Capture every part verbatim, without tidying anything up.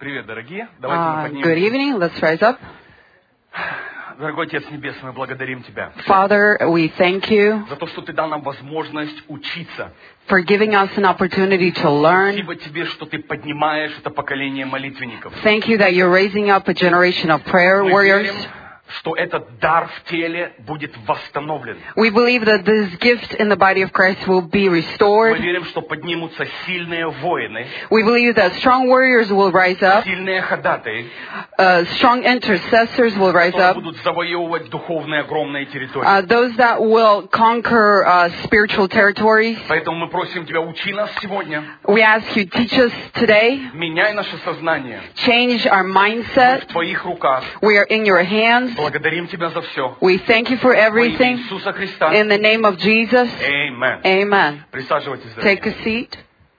Привет, дорогие. Давайте мы Uh, поднимемся. good evening. Let's rise up. Дорогой Отец Небесный, мы благодарим Тебя Father, we thank you за то, что Ты дал нам возможность учиться. for giving us an opportunity to learn. Спасибо Тебе, что Ты поднимаешь это поколение молитвенников. Thank you that you're raising up a generation of prayer Мы warriors. верим, что этот дар в теле будет восстановлен. We believe that this gift in the body of Christ will be Мы restored. верим, что поднимутся сильные воины, We believe that strong warriors will rise up. сильные ходатаи, Uh, strong intercessors will rise которые up. будут завоевывать духовные огромные территории. Uh, those that will conquer uh, spiritual territories. Поэтому мы просим Тебя, учи нас сегодня, We ask you, teach us today. меняй наше сознание. Change our Мы mindset. в Твоих руках. We are in your hands. Благодарим Тебя за все. We thank you for Во имя everything. Иисуса Христа. In the name of Jesus. Amen. Amen. Присаживайтесь, Take дорогие. a seat.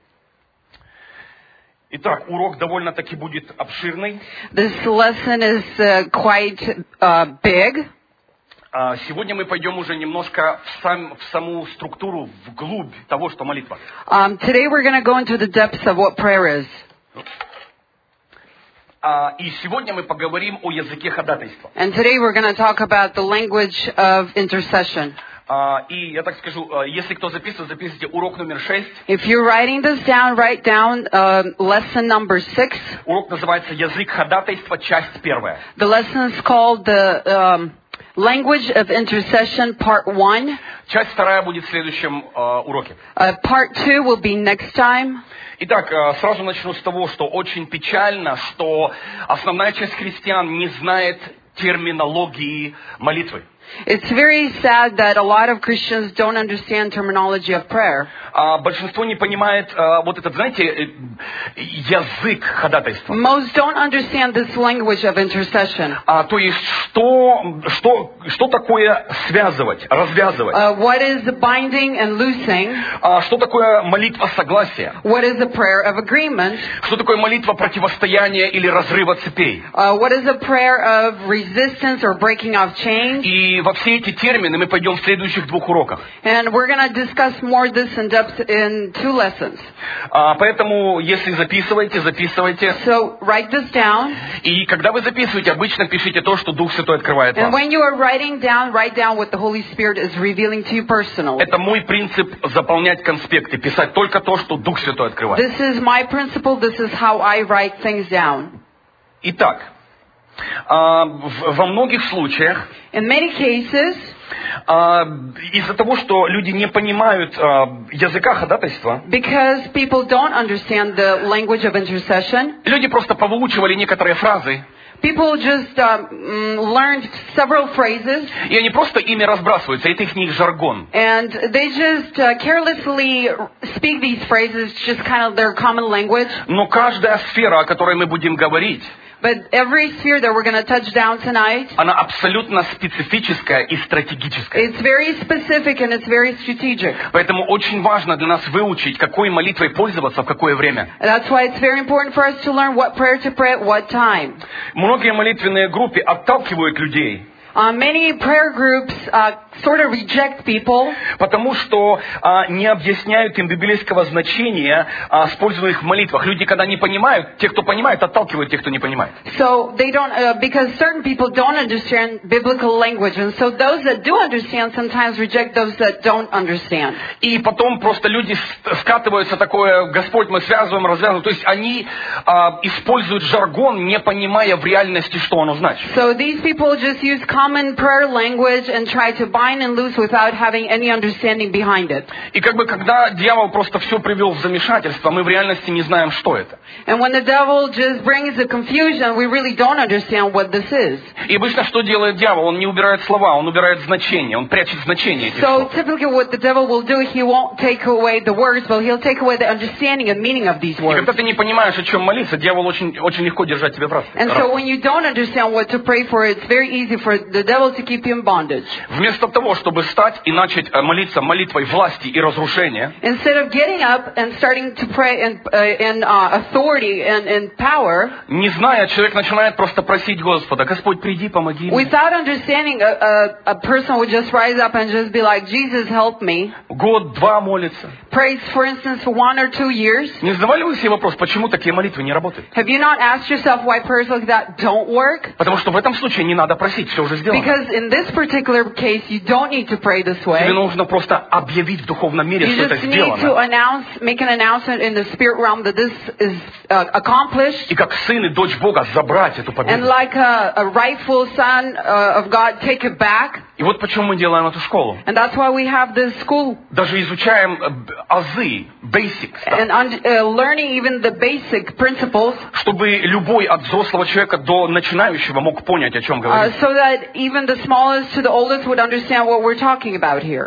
Итак, урок довольно-таки будет обширный. This lesson is uh, quite uh, big. А, Сегодня мы пойдем уже немножко в, сам, в саму структуру, вглубь того, что молитва. Um, today we're going to go into the depths of what prayer is. А, И сегодня мы поговорим о языке ходатайства. And today we're going to talk about the language of intercession. А, И я так скажу, а, если кто записывает, записывайте урок номер шесть. If you're writing this down, write down uh, lesson number six. Урок называется «Язык ходатайства», часть первая. The lesson is called the um, language of intercession, part one. Часть вторая будет в следующем а, уроке. Uh, part two will be next time. Итак, а, сразу начну с того, что очень печально, что основная часть христиан не знает терминологии молитвы. It's very sad that a lot of Christians don't understand terminology of prayer. А большинство не понимает а, вот этот, знаете, э, язык ходатайства. Most don't understand this language of intercession. А, то есть, что, что, что такое связывать, развязывать? Uh, what is the binding and loosing? А, что такое молитва согласия? What is the prayer of agreement? Что такое молитва противостояния или разрыва цепей? Uh, what is a prayer of resistance or breaking off chains? И во все эти термины мы пойдем в следующих двух уроках. And we're going to discuss more this in depth in two lessons. А, поэтому, если записываете, записывайте. So write this down. И когда вы записываете, обычно пишите то, что Дух Святой открывает And вам. when you are writing down, write down what the Holy Spirit is revealing to you personally. Это мой принцип заполнять конспекты, писать только то, что Дух Святой открывает. This is my principle. This is how I write things down. Итак, а, в- во многих случаях In many cases, а, из-за того, что люди не понимают а, языка ходатайства, because people don't understand the language of intercession, люди просто повыучивали некоторые фразы, people just um, mm, learned several phrases, и они просто ими разбрасываются, это их не их жаргон. and they just uh, carelessly speak these phrases, just kind of their common language. Но каждая сфера, о которой мы будем говорить, But every sphere that we're going to touch down tonight, она абсолютно специфическая и стратегическая. it's very specific and it's very strategic. Поэтому очень важно для нас выучить, какой молитвой пользоваться в какое время. And that's why it's very important for us to learn what prayer to pray at what time. Многие молитвенные группы отталкивают людей, Uh, many prayer groups uh, sort of reject people потому что а, не объясняют им библейского значения, а, используемых в молитвах. Люди, когда не понимают, те, кто понимает, отталкивают тех, кто не понимает. So they don't, uh, because certain people don't understand biblical language, and so those that do understand sometimes reject those that don't understand. И потом просто люди с- скатываются такое, Господь, мы связываем, развязываем. То есть они а, используют жаргон, не понимая в реальности, что оно значит. So these people just use common prayer language and try to bind and loose without having any understanding behind it. И как бы когда дьявол просто все привел в замешательство, мы в реальности не знаем, что это. And when the devil just brings the confusion, we really don't understand what this is. И обычно что делает дьявол? Он не убирает слова, он убирает значения, он прячет значения этих So слов. typically what the devil will do, he won't take away the words, but he'll take away the understanding and meaning of these И words. когда ты не понимаешь, о чем молиться, дьявол очень, очень легко держать тебя в рабстве. And so when you don't understand what to pray for, it's very easy for the devil to keep you in bondage. Вместо того, чтобы встать и начать э, молиться молитвой власти и разрушения, instead of getting up and starting to pray in, uh, in uh, authority and in power, не зная, человек начинает просто просить Господа: Господь, приди, помоги мне. without understanding, a, a, a person would just rise up and just be like, Jesus, help me. Год-два молится. Prays, for instance, for one or two years. Не задавали вы себе вопрос, почему такие молитвы не работают? Have you not asked yourself why prayers like that don't work? Потому что в этом случае не надо просить, все уже сделано. Because in this particular case, you don't need to pray this way. Тебе нужно просто объявить в духовном мире, You что это just need to сделано. announce, make an announcement in the spirit realm that this is uh, accomplished. И как сын и дочь Бога забрать эту And победу. like a, a rightful son uh, of God, take it back. И вот почему мы делаем эту школу. And that's why we have this school. Даже изучаем э, азы, basics, да, And un- uh, learning even the basic principles, чтобы любой от взрослого человека до начинающего мог понять, о чем uh, говорить. so that even the smallest to the oldest would understand what we're talking about here.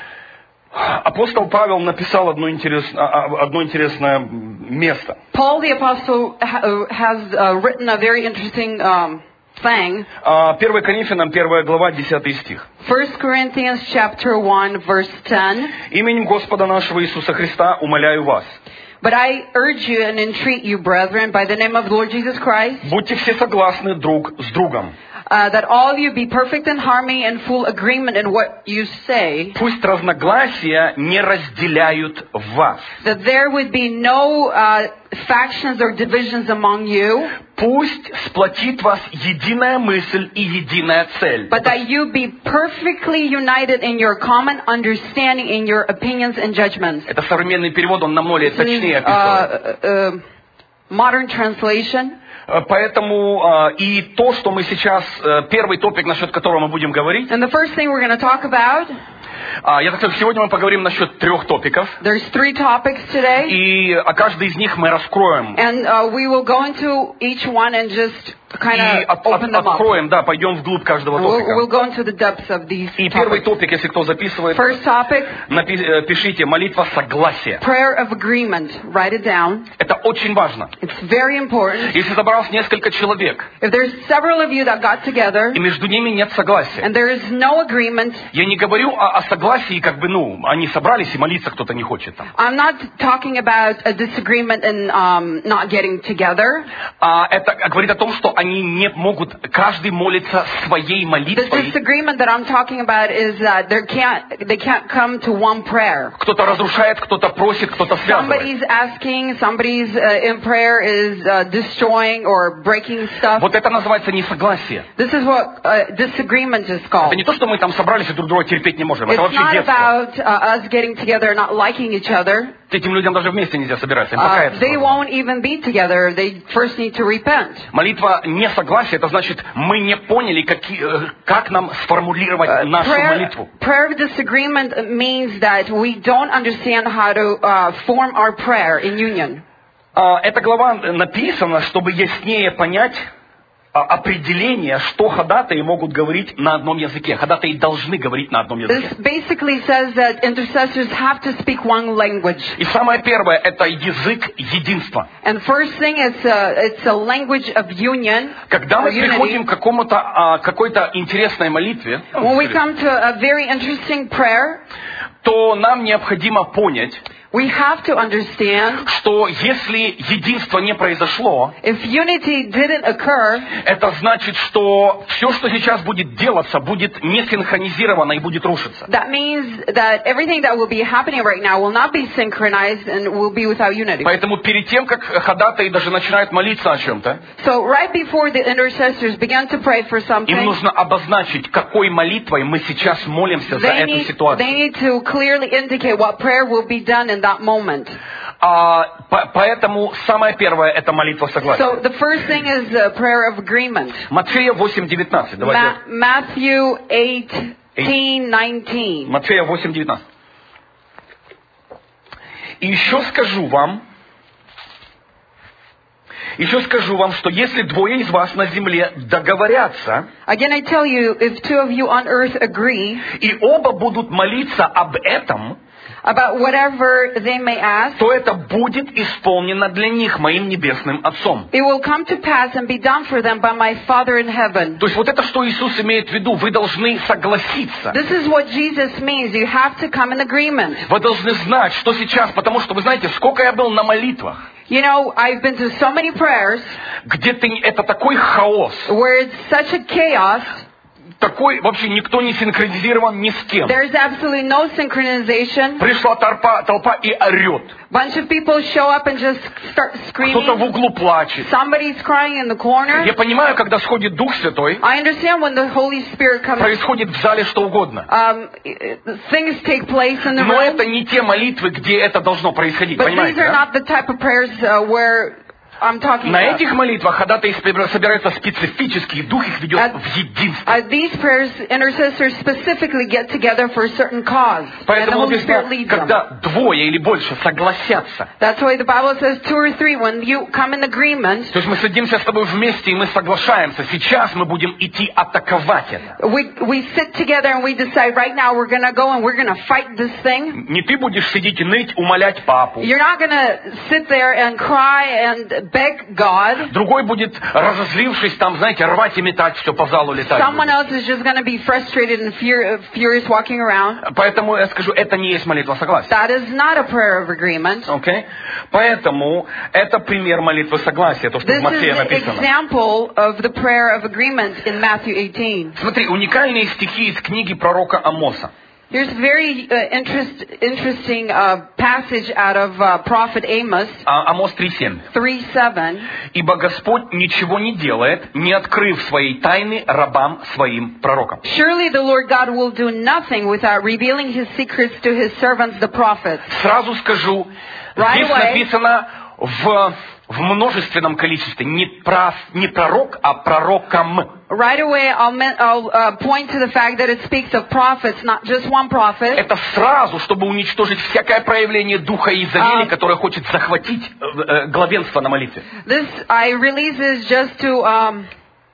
Апостол Павел написал одно интересное, одно интересное место. Paul the Apostle ha- has uh, written a very interesting um, thing. первое Коринфянам, первая глава, десятый стих. First Corinthians chapter one, verse ten. «Именем Господа нашего Иисуса Христа умоляю вас, But I urge you and entreat you, brethren, by the name of the Lord Jesus Christ, будьте все согласны друг с другом. uh, that all of you be perfect in harmony and full agreement in what you say, Пусть разногласия не разделяют вас. that there would be no uh, factions or divisions among you, Пусть сплотит вас единая мысль и единая цель». but that you be perfectly united in your common understanding, in your opinions and judgments. Это современный перевод, он намного This is, точнее описывает. uh, uh, modern translation. Поэтому э, и то, что мы сейчас, э, первый топик, насчет которого мы будем говорить, And the first thing we're going to talk about, э, я так скажу, сегодня мы поговорим насчет трех топиков, there's three topics today, и о каждой из них мы раскроем. and uh, we will go into each one and just kind И of от- open от- them up. откроем, да, пойдем вглубь каждого We'll, we'll топика. go into the depths of these И первый topics. топик, если кто записывает, First topic, напи- э, пишите «молитва согласия». prayer of agreement. Write it down. Это очень важно. It's very important. Если собралось несколько человек, If there's several of you that got together и между ними нет согласия, and there is no agreement, я не говорю о, о согласии, как бы, ну, они собрались и молиться кто-то не хочет там. I'm not talking about a disagreement and um, not getting together. А это говорит о том, что они не могут, каждый молится своей The молитвой. disagreement that I'm talking about is that there can't, they can't come to one prayer. Кто-то разрушает, кто-то просит, кто-то связывает. Somebody's asking, somebody's uh, in prayer is uh, destroying or breaking stuff. Вот это называется несогласие. This is what uh, disagreement is called. Это не то, что мы там собрались и друг друга терпеть не можем. Это It's вообще not детство. about uh, us getting together and not liking each other. Этим людям даже вместе нельзя собираться, им Uh, покаяться they нужно. won't even be together. They first need to repent. Молитва несогласия, это значит, мы не поняли, какие, э, как нам сформулировать нашу Prayer, молитву. prayer of disagreement means that we don't understand how to uh, form our prayer in union. А, Эта глава написана, чтобы яснее понять а, определение, что ходатаи могут говорить на одном языке. Ходатаи должны говорить на одном языке. This basically says that intercessors have to speak one language. И самое первое – это язык единства. And first thing is uh, it's a language of union. Когда мы or unity. приходим к какому-то, а, какой-то интересной молитве, When we come to a very interesting prayer, то нам необходимо понять, we have to understand что если единство не произошло, if unity didn't occur, это значит, что все, что сейчас будет делаться, будет не синхронизировано и будет рушиться. that means that everything that will be happening right now will not be synchronized and will be without unity. Поэтому перед тем, как ходатаи даже начинают молиться о чем-то, So right before the intercessors began to pray for им something, нужно обозначить, какой молитвой мы сейчас молимся за they эту need, ситуацию. they need to clearly indicate what prayer will be done in that moment. А, по- поэтому самое первое – это молитва согласия. So the first thing is a prayer of agreement. Матфея восемь девятнадцать. Ma- Давайте. Matthew eighteen nineteen. Матфея восемь девятнадцать. И еще скажу вам, еще скажу вам, что если двое из вас на земле договорятся, Again, I tell you, if two of you on earth agree, и оба будут молиться об этом, about whatever they may ask, то это будет исполнено для них моим небесным Отцом. it will come to pass and be done for them by my Father in heaven. То есть вот это, что Иисус имеет в виду, вы должны согласиться. This is what Jesus means. You have to come in agreement. Вы должны знать, что сейчас, потому что вы знаете, сколько я был на молитвах, You know, I've been to so many prayers где ты, это такой хаос, where it's such a chaos. такой, вообще никто не синхронизирован ни с кем. There's absolutely no synchronization. Пришла толпа, толпа и орет. Bunch of people show up and just start Кто-то в screaming. углу плачет. Somebody's crying in the corner. Я понимаю, когда сходит Дух Святой, I understand when the Holy Spirit comes. происходит в зале что угодно. Um, things take place in the Но room. это не те молитвы, где это должно происходить, But these понимаете, are да? not the type of prayers uh, where I'm talking На about. этих молитвах ходатаи собираются специфически, и Дух их ведет At- в единство. Uh, these prayers, intercessors specifically get together for a certain cause. And the Поэтому Holy Spirit написано, leads them. когда двое или больше согласятся, That's why the Bible says two or three. When you come in agreement, то есть мы садимся с тобой вместе, и мы соглашаемся, сейчас мы будем идти атаковать это. we we sit together and we decide right now we're going to go and we're going to fight this thing. Не ты будешь сидеть и ныть, умолять папу. You're not going to sit there and cry and beg God. Другой будет, разозлившись, там, знаете, рвать и метать, все по залу летать. Someone будет. else is just going to be frustrated and fur- furious walking around. Поэтому я скажу, это не есть молитва согласия. That is not a prayer of agreement. Окей? Поэтому это пример молитвы согласия, то, что This в Матфея is an написано. example of the prayer of agreement in Matthew eighteen. Смотри, уникальные стихи из книги пророка Амоса. Here's a very uh, interest, interesting uh, passage out of uh, Prophet Amos А, Амос три семь. three seven. «Ибо Господь ничего не делает, не открыв своей тайны рабам своим пророкам». Surely the Lord God will do nothing without revealing His secrets to His servants, the prophets. Сразу скажу, Right здесь away. написано в, в множественном количестве не, прав, не пророк, а пророкам. Right away, I'll, men- I'll uh, point to the fact that it speaks of prophets, not just one prophet. Это сразу, чтобы уничтожить всякое проявление духа Изавели, А. которое хочет захватить э, э, главенство на молитве. This I release this just to um,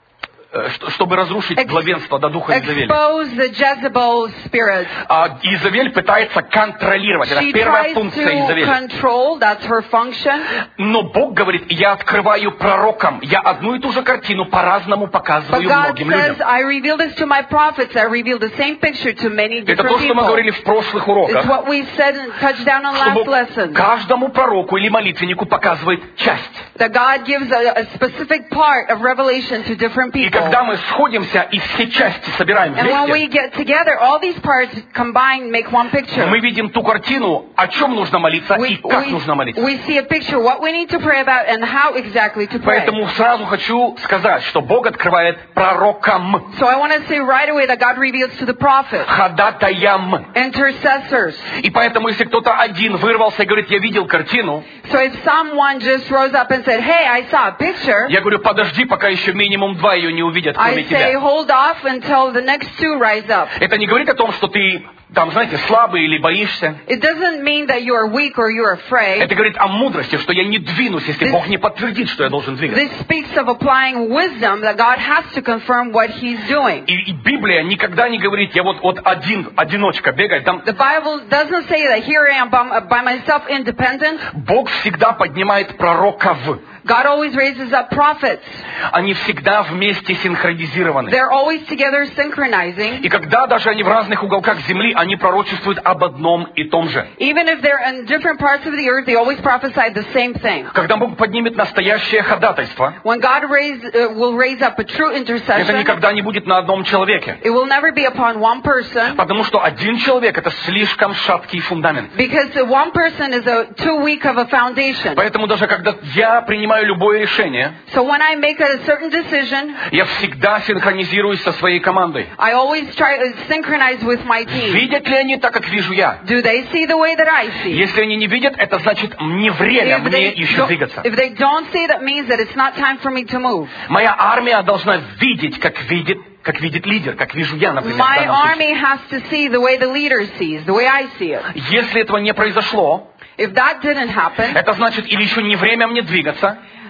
Э, ш- чтобы разрушить Ex- главенство до духа Изавели. expose the Jezebel spirit. А Изавель пытается контролировать. Это She первая tries функция to Изавели. control, that's her function. Но Бог говорит, я открываю пророкам. Я одну и ту же картину по-разному But показываю God многим says, людям. I reveal this to my prophets. I reveal the same picture to many Это different то, что мы people. говорили в прошлых It's уроках. what we said and touched down on last Чтобы lesson. каждому пророку или молитвеннику показывает часть. That God gives a, a specific part of revelation to different И people. когда мы сходимся и все части собираем And when we вместе, get together, all these parts combined make one picture. мы видим ту картину, о чем нужно молиться и We, как we, нужно молиться. we see a picture, what we need to pray about and how exactly to pray. Поэтому сразу хочу сказать, что Бог открывает пророкам, So I want to say right away that God reveals to the prophets, ходатаям. intercessors. И поэтому, если кто-то один вырвался и говорит, я видел картину, So if someone just rose up and said, hey, I saw a picture, я говорю, подожди, пока еще минимум два ее не увидят, кроме I say тебя. hold off until the next two rise up. Это не говорит о том, что ты, там, знаете, слабый или боишься. It doesn't mean that you are weak or you're afraid. Это говорит о мудрости, что я не двинусь, если This- Бог не подтвердит, что я должен двигаться. This speaks of applying wisdom that God has to confirm what He's doing. И, и Библия никогда не говорит, я вот, вот один, одиночка бегает. Там The Bible doesn't say that here I am by, by myself independent. Бог всегда поднимает пророков. God always raises up prophets. Они всегда вместе синхронизированы. They're always together synchronizing. И когда даже они в разных уголках земли, они пророчествуют об одном и том же. Even if they're in different parts of the earth, they always prophesy the same thing. Когда Бог поднимет настоящее ходатайство, When God raise, uh, will raise up a true это intercession, никогда не будет на одном человеке. it will never be upon one person, Потому что один человек — это слишком шаткий фундамент. because the one person is a, too weak of a foundation. Поэтому даже когда я принимаю любое решение, So when I make a certain decision, я всегда синхронизируюсь со своей командой. I always try to synchronize with my team. Видят ли они так, как вижу я? Do they see the way that I see? Если они не видят, это значит, не время If мне they, еще don't, двигаться. if they don't see, that means that it's not time for me to move. Моя армия должна видеть, как видит, как видит лидер, как вижу я, например. в My данном случае. army has to see the way the leader sees, the way I see it. Если этого не произошло, If that didn't happen, это значит, или еще не время мне двигаться,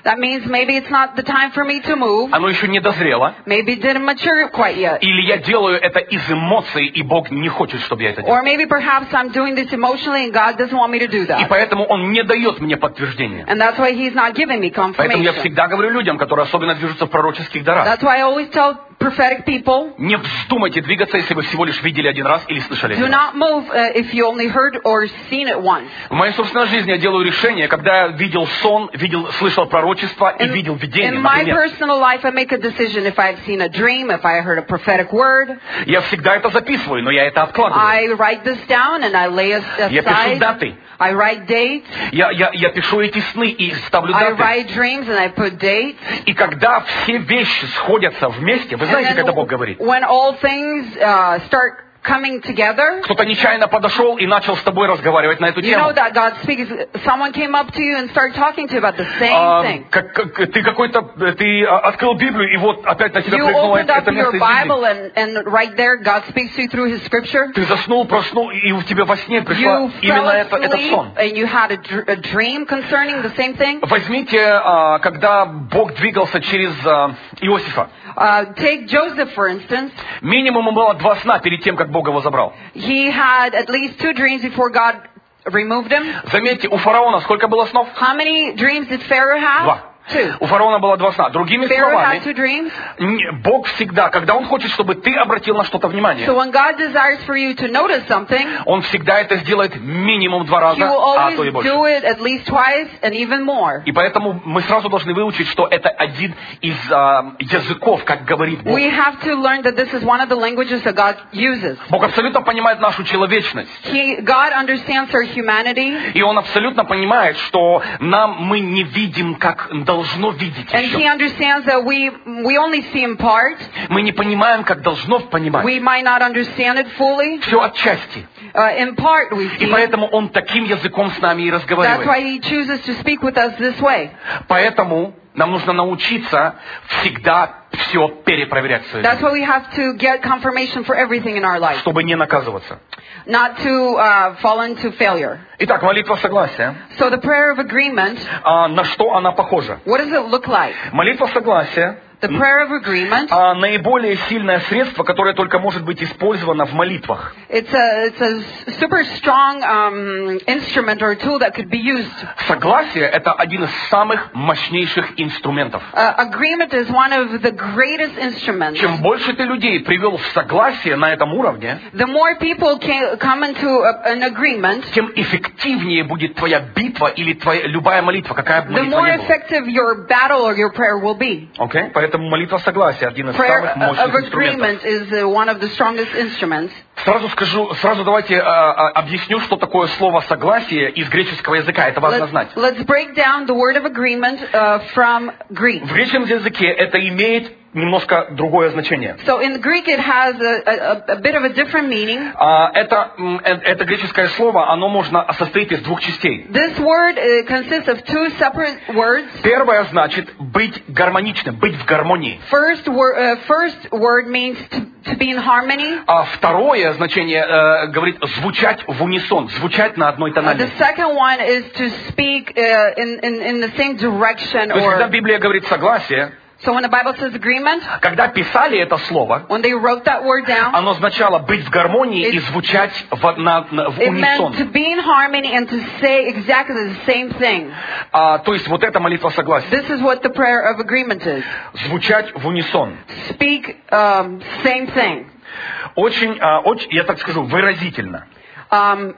That means maybe it's not the time for me to move. оно еще не дозрело, Maybe it didn't mature quite yet. или я делаю это из эмоций, и Бог не хочет, чтобы я это делал. Or maybe perhaps I'm doing this emotionally and God doesn't want me to do И that. поэтому Он не дает мне подтверждения. And that's why He's not giving me Поэтому я confirmation. всегда говорю людям, которые особенно движутся в пророческих дарах, That's why I always tell prophetic people, не вздумайте двигаться, если вы всего лишь видели один раз или слышали do один раз. not move uh, if you only heard or seen it once. В моей собственной жизни я делаю решение, когда я видел сон, видел, слышал пророчество и In, видел видение, in my например. personal life, I make a decision if I've seen a dream, if I heard a prophetic word. Я всегда это записываю, но я это откладываю. I write this down and I lay it Я пишу aside. даты. I write dates. Я, я, я пишу эти сны и ставлю I даты. write dreams and I put dates. И когда все вещи сходятся вместе, вы And знаете, then как это Бог говорит? when all things uh, start coming together, Кто-то нечаянно подошел и начал с тобой разговаривать на эту you know тему. that God speaks. Someone came up to you and started talking to you about the same А, thing. как, как- ты какой-то, ты а, открыл Библию, и вот опять на тебя You прыгнуло opened это, up это your место из Bible Библии. and, and right there God speaks to you through His Scripture. Ты заснул, проснул, и у тебя во сне пришла You именно fell это, этот asleep сон. and you had a, dr- a dream concerning the same thing. Возьмите, а, когда Бог двигался через а, Иосифа. Uh, take Joseph, for instance. Минимум было два сна перед тем, как Бог его забрал. He had at least two dreams before God removed him. Заметьте, у фараона сколько было снов? How many dreams did Pharaoh have? Два. Two. У фараона было два сна. Другими Pharaoh had словами, two dreams. не- Бог всегда, когда Он хочет, чтобы ты обратил на что-то внимание, So when God desires for you to notice something, Он всегда это сделает минимум два раза, He will а то и always больше. do it at least twice and even more. И поэтому мы сразу должны выучить, что это один из а, языков, как говорит Бог. We have to learn that this is one of the languages that God uses. Бог абсолютно понимает нашу человечность. He, God understands our humanity, И Он абсолютно понимает, что нам мы не видим, как должно видеть and He еще. understands that we we only see in part. Мы не понимаем, как должно понимать. We might not understand it fully. Все отчасти. Uh, in part we И see. поэтому Он таким языком с нами и That's разговаривает. why He chooses to speak with us this way. Поэтому нам нужно научиться всегда все перепроверять в своей That's жизни, why we have to get confirmation for everything in our life, чтобы не наказываться. not to uh, fall into failure. Итак, молитва согласия. So the prayer of agreement, А, на что она похожа? what does it look like? Молитва согласия The prayer of agreement, а, наиболее сильное средство, которое только может быть использовано в молитвах. it's a it's a super strong um, instrument or tool that could be used. Согласие – это один из самых мощнейших инструментов. Uh, agreement is one of the greatest instruments. Чем больше ты людей привел в согласие на этом уровне, The more people can come into a, an agreement, тем эффективнее будет твоя битва или твоя любая молитва, какая бы the молитва more ни была. effective your battle or your prayer will be. Окей? Поэтому молитва согласия – один из Prayer самых of мощных инструментов. agreement is uh, one of the strongest instruments. Сразу скажу, сразу давайте а, а, объясню, что такое слово согласие из греческого языка. Это важно Let's, знать. let's break down the word of agreement uh, from Greek. В греческом языке это имеет немножко другое значение. So in Greek it has a, a, a bit of a different meaning. А, это, м, э- это греческое слово, оно можно состоит из двух частей. This word uh, consists of two separate words. Первое значит быть гармоничным, быть в гармонии. First, wor- uh, first word means to, to be in harmony. А второе значение э, говорит звучать в унисон, звучать на одной Uh, the тональности. second one is to speak uh, in, in, in the same direction. То есть, когда Or Библия говорит согласие, so when the Bible says agreement, когда писали это слово, when they wrote that word down, оно означало быть в гармонии и звучать в, на- на- в it meant to унисон. be in harmony and to say exactly the same thing. А, то есть вот это молитва согласия. This is what the prayer of agreement is. Звучать в унисон. Speak um, same thing. Очень, а, очень, я так скажу, выразительно. Um,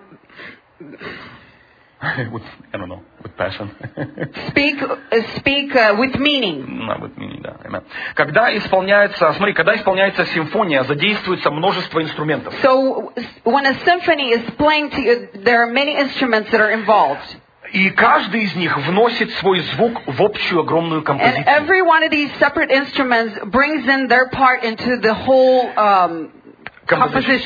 With, I don't know, with passion. speak uh, speak uh, with meaning. No, with meaning, да. Amen. Когда исполняется, смотри, когда исполняется симфония, задействуется множество инструментов. So when a symphony is playing to you, there are many instruments that are involved. И каждый из них вносит свой звук в общую огромную And композицию. every one of these separate instruments brings in their part into the whole um, composition.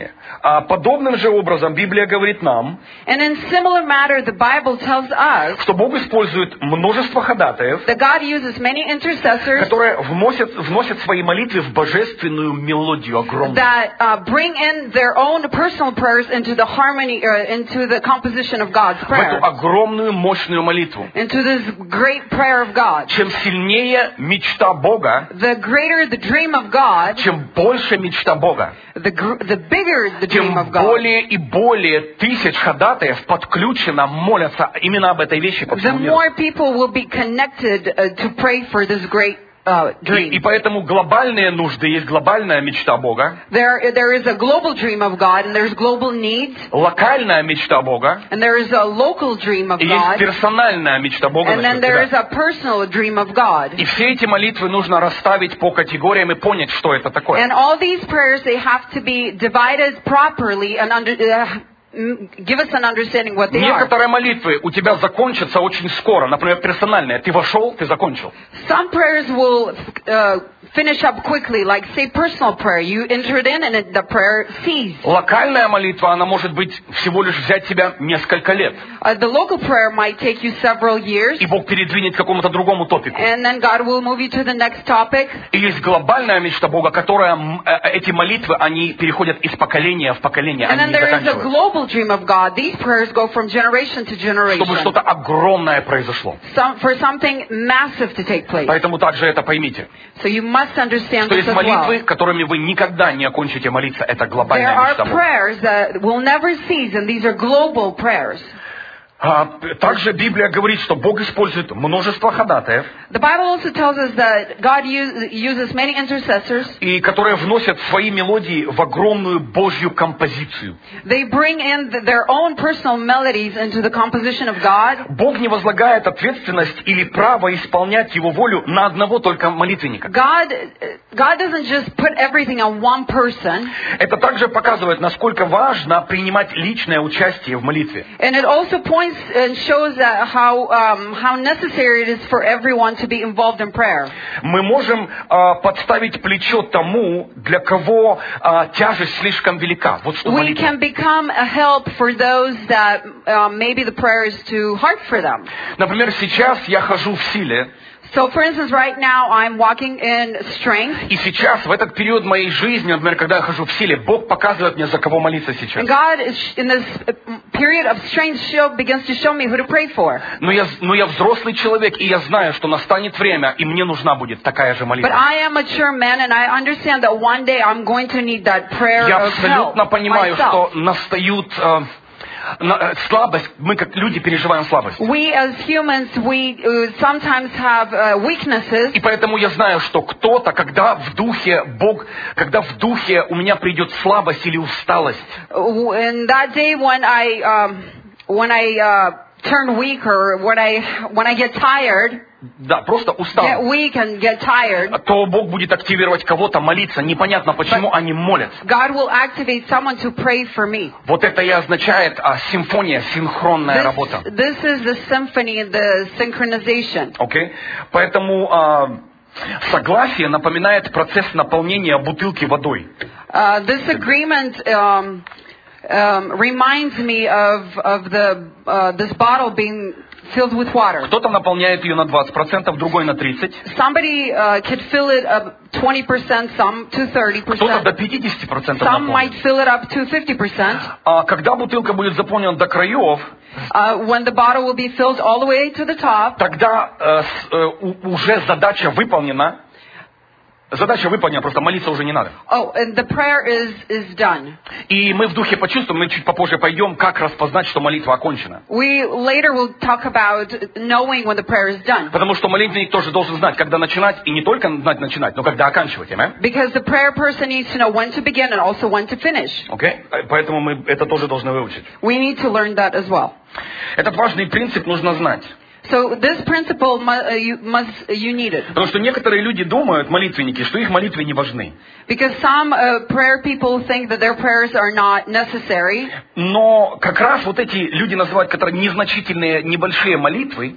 А подобным же образом Библия говорит нам, And in similar matter, the Bible tells us что Бог использует множество ходатаев, that God uses many intercessors которые вносят, вносят свои молитвы в божественную мелодию огромную. that uh, bring in their own personal prayers into the harmony, uh, into the composition of God's В prayer, эту огромную мощную молитву. into this great prayer of God. Чем сильнее мечта Бога, The greater the dream of God, чем больше мечта Бога, the gr- the bigger the dream тем of God. более и более тысяч ходатаев подключено, молятся именно об этой вещи по The всему миру. more people will be connected uh, to pray for this great uh, И, dream. и поэтому глобальные нужды, есть глобальная мечта Бога, There, there is a global dream of God, and there's global needs, локальная мечта Бога, and there is a local dream of и есть God, персональная мечта Бога and then насчет there тебя. is a personal dream of God. И все эти молитвы нужно расставить по категориям и понять, что это такое. And all these prayers, they have to be divided properly and under, uh, m- give us an understanding what they are. Некоторые молитвы у тебя закончатся очень скоро. Например, персональные. Ты вошел, ты закончил. Some prayers will uh, finish up quickly, like say personal prayer. You entered in and it, the prayer ceased. Локальная молитва, она может быть всего лишь взять тебя несколько лет. Uh, the local prayer might take you several years, И Бог передвинет к какому-то другому топику. and then God will move you to the next topic. И есть глобальная мечта Бога, которая, м, э, эти молитвы, они переходят из поколения в поколение, And они then не there is a заканчиваются. global dream of God. These prayers go from generation to Чтобы generation, что-то огромное произошло. some, for something massive to take place. Поэтому также это поймите. So you must understand Что this есть as молитвы, well. которыми вы никогда не окончите молиться. Это There глобальная are мечта Бога. prayers that will never cease, and these are global prayers. А, также Библия говорит, что Бог использует множество ходатаев, The Bible also tells us that God use, uses many intercessors. и которые вносят свои мелодии в огромную Божью композицию. They bring in th- their own personal melodies into the composition of God. Бог не возлагает ответственность или право исполнять Его волю на одного только молитвенника. God, God doesn't just put everything on one person. Это также показывает, насколько важно принимать личное участие в молитве. And it also points and shows that how, um, how necessary it is for everyone to be involved in prayer. Мы можем а, подставить плечо тому, для кого а, тяжесть слишком велика. Вот что We молитва. can become a help for those that um, maybe the prayer is too hard for them. Например, сейчас я хожу в силе, So, for instance, right now I'm walking in strength. и сейчас, в этот период моей жизни, например, когда я хожу в силе, Бог показывает мне, за кого молиться сейчас. And God, is, in this period of strength, show, begins to show me who to pray for. Но я, но я взрослый человек, и я знаю, что настанет время, и мне нужна будет такая же But молитва. I am a mature man, and I understand that one day I'm going to need that prayer Я of help абсолютно понимаю, myself. что настают э, на- э, слабость. Мы как люди переживаем слабость. We as humans, we uh, sometimes have uh, weaknesses. И поэтому я знаю, что кто-то, когда в духе Бог, когда в духе у меня придет слабость или усталость, And that day when I, um, when I uh, turn weak or when I, when I get tired, да, просто get устал, weak and get tired, то Бог будет активировать кого-то молиться. Непонятно, почему они молятся. God will activate someone to pray for me. Вот это и означает а, симфония, синхронная работа. This, this is the symphony, the synchronization. Окей? Поэтому а, согласие напоминает процесс наполнения бутылки водой. Uh, this agreement um, um, reminds me of, of the, uh, this bottle being filled with water. Кто-то наполняет ее на двадцать процентов, другой на тридцать процентов, Somebody uh, could fill it up twenty percent, some to thirty кто-то до percent. пятьдесят процентов Some might наполнит. fill it up to fifty percent. А когда бутылка будет заполнена до краев, Uh, when the bottle will be filled all the way to the top, тогда э, с- э, у- уже задача выполнена. Задача выполнена, просто молиться уже не надо. oh, and the prayer is, is done. И мы в духе почувствуем, мы чуть попозже пойдем, как распознать, что молитва окончена. We later will talk about knowing when the prayer is done. Потому что молитвенник тоже должен знать, когда начинать, и не только знать начинать, но когда оканчивать. Amen? Because the prayer person needs to know when to begin and also when to finish. Окей? Поэтому мы это тоже должны выучить. We need to learn that as well. Этот важный принцип нужно знать. So this principle, mu- uh, you must, you need it. Потому что некоторые люди думают, молитвенники, что их молитвы не важны. Because some uh, prayer people think that their prayers are not necessary. Но как раз вот эти люди называют, которые незначительные, небольшие молитвы,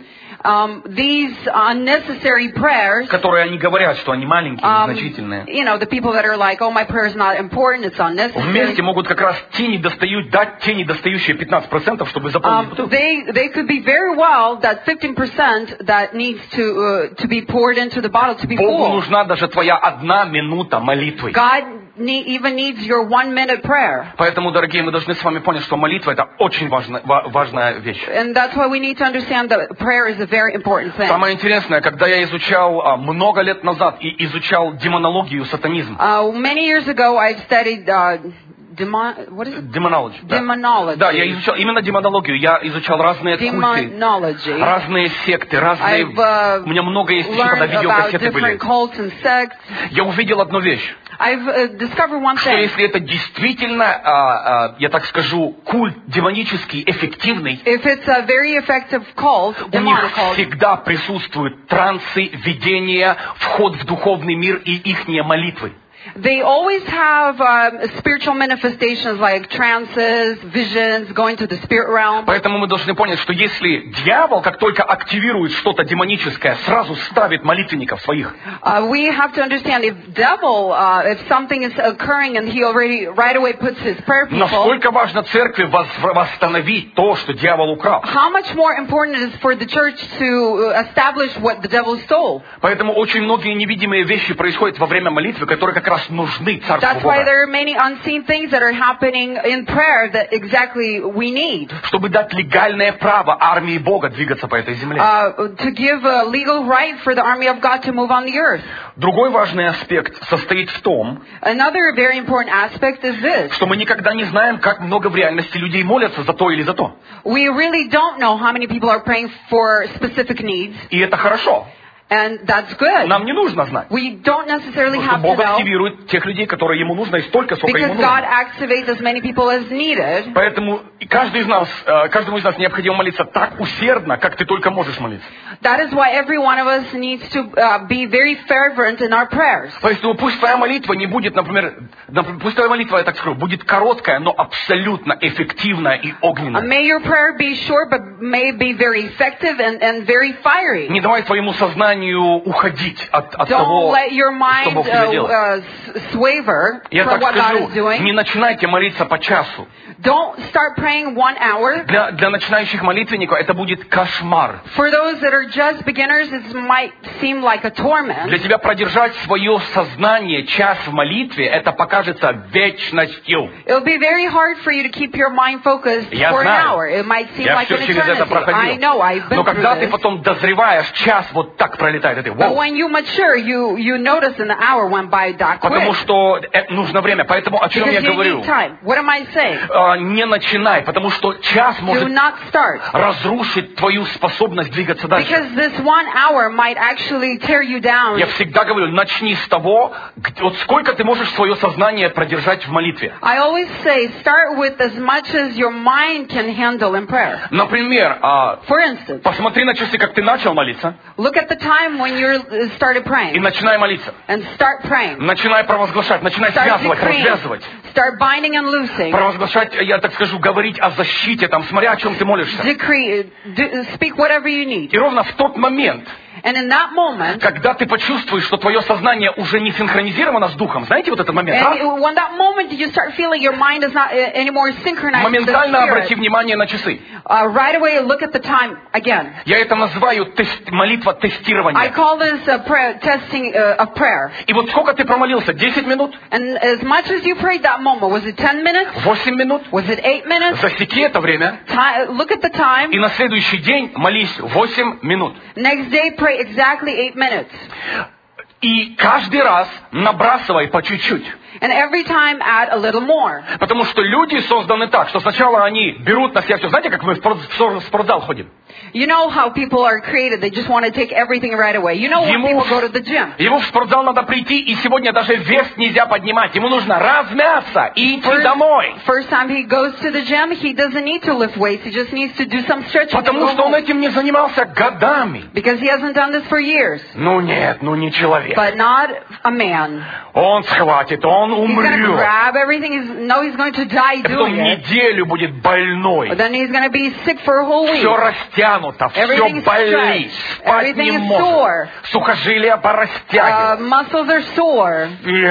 um, these unnecessary prayers, которые они говорят, что они маленькие, um, незначительные, you know, the people that are like, oh, my prayer is not important, it's unnecessary. вместе могут как раз те недостают, дать те недостающие пятнадцать процентов, чтобы заполнить Um, бутылку. they they could be very well that fifteen percent that needs to uh, to be poured into the bottle to be Богу full. нужна даже твоя одна минута молитвы. God need, even needs your one minute prayer. Поэтому, дорогие, мы должны с вами понять, что молитва — это очень важная, ва- важная вещь. And that's why we need to understand that prayer is a very important thing. Самое интересное, когда я изучал а, много лет назад и изучал демонологию, сатанизм, Uh, many years ago, I studied uh, demon. What is it? демонологию, да. Demonology. Да, я изучал именно демонологию, я изучал разные культы, Demonology. разные секты, разные... I've uh, У меня много есть еще, когда learned about видеокассеты были. different cults and sects. Я увидел одну вещь, I've uh, discovered one что thing. если это действительно, а, а, я так скажу, культ демонический, эффективный, If it's a very effective cult, у них demonic cult, всегда присутствуют трансы, видения, вход в духовный мир и ихние молитвы. they always have um, spiritual manifestations like trances, visions, going to the spirit realm. Поэтому мы должны понять, что если дьявол, как только активирует что-то демоническое, сразу ставит молитвенников своих, Uh, we have to understand if devil, uh, if something is occurring and he already right away puts his prayer people, насколько важно церкви воз- восстановить то, что дьявол украл. how much more important it is for the church to uh, establish what the devil stole. Поэтому очень многие невидимые вещи происходят во время молитвы, которые как раз нужны Царству That's why Бога, there are many unseen things that are happening in prayer that exactly we need. чтобы дать легальное право армии Бога двигаться по этой земле. Uh, to give a legal right for the army of God to move on the earth. Другой важный аспект состоит в том, Another very important aspect is this. что мы никогда не знаем, как много в реальности людей молятся за то или за то. We really don't know how many people are praying for specific needs, И это хорошо. and that's good. Нам не нужно знать. We don't necessarily Потому что have to Бог know активирует тех людей, которые Ему нужно, и столько, сколько Ему because God нужно. activates as many people as needed. Поэтому и каждый из нас, э, каждому из нас необходимо молиться так усердно, как ты только можешь молиться. That is why every one of us needs to uh, be very fervent in our prayers. Поэтому пусть твоя молитва не будет, например, например, пусть твоя молитва, я так скажу, будет короткая, но абсолютно эффективная и Uh, огненная. may your prayer be short, but may be very effective and, and very fiery. Не давай твоему сознанию уходить от, от Don't того, let your что mind Бог uh, тебе делает. uh, s- swaver Я from так what God скажу, is doing. не начинайте молиться по часу. Don't start praying one hour. Для, для начинающих молитвенников это будет кошмар. For those that are just beginners, it might seem like a torment. Для тебя продержать свое сознание час в молитве, это покажется вечностью. It'll be very hard for you to keep your mind focused Я for an знаю. hour. It might seem Я like все an через это eternity. I проходил. know, I've been Но through когда ты this. потом дозреваешь, час вот так пролетает. Это, But вау. when you mature, you, you notice in the hour went by that Потому quick. что э, нужно время. Поэтому о чем Because я you говорю? need time. What am I saying? Э, Не начинай, потому что час Do может not start. разрушить твою способность двигаться дальше. Because this one hour might actually tear you down. Я всегда говорю, начни с того, г- вот сколько ты можешь свое сознание продержать в молитве. I always say start with as much as your mind can handle in prayer. Например, а, For instance, посмотри на часы, как ты начал молиться, look at the time when you uh, started и praying начинай молиться. and start praying. Начинай провозглашать, начинай Start связывать, decreeing. развязывать. Start binding and loosing. Провозглашать, я так скажу, говорить о защите, там, смотря о чем ты молишься. Decree, do, speak whatever you need. И ровно в тот момент, And in that moment, когда ты почувствуешь, что твое сознание уже не синхронизировано с духом, знаете вот этот момент? and Раз, when that moment you start feeling your mind is not uh, anymore synchronized with the моментально обрати spirit, внимание на часы. uh, right away look at the time again. Я это называю тест- молитва I тестирования. call this a prayer, testing uh, of prayer. И вот сколько ты промолился? десять минут? And as much as you prayed that moment, was it ten minutes? восемь минут? Was it eight minutes? Засеки это время. Ti- look at the time. И на следующий день молись восемь минут. Next day, pray exactly eight minutes. И каждый раз набрасывай по чуть-чуть. And every time add a little more. Потому что люди созданы так, что сначала они берут на себя все. Знаете, как мы в спорт- в спортзал ходим? You know how people are created. They just want to take everything right away. You know when Ему, people go to the gym. ему в спортзал надо прийти, и сегодня даже вес нельзя поднимать. Ему нужно размяться и идти домой. First time he goes to the gym, he doesn't need to lift weights. He just needs to do some stretching and Потому go что он home. этим не занимался годами. Because he hasn't done this for years. Ну нет, ну не человек. человек. but not a man. Он схватит, он He's going to умрет. grab everything. He's, no, he's going to die И потом doing it. неделю будет больной. But then he's going to be sick for a whole week. Все растянуто, все Everything is болит, stretched. спать Everything не is может. sore. Сухожилия Uh, порастягивают. muscles are sore.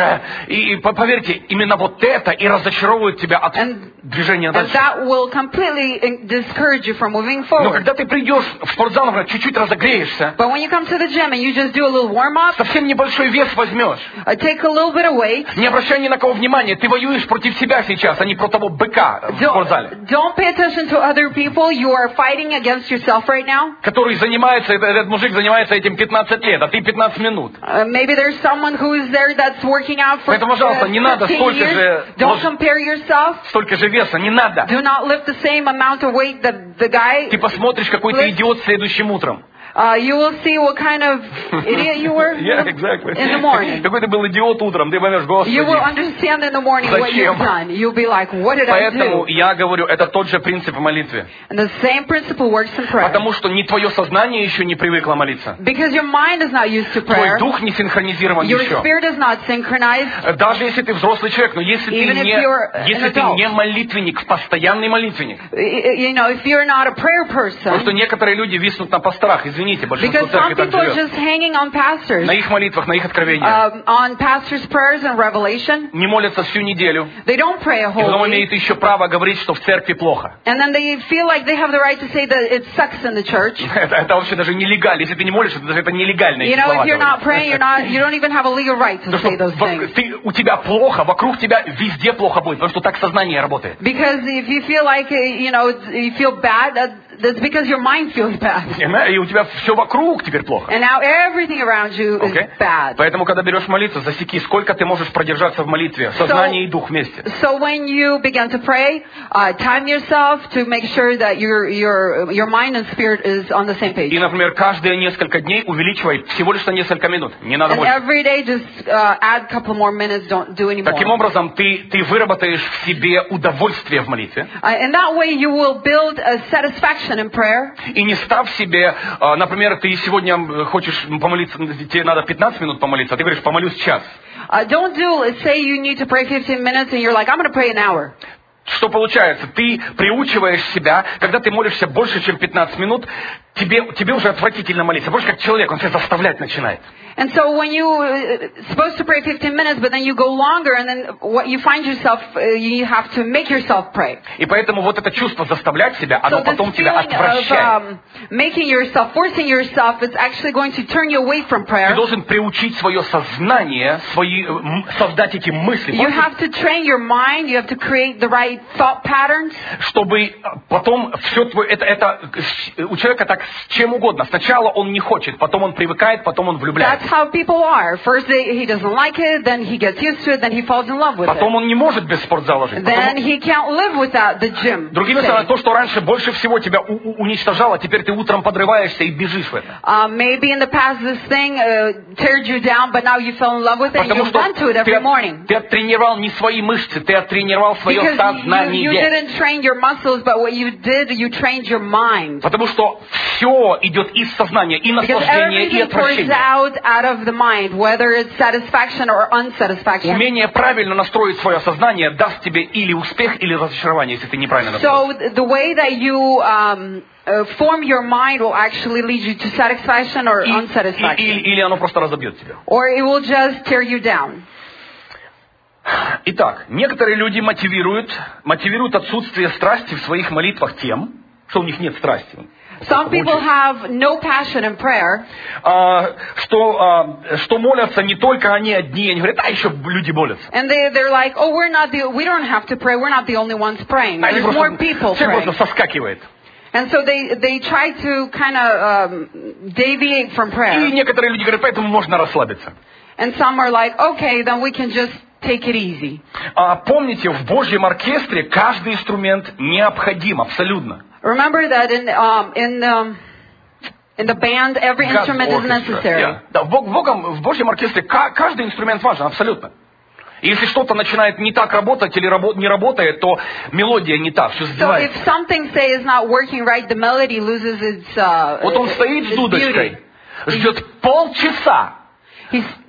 И, и, и поверьте, именно вот это и разочаровывает тебя от And- движения And дальше. that will completely in- discourage you from moving Но forward. когда ты придешь в спортзал, например, чуть-чуть разогреешься, But when you come to the gym and you just do a little warm-up, совсем небольшой вес возьмешь, uh, take a little bit of weight, не обращай ни на кого внимания, ты воюешь против себя сейчас, а не против того быка в спортзале, don't, don't pay attention to other people. You are fighting against yourself right now. который занимается, этот, этот мужик занимается этим пятнадцать лет, а ты пятнадцать минут. Uh, maybe there's someone who is there that's working out for Поэтому, пожалуйста, не надо fifteen столько years. же Don't ложь- compare yourself. Столько же веса, не надо. Do not lift the same amount of weight that the guy. Ты посмотришь, какой ты идиот следующим утром. Uh, you will see what kind of idiot you were Yeah, exactly. in the morning. Какой ты был идиот утром, ты поймешь, Господи. You will understand in the morning what Зачем? you've done. You'll be like, what did I Поэтому do? я говорю, это тот же принцип в молитве. And the same principle works in prayer. Потому что не твое сознание еще не привыкло молиться. Because your mind is not used to Твой prayer. дух не синхронизирован Your еще. spirit is not synchronized. Даже если ты взрослый человек, но если ты Even if не, you're an если ты adult. не молитвенник, постоянный молитвенник. Y- You know, if you're not a prayer Потому что person. некоторые люди виснут на пасторах, извините, большинство Because some церкви так people are живет. just hanging on pastors. На их молитвах, на их откровениях. Um, on pastors' prayers and revelation. Не молятся всю неделю. They don't pray a И потом whole имеют week. еще право говорить, что в церкви плохо. And then they feel like they have the right to say that it sucks in the church. Это, это вообще даже нелегально. Если ты не молишься, то даже это нелегально. You эти know, слова if you're not говорить. praying, you're not, you don't even have a legal right to Потому say those что things. во- ты- у тебя плохо, вокруг тебя везде плохо будет, потому что так сознание работает. Because if you feel like, uh, you know, you feel bad, that, that's because your mind feels bad. И у тебя все вокруг теперь плохо. And now everything around you is Окей? bad. Поэтому, когда берешь молиться, засеки, сколько ты можешь продержаться в молитве, сознание и дух вместе. So when you begin to pray, uh, time yourself to make sure that your, your, your mind and spirit is on the same page. И, например, каждые несколько дней увеличивай всего лишь на несколько минут. Не надо And больше. every day just uh, add a couple more minutes, don't do any more. Таким образом, ты, ты выработаешь в себе удовольствие в молитве. Uh, in that way you will build a satisfaction in prayer. И не став себе, а, например, ты сегодня хочешь помолиться, тебе надо пятнадцать минут помолиться, а ты говоришь, помолюсь час. Uh, don't do, say you need to pray fifteen minutes and you're like, I'm going to pray an hour. Что получается? Ты приучиваешь себя, когда ты молишься больше, чем пятнадцать минут, тебе, тебе уже отвратительно молиться. Больше как человек, он тебя заставлять начинает. And so when you uh, supposed to pray fifteen minutes, but then you go longer, and then what you find yourself, uh, you have to make yourself pray. И поэтому вот это чувство заставлять себя, So оно this потом тебя feeling of отвращает. um, making yourself, forcing yourself, is actually going to turn you away from Ты prayer. должен приучить свое сознание, свои, э, м, создать эти мысли, You have to train your mind. You have to create the right thought patterns. чтобы потом все твое, это, это с- у человека так с чем угодно. Сначала он не хочет, потом он привыкает, потом он влюбляется. That's how people are. First, they, he doesn't like it, then he gets used to it, then he falls in love with it. Потом он не может без спортзала жить. Then Потом- he can't live without the gym. Другими словами, то, что раньше больше всего тебя у- у- уничтожало, теперь ты утром подрываешься и бежишь в это. Uh, maybe in the past this thing uh, teared you down, but now you fell in love with it and Потому you что run to it ты, every morning. ты оттренировал не свои мышцы, ты оттренировал свое Because you, сознание. you didn't train your muscles, but what you did, you trained your mind. Потому что все идет из сознания, и Because наслаждение, и everything pours отвращение. out out of the mind, whether it's satisfaction or unsatisfaction. Умение правильно настроить свое сознание даст тебе или успех, или разочарование, если ты неправильно настроишь. So th- the way that you um, uh, form your mind will actually lead you to satisfaction or И- и- unsatisfaction. или, или оно просто разобьет тебя. Or it will just tear you down. Итак, некоторые люди мотивируют, мотивируют отсутствие страсти в своих молитвах тем, что у них нет страсти. Some people have no passion in prayer. А, что, а, что молятся не только они одни, они говорят, а еще люди молятся. And they, they're like, oh, we're not the, we don't have to pray. We're not the only ones praying. Они There's more просто, people все praying. просто соскакивает. And so they, they try to kind of um, deviate from И prayer. некоторые люди говорят, поэтому можно расслабиться. And some are like, okay, then we can just take it easy. А помните, в Божьем оркестре каждый инструмент необходим, абсолютно. Remember that in, um, in, um, in the band, every God's instrument is orchestra. necessary. Yeah. Да, в, Бог- Богом, в Божьем оркестре ка- каждый инструмент важен, абсолютно. И если что-то начинает не так работать или рабо- не работает, то мелодия не та, все So сбивается. if something, say, is not working right, the melody loses its, uh, Вот он стоит с its beauty. дудочкой, ждет полчаса. He's,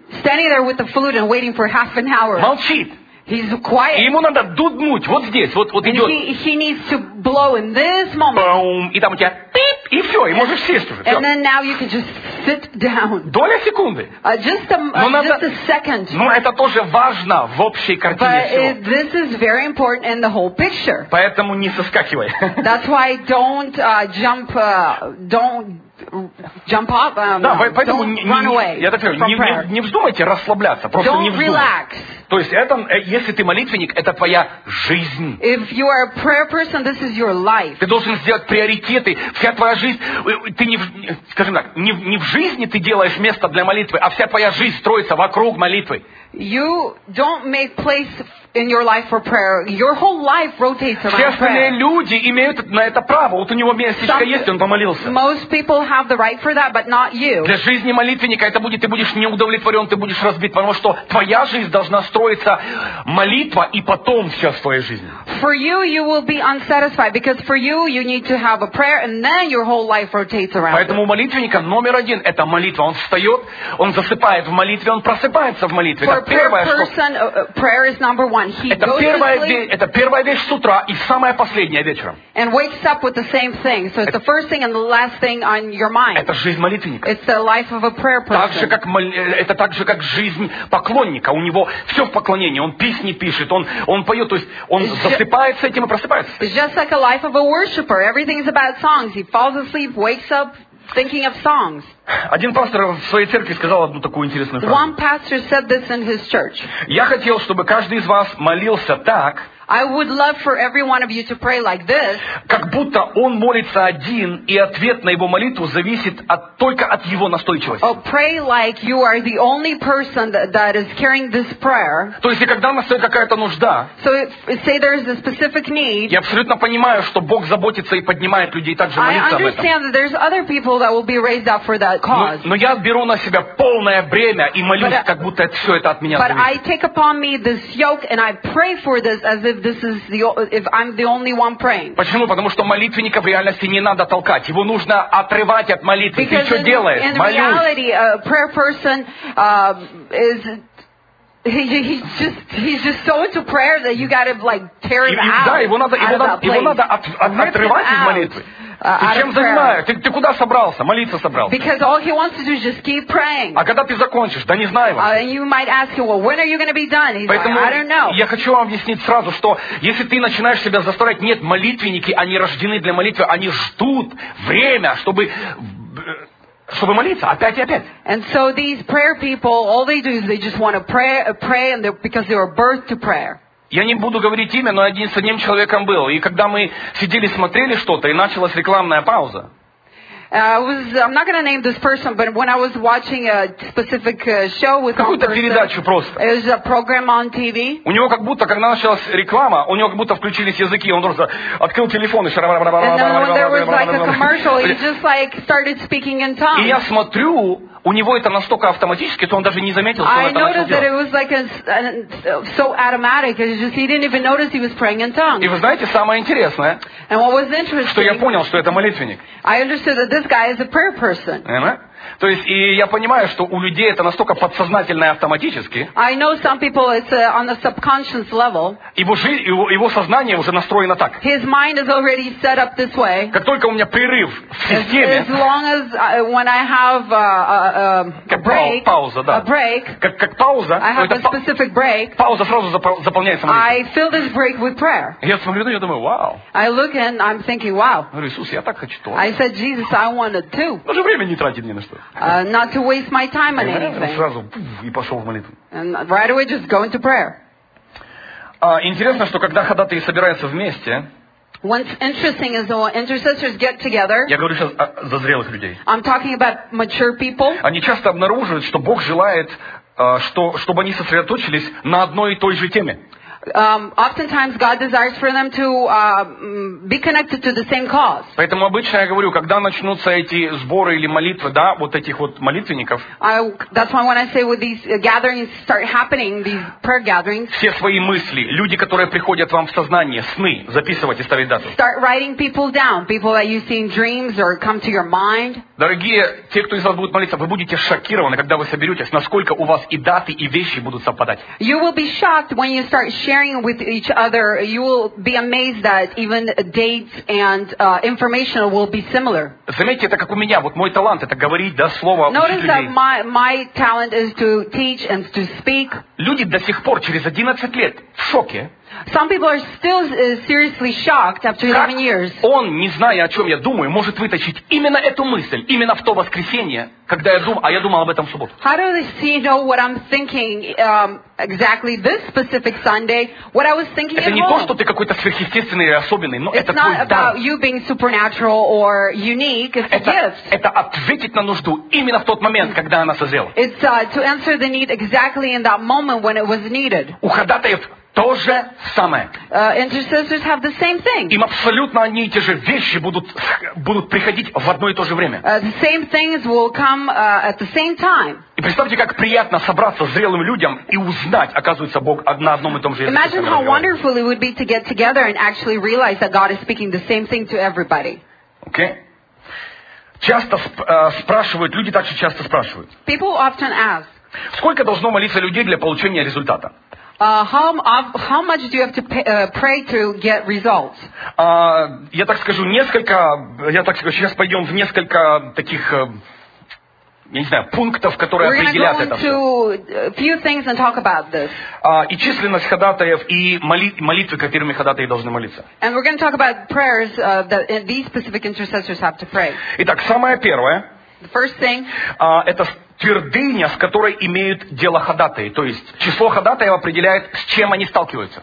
standing there with the flute and waiting for half an hour. Молчит. He's И quiet. ему надо дуднуть вот здесь, вот, вот And идет. he, he needs to blow in this moment. Баум, и там у тебя пип, и все, и можешь сесть уже. Всё. And then now you can just sit down. Доля секунды. Uh, just a, Но uh, надо- just a second. Но это тоже важно в общей картине But всего. it, this is very important in the whole picture. Поэтому не соскакивай. That's why don't uh, jump, uh, don't jump up, um, Да, по- поэтому don't не, run не- away я так говорю, from не, prayer. не- не вздумайте расслабляться, просто не Don't вздумайте. relax. То есть это, э, если ты молитвенник, это твоя жизнь. If you are a prayer person, this is your life. Ты должен сделать приоритеты. Вся твоя жизнь, э, ты не, в- не- скажем так, не, в- не в жизни ты делаешь место для молитвы, а вся твоя жизнь строится вокруг молитвы. You don't make place in your life for prayer. Your whole life rotates Все around остальные prayer. люди имеют на это право. Вот у него местечко Some- есть, он помолился. Most people have the right for that, but not you. Для жизни молитвенника это будет, ты будешь неудовлетворен, ты будешь разбит, потому что твоя жизнь должна строиться молитва и потом все в твоей жизни. For you, you will be unsatisfied because for you, you need to have a prayer and then your whole life rotates around it. Поэтому у молитвенника номер один это молитва. Он встает, он засыпает в молитве, он просыпается в молитве. For a Это prayer первое, что... person, uh, uh, prayer is number one. He Это goes to первая, sleep ве- это первая вещь с утра и самая последняя вечером. and wakes up with the same thing. So it's the first thing and the last thing on your mind. Это жизнь молитвенника. It's the life of a prayer Так же, person. как, мол- э, это так же, как жизнь поклонника. У него все в поклонении. Он песни пишет, он, он поет, то есть он It's ju- засыпает с этим и просыпается. It's just like a life of a worshiper. Everything is about songs. He falls asleep, wakes up thinking of songs. Один пастор в своей церкви сказал одну такую интересную фразу. One pastor said this in his church. Я хотел, чтобы каждый из вас молился так, I would love for every one of you to pray like this, как будто он молится один, и ответ на его молитву зависит от, только от его настойчивости. or pray like you are the only person that, that is carrying this prayer. То есть, и когда настает какая-то нужда, So if, say there's a specific need, я абсолютно понимаю, что Бог заботится и поднимает людей также I молиться об этом. understand that there's other people that will be raised up for that Но, cause. но я беру на себя полное бремя и молюсь, But I- как будто это, все это от меня But I зависит. take upon me this yoke and I pray for this as if this is the o- if I'm the only one praying. Почему? Потому что молитвенника в реальности не надо толкать. Его нужно отрывать от молитвы. Ты Because что in, делаешь? in Молюсь. reality, a prayer person uh, is he, he's just he's just so into prayer that you got to like tear И- him и- out. Да, его надо, out его of надо, that его place. надо от- от- Rip him отрывать из out, молитвы. uh, Ты out чем of prayer. занимаешься? Ты, ты куда собрался? Молиться собрался. Because all he wants to do is just keep praying. А когда ты закончишь? Да не знаю. Uh, and you might ask him, well, when are you going to be done? He's Поэтому like, I don't know. я хочу вам объяснить сразу, что если ты начинаешь себя заставлять, нет, молитвенники, они рождены для молитвы, они ждут время, чтобы, чтобы молиться опять и опять. And so these prayer people, all they do is they just want to pray, uh, pray, and they're, because they were birthed to prayer. Я не буду говорить имя, но один с одним человеком был. И когда мы сидели, смотрели что-то, и началась рекламная пауза, Uh, I was, I'm not going to name this person, but when I was watching a specific uh, show with one какую-то person, передачу просто. it was a program on T V. У него как будто, когда началась реклама, у него как будто включились языки, он просто открыл телефон и And then when there was like a commercial, he just like started speaking in И tongues. я смотрю, у него это настолько автоматически, что он даже не заметил, что он I это начал noticed that it делать. was like a, a, so automatic. It was just he didn't even notice he was praying in tongues. И вы знаете, самое интересное, And what was что я interesting, понял, что это молитвенник. I understood that this guy is a prayer person. Понимаете? То есть, и я понимаю, что у людей это настолько подсознательно и автоматически, I know some people it's uh, on the subconscious level. его, жизнь, его, его сознание уже настроено так. His mind is already set up this way. Как только у меня прерыв в As, системе, as long as uh, when I have uh, a, a, a как break, пау- пауза, да. a break, как, как пауза, I то have эта a па- specific break. пауза сразу запол- заполняется молитвой. I fill this break with prayer. Я смотрю, ну, я думаю, вау. I look and I'm thinking, wow. Говорю, Иисус, я так хочу то. I said, Jesus, I want it too. Даже время не тратить ни на что. Uh, not to waste my time on И anything. сразу пуф, и пошел в молитву. And right away just go into prayer. А, интересно, что когда ходатаи собираются вместе, What's interesting is when intercessors get together, я говорю сейчас о- за зрелых людей, I'm talking about mature people. они часто обнаруживают, что Бог желает, а, что, чтобы они сосредоточились на одной и той же теме. Um, oftentimes God desires for them to uh, mm, be connected to the same cause. Поэтому обычно я говорю, когда начнутся эти сборы или молитвы, да, вот этих вот молитвенников, I, that's why when I say when these uh, gatherings start happening, these prayer gatherings, все свои мысли, люди, которые приходят вам в сознание, сны, записывать и ставить дату. start writing people down, people that you see in dreams or come to your mind. Дорогие, те, кто из вас будет молиться, вы будете шокированы, когда вы соберетесь, насколько у вас и даты, и вещи будут совпадать. You will be shocked when you start sharing with each other. You will be amazed that even dates and uh, information will be similar. Заметьте, это как у меня, вот мой талант, это говорить, да, слово, учить Notice that людей. my, my talent is to teach and to speak. Люди до сих пор, через одиннадцать лет, в шоке. Some people are still uh, seriously shocked after Как eleven years. он, не зная, о чем я думаю, может вытащить именно эту мысль, именно в то воскресенье, когда я думал, а я думал об этом в субботу. How do they know what I'm thinking um, exactly this specific Sunday? What I was thinking Это at не то, что home. ты какой-то сверхъестественный или особенный, но It's это not твой дар. about you being supernatural or unique. It's a Это, gift. это ответить на нужду именно в тот момент, когда она созрела. It's uh, to answer the need exactly in that moment when it was needed. У ходатаев то же самое. Uh, intercessors have the same thing. Им абсолютно одни и те же вещи будут, будут приходить в одно и то же время. Uh, the same things will come uh, at the same time. И представьте, как приятно собраться зрелым людям и узнать, оказывается, Бог на одном и том же языке. Imagine how wonderful it would be to get together and actually realize that God is speaking the same thing to everybody. Okay? Часто сп- э, спрашивают, люди также часто спрашивают, People often ask, сколько должно молиться людей для получения результата? uh, how, of- how much do you have to pay, uh, pray to get results? А, я так скажу, несколько, я так скажу, сейчас пойдем в несколько таких, э, я не знаю, пунктов, которые We're going to определят go это все. into a few things and talk about this. А, и численность ходатаев, и моли- молитвы, которыми ходатаи должны молиться. And we're going to talk about prayers uh, that uh, these specific intercessors have to pray. Итак, самое первое, The first thing, а, это твердыня, с которой имеют дело ходатаи. То есть число ходатаев определяет, с чем они сталкиваются.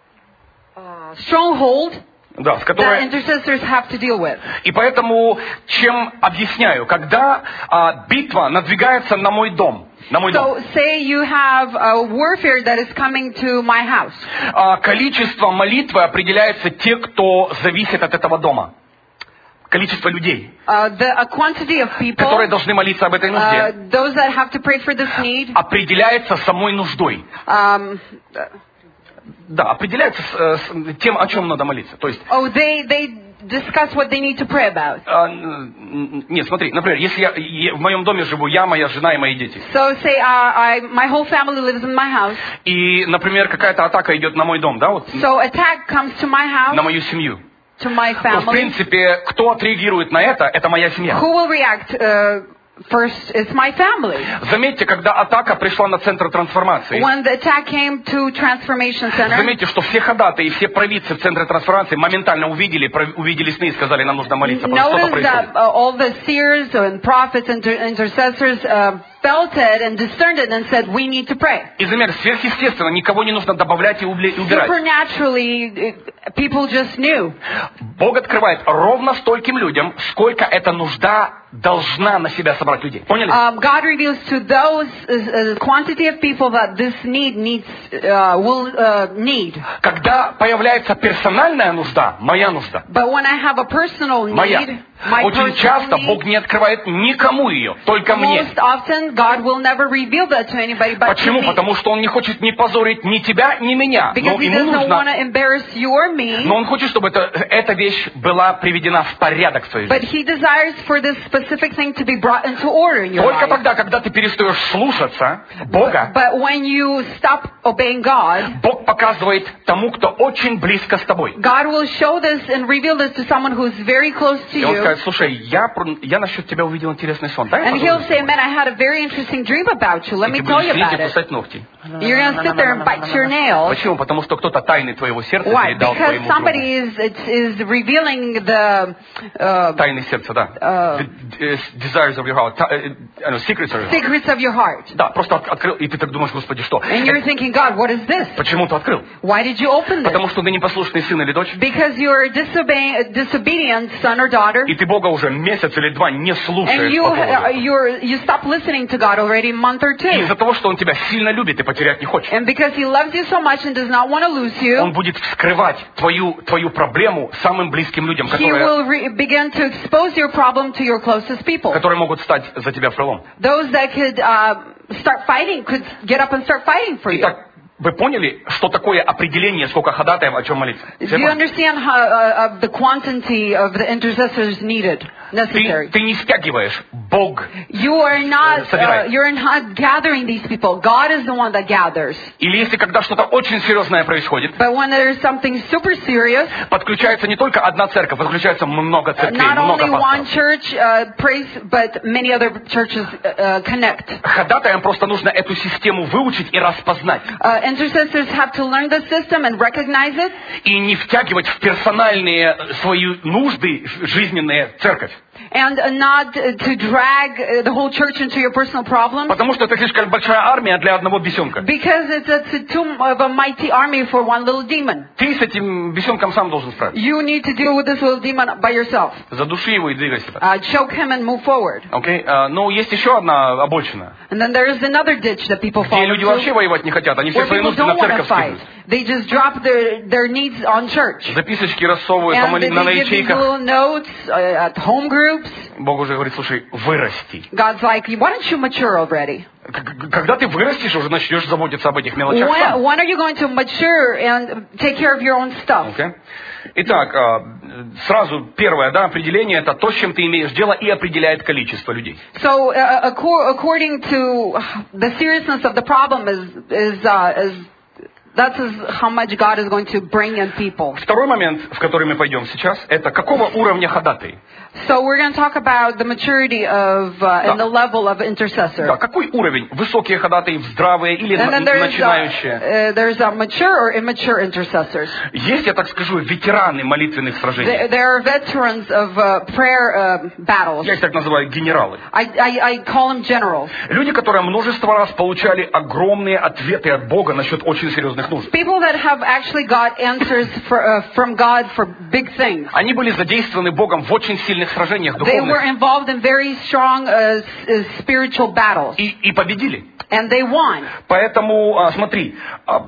uh, stronghold Да, с that которой... intercessors have to deal with. И поэтому, чем объясняю, когда а, битва надвигается на мой дом, на мой дом, So say you have a warfare that is coming to my house. а, количество молитвы определяется те, кто зависит от этого дома. Количество людей, Uh, the a quantity of people, которые должны молиться об этой нужде, uh, those that have to pray for this need, определяется самой нуждой. um, Да, определяется с, э, с тем, о чем надо молиться. То есть, oh, they they discuss what they need to pray about. а, н- нет, смотри, например, если я, я- в моем доме живу я, моя жена и мои дети, So say uh, I my whole family lives in my house. и, например, какая-то атака идет на мой дом, да, вот, So attack comes to my на house, мою семью, to my то, в family. принципе, кто отреагирует на это, это моя семья. Who will react uh, first? It's my family. Заметьте, когда атака пришла на центр трансформации, When the attack came to Transformation Center, заметьте, что все ходатаи и все провидцы в центре трансформации моментально увидели, про- увидели сны и сказали, нам нужно молиться, потому что что-то notice происходит. that uh, all the seers and prophets and inter- intercessors uh, felt it and discerned it and said, we need to pray. И заметь, сверхъестественно, никого не нужно добавлять и убли- и убирать. Supernaturally, uh, people just knew. Бог открывает ровно стольким людям, сколько эта нужда должна на себя собрать людей. Поняли? Um, God reveals to those uh, uh, quantity of people that this need needs uh, will uh, need. Когда появляется персональная нужда, моя нужда, But when I have a personal моя, need, my очень personal часто need, Бог не открывает никому ее, только мне. most often God will never reveal that to anybody but to Почему? me. Потому что Он не хочет ни позорить ни тебя, ни меня. Because Но He Ему doesn't want нужно, to embarrass you or me. но Он хочет, чтобы это, эта вещь была приведена в порядок в твоей But жизни. He desires for this specific thing to be brought into order in your Только life. тогда, когда ты перестаешь слушаться Бога, But when you stop obeying God, Бог показывает тому, кто очень близко с тобой. God will show this and reveal this to someone who's very close to И Он you. скажет, слушай, я, про- я насчет тебя увидел интересный сон. Дай я And поговорю he'll с say, тобой». man, I had a very interesting dream about you. Let И me ты tell будешь you сидеть about и it. кусать ногти. You're going to sit there and bite your nails. Почему? Потому что кто-то тайны твоего сердца Why? передал Because твоему другу. somebody is is revealing the uh, Тайны сердца, да. Uh, The, uh, desires of your heart. Та- э, I know, secrets of your heart. secrets of your heart. Да, просто от- открыл, и ты так думаешь, Господи, что? And you're thinking, God, what is this? Почему ты открыл? Why did you open this? Потому что ты непослушный сын или дочь, Because you're a disobeying, a disobedient son or daughter, и ты Бога уже месяц или два не And слушаешь you, по поводу uh, этого. you're, you stop listening to God already a month or И two. из-за того, что Он тебя сильно любит и потерять не хочет, And because He loves you so much and does not want to lose Он you, будет вскрывать твою, твою проблему самым близким людям, He которые, will re- begin to expose your problem to your closest people. которые могут стать за тебя крылом. Those that could uh, start fighting, could get up and start fighting for you. Итак, вы поняли, что такое определение, сколько ходатаев, о чем молиться? Do Все you поняли? understand how, uh, of the quantity of the intercessors needed, Ты, necessary? ты не стягиваешь. Бог. You are not, uh, собирает. you're not gathering these people. God is the one that gathers. Или если когда что-то очень серьезное происходит, But when there's something super serious, подключается не только одна церковь, подключается много uh, церквей, not много only one пасторов. church uh, prays, but many other churches uh, connect. Ходатаям просто нужно эту систему выучить и распознать. Uh, intercessors have to learn the system and recognize it, И не втягивать в персональные свои нужды жизненные церковь. and uh, not uh, to drag uh, the whole church into your personal problems. Потому что это слишком большая армия для одного бесенка. Because it's a, it's too of a mighty army for one little demon. Ты с этим бесенком сам должен справиться. You need to deal with this little demon by yourself. Задуши его и двигайся. Uh, choke him and move forward. Окей? А, но есть еще одна обочина, And then there is another ditch that people fall где люди вообще into, воевать не хотят. Они все where свои people нужды на don't want to церковь fight. скидывают. They just drop their, their needs on church. Записочки рассовывают And по they, моли- на they give these ячейках. little notes uh, at home groups. Бог уже говорит, слушай, вырасти. God's like, why don't you mature already? К- к- Когда ты вырастешь, уже начнешь заботиться об этих мелочах When, сам. when are you going to mature and take care of your own stuff? Окей? Итак, а, сразу первое, да, определение, это то, с чем ты имеешь дело, и определяет количество людей. So, uh, acco- according to the seriousness of the problem is is uh, is that's is how much God is going to bring in people. Второй момент, в который мы пойдем сейчас, это какого уровня ходатай? So we're going to talk about the maturity of uh, and Да. the level of intercessor. Да, какой уровень? Высокие ходатаи, здравые или And на- then there's начинающие? uh, uh, there's uh, mature or immature intercessors. Есть, я так скажу, ветераны молитвенных сражений. There, there are veterans of uh, prayer uh, battles. Я их так называю генералы. I, I I call them generals. Люди, которые множество раз получали огромные ответы от Бога насчет очень серьезных нужд. People that have actually got answers for, uh, from God for big things. Они были задействованы Богом в очень сильных сражениях They were духовных involved in very strong uh, s- uh, spiritual battles, и, и победили. and they won. Поэтому, а, смотри, а,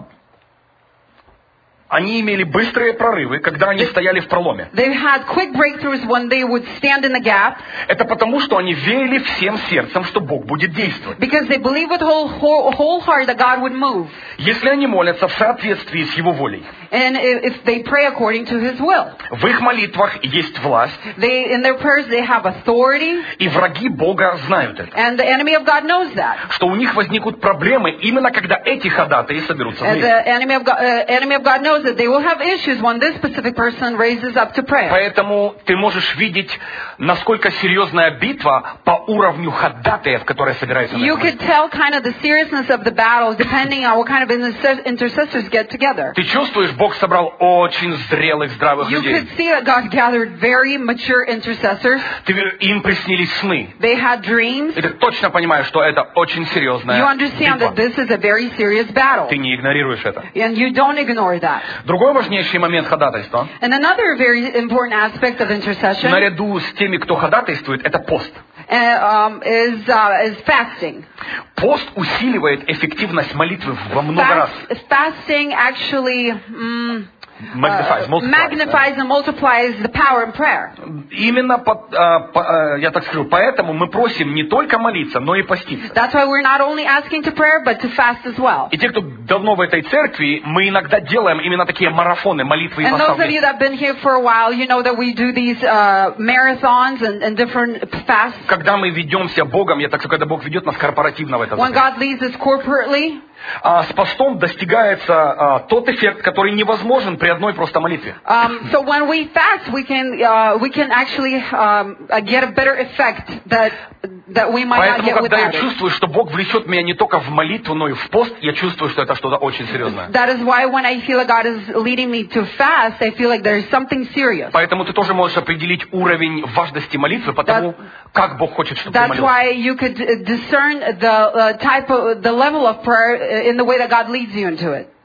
они имели быстрые прорывы, когда они стояли в проломе. They had quick breakthroughs when they would stand in the gap Это потому, что они верили всем сердцем, что Бог будет действовать. because they believed with whole, whole, whole heart that God would move. Если они молятся в соответствии с Его волей, And i- if they pray according to His will. в их молитвах есть власть, They, in their prayers, they have authority, и враги Бога знают это. and the enemy of God knows that. Что у них возникнут проблемы именно когда эти ходатаи соберутся And вместе. the enemy of God, uh, enemy of God knows that they will have issues when this specific person raises up to prayer. Поэтому ты можешь видеть, насколько серьезная битва по уровню ходатаев, которые собираются на You этом could молитве. tell kind of the seriousness of the battle depending on what kind of interse- intercessors get together. Ты чувствуешь, Бог собрал очень зрелых, здравых You людей. could see that God gathered very mature intercessors. Ты, им приснились сны. They had dreams. И ты точно понимаешь, что это очень серьезная You understand that битва. this is a very serious battle. Ты не игнорируешь это. And you don't ignore that. Другой важнейший момент ходатайства, And another very important aspect of intercession наряду с теми, кто ходатайствует, это пост. uh, um, is, uh, is fasting. Пост усиливает эффективность молитвы во много раз. Fast, fasting actually mm, Magnifies, uh, multiplies, magnifies and multiplies the power in prayer. Именно, по- а, по- а, я так скажу, поэтому мы просим не только молиться, но и поститься. That's why we're not only asking to prayer, but to fast as well. И те, кто давно в этой церкви, мы иногда делаем именно такие марафоны молитвы и And those of you поста. that have been here for a while, you know that we do these uh, marathons and, and different fasts. Когда мы ведемся Богом, я так скажу, когда Бог ведет нас корпоративно в этом. When God leads us corporately, А с постом достигается а, тот эффект, который невозможен при одной просто молитве. um, so when we fast, we can uh, we can actually um, uh, get a better effect that that we might not Поэтому, get когда я without it. чувствую, что Бог влечет меня не только в молитву, но и в пост, я чувствую, что это что-то очень серьезное. That is why when I feel that God is leading me to fast, I feel like there is something serious. Поэтому ты тоже можешь определить уровень важности молитвы по тому, как Бог хочет, чтобы ты That's молился. why you could uh, discern the uh, type of the level of prayer uh, in the way that God leads you into it.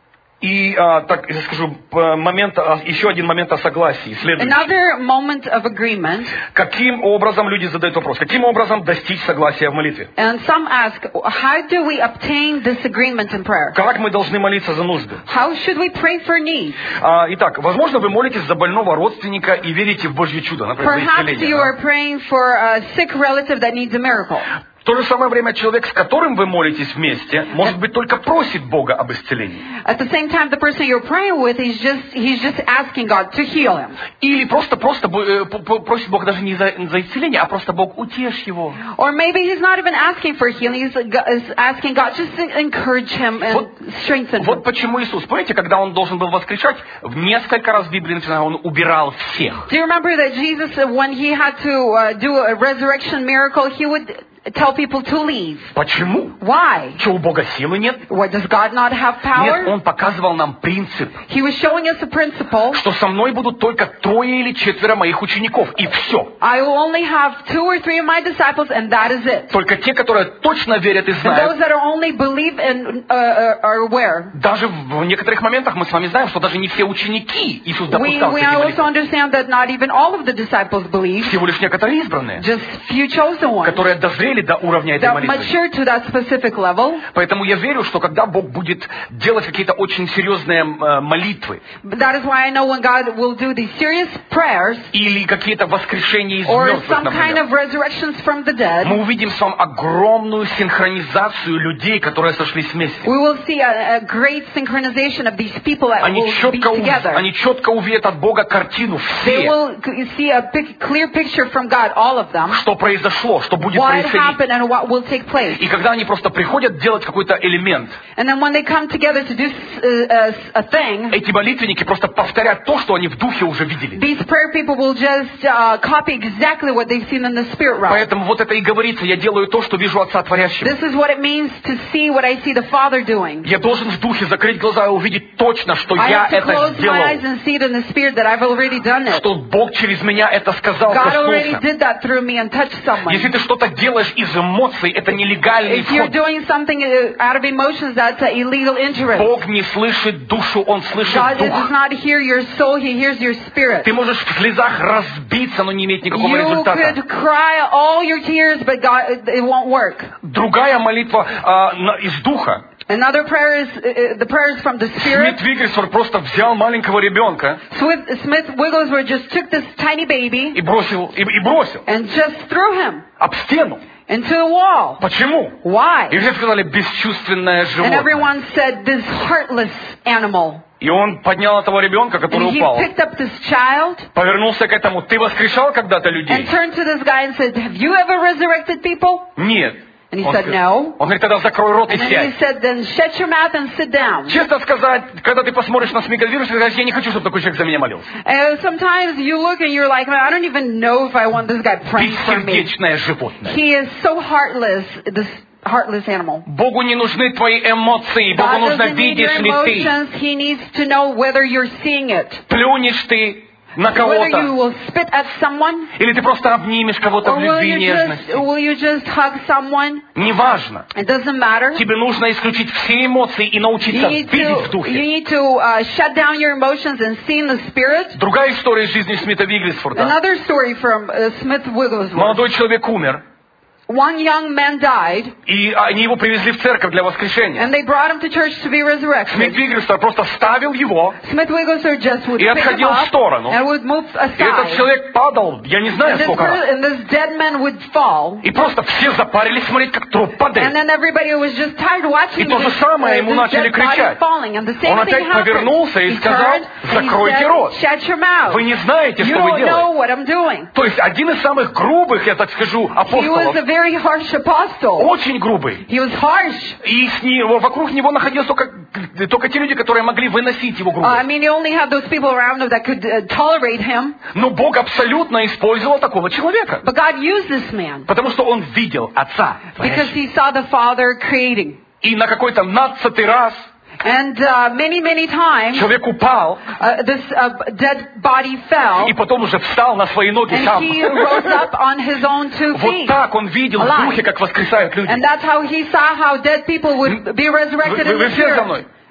И, а, так, я скажу, п- момент, а, еще один момент о согласии. Следующий. Another moment of agreement. Каким образом люди задают вопрос? Каким образом достичь согласия в молитве? And some ask, how do we obtain this agreement in prayer? Как мы должны молиться за нужды? How should we pray for needs? А, итак, возможно, вы молитесь за больного родственника и верите в Божье чудо, например, за Perhaps you исцеление. are praying for a sick relative that needs a miracle. В то же самое время человек, с которым вы молитесь вместе, может быть, только просит Бога об исцелении. At the same time, the person you're praying with, he's just he's just asking God to heal him. Или просто, просто э, п- п- просит Бога даже не за, за исцеление, а просто Бог, утешь его. Or maybe he's not even asking for healing, he's is asking God just to encourage him and Вот, strengthen вот him. почему Иисус, помните, когда Он должен был воскрешать, в несколько раз в Библии написано, Он убирал всех. Do you remember that Jesus, uh, when he had to uh, do a resurrection miracle, he would tell people to leave? Почему? Why? Что, у Бога силы нет? What, does God not have Нет, power? Он показывал нам принцип, He was showing us a principle. что со мной будут только трое или четверо моих учеников, и все. I will only have two or three of my disciples, and that is it. Только те, которые точно верят и And those знают. that are only believe and uh, uh, are aware. Даже в некоторых моментах мы с вами знаем, что даже не все ученики Иисус We, допускал к we таким also молитвам. understand that not even all of the disciples believe, Всего лишь некоторые избранные, just few chosen ones которые дозрели до уровня этой that молитвы. mature to that specific level. Поэтому я верю, что когда Бог будет делать какие-то очень серьезные э, молитвы That is why I know when God will do these serious prayers или какие-то воскрешения из or мертвых, some kind например, of resurrections from the dead, мы увидим с вами огромную синхронизацию людей, которые сошлись вместе. we will see a, a great synchronization of these people that Они will be четко, ув- together. они четко увидят от Бога картину, They все, will c- see a big, clear picture from God, all of them, что произошло, что будет what происходить. happened and what will take place. И когда они просто приходят делать какой-то элемент, And then when they come together to do s- uh, a, a thing, эти молитвенники просто повторят то, что они в духе уже видели. these prayer people will just uh, copy exactly what they've seen in the spirit realm. Поэтому вот это и говорится, я делаю то, что вижу Отца Творящего. This is what it means to see what I see the Father doing. Я должен в духе закрыть глаза и увидеть точно, что I я have to это close my eyes сделал. and see it in the spirit that I've already done it. Что Бог через меня это сказал, God already коснулся. did that through me and touched someone. Если ты что-то делаешь из эмоций, это нелегальный If you're вход. doing something uh, out of emotions, that's an illegal interest. Бог не слышит душу, Он слышит God does дух. not hear your soul, He hears your spirit. Ты можешь в слезах разбиться, но не иметь никакого You результата. could cry all your tears, but God, it won't work. Другая молитва а, на- из духа. Another prayer is uh, the prayers from the spirit. Смит Вигельсворт просто взял маленького ребенка Smith, Smith Wigglesworth just took this tiny baby и бросил, и, и бросил and just threw him об стену. into the wall. Почему? И Why? все сказали, бесчувственное And животное. everyone said, this heartless animal. И он поднял этого ребенка, который And he упал, picked up this child повернулся к этому. Ты воскрешал когда-то and людей? turned to this guy and said, have you ever resurrected people? Нет. And he Он said, говорит- no. Он говорит, тогда закрой рот и And then he сядь. said, then shut your mouth and sit доwn. Честно сказать, когда ты посмотришь на Смит-Вигельсворт, ты скажешь, я не хочу, чтобы такой человек за меня молился. And sometimes you look and you're like, I don't even know if I want this guy praying for me. Бессердечное животное. He is so heartless, this heartless animal. Богу не нужны твои эмоции. Богу God нужно, doesn't need your видишь ли ты. emotions. He needs to know whether you're seeing it. Плюнешь ты на Whether you кого-то. will spit at someone, Или ты просто обнимешь кого-то or в will любви и you нежности. just, will you just hug someone? Неважно. It doesn't matter. Тебе нужно исключить все эмоции и You научиться need видеть в to, you духе. need to uh, shut down your emotions and see in the spirit. Другая история из жизни Смита Вигельсворта. Another story from uh, Smith Wigglesworth. Молодой человек умер, One young man died, и они его привезли в церковь для воскрешения. and they brought him to church to be Смит resurrected. Вигельсворт просто ставил его, Smith Wigglesworth just would И pick him отходил в up сторону. and would move и этот aside. человек падал, я не знаю And this, сколько раз. per- and this dead man would fall. И просто все запарились смотреть, как труп And падает. then everybody was just tired watching И то же this, самое uh, ему this начали dead body кричать. falling. And the same Он thing опять happened. повернулся и He сказал, turned and he закройте said, рот. shut your mouth. Вы не знаете, You что вы don't know делаете. what I'm doing. То есть один из самых грубых, я так скажу, He was a апостолов, very harsh apostle. очень грубый. He was harsh. И с ним, вокруг него находились только, только те люди, которые могли выносить его Uh, I грубость. mean, he only had those people around him that could uh, tolerate him. Но Бог абсолютно использовал такого человека. But God used this man Потому что он видел Отца. because he saw the Father creating. И на какой-то нацатый раз And uh, many, many times, человек упал, uh, this uh, dead body fell, и потом уже встал на свои ноги and сам. he rose up on his own two Вот feet. так он видел в Alive. духе, как воскресают люди. And that's how he saw how dead people would be Вы, resurrected вы- in вы the все за spirit. мной?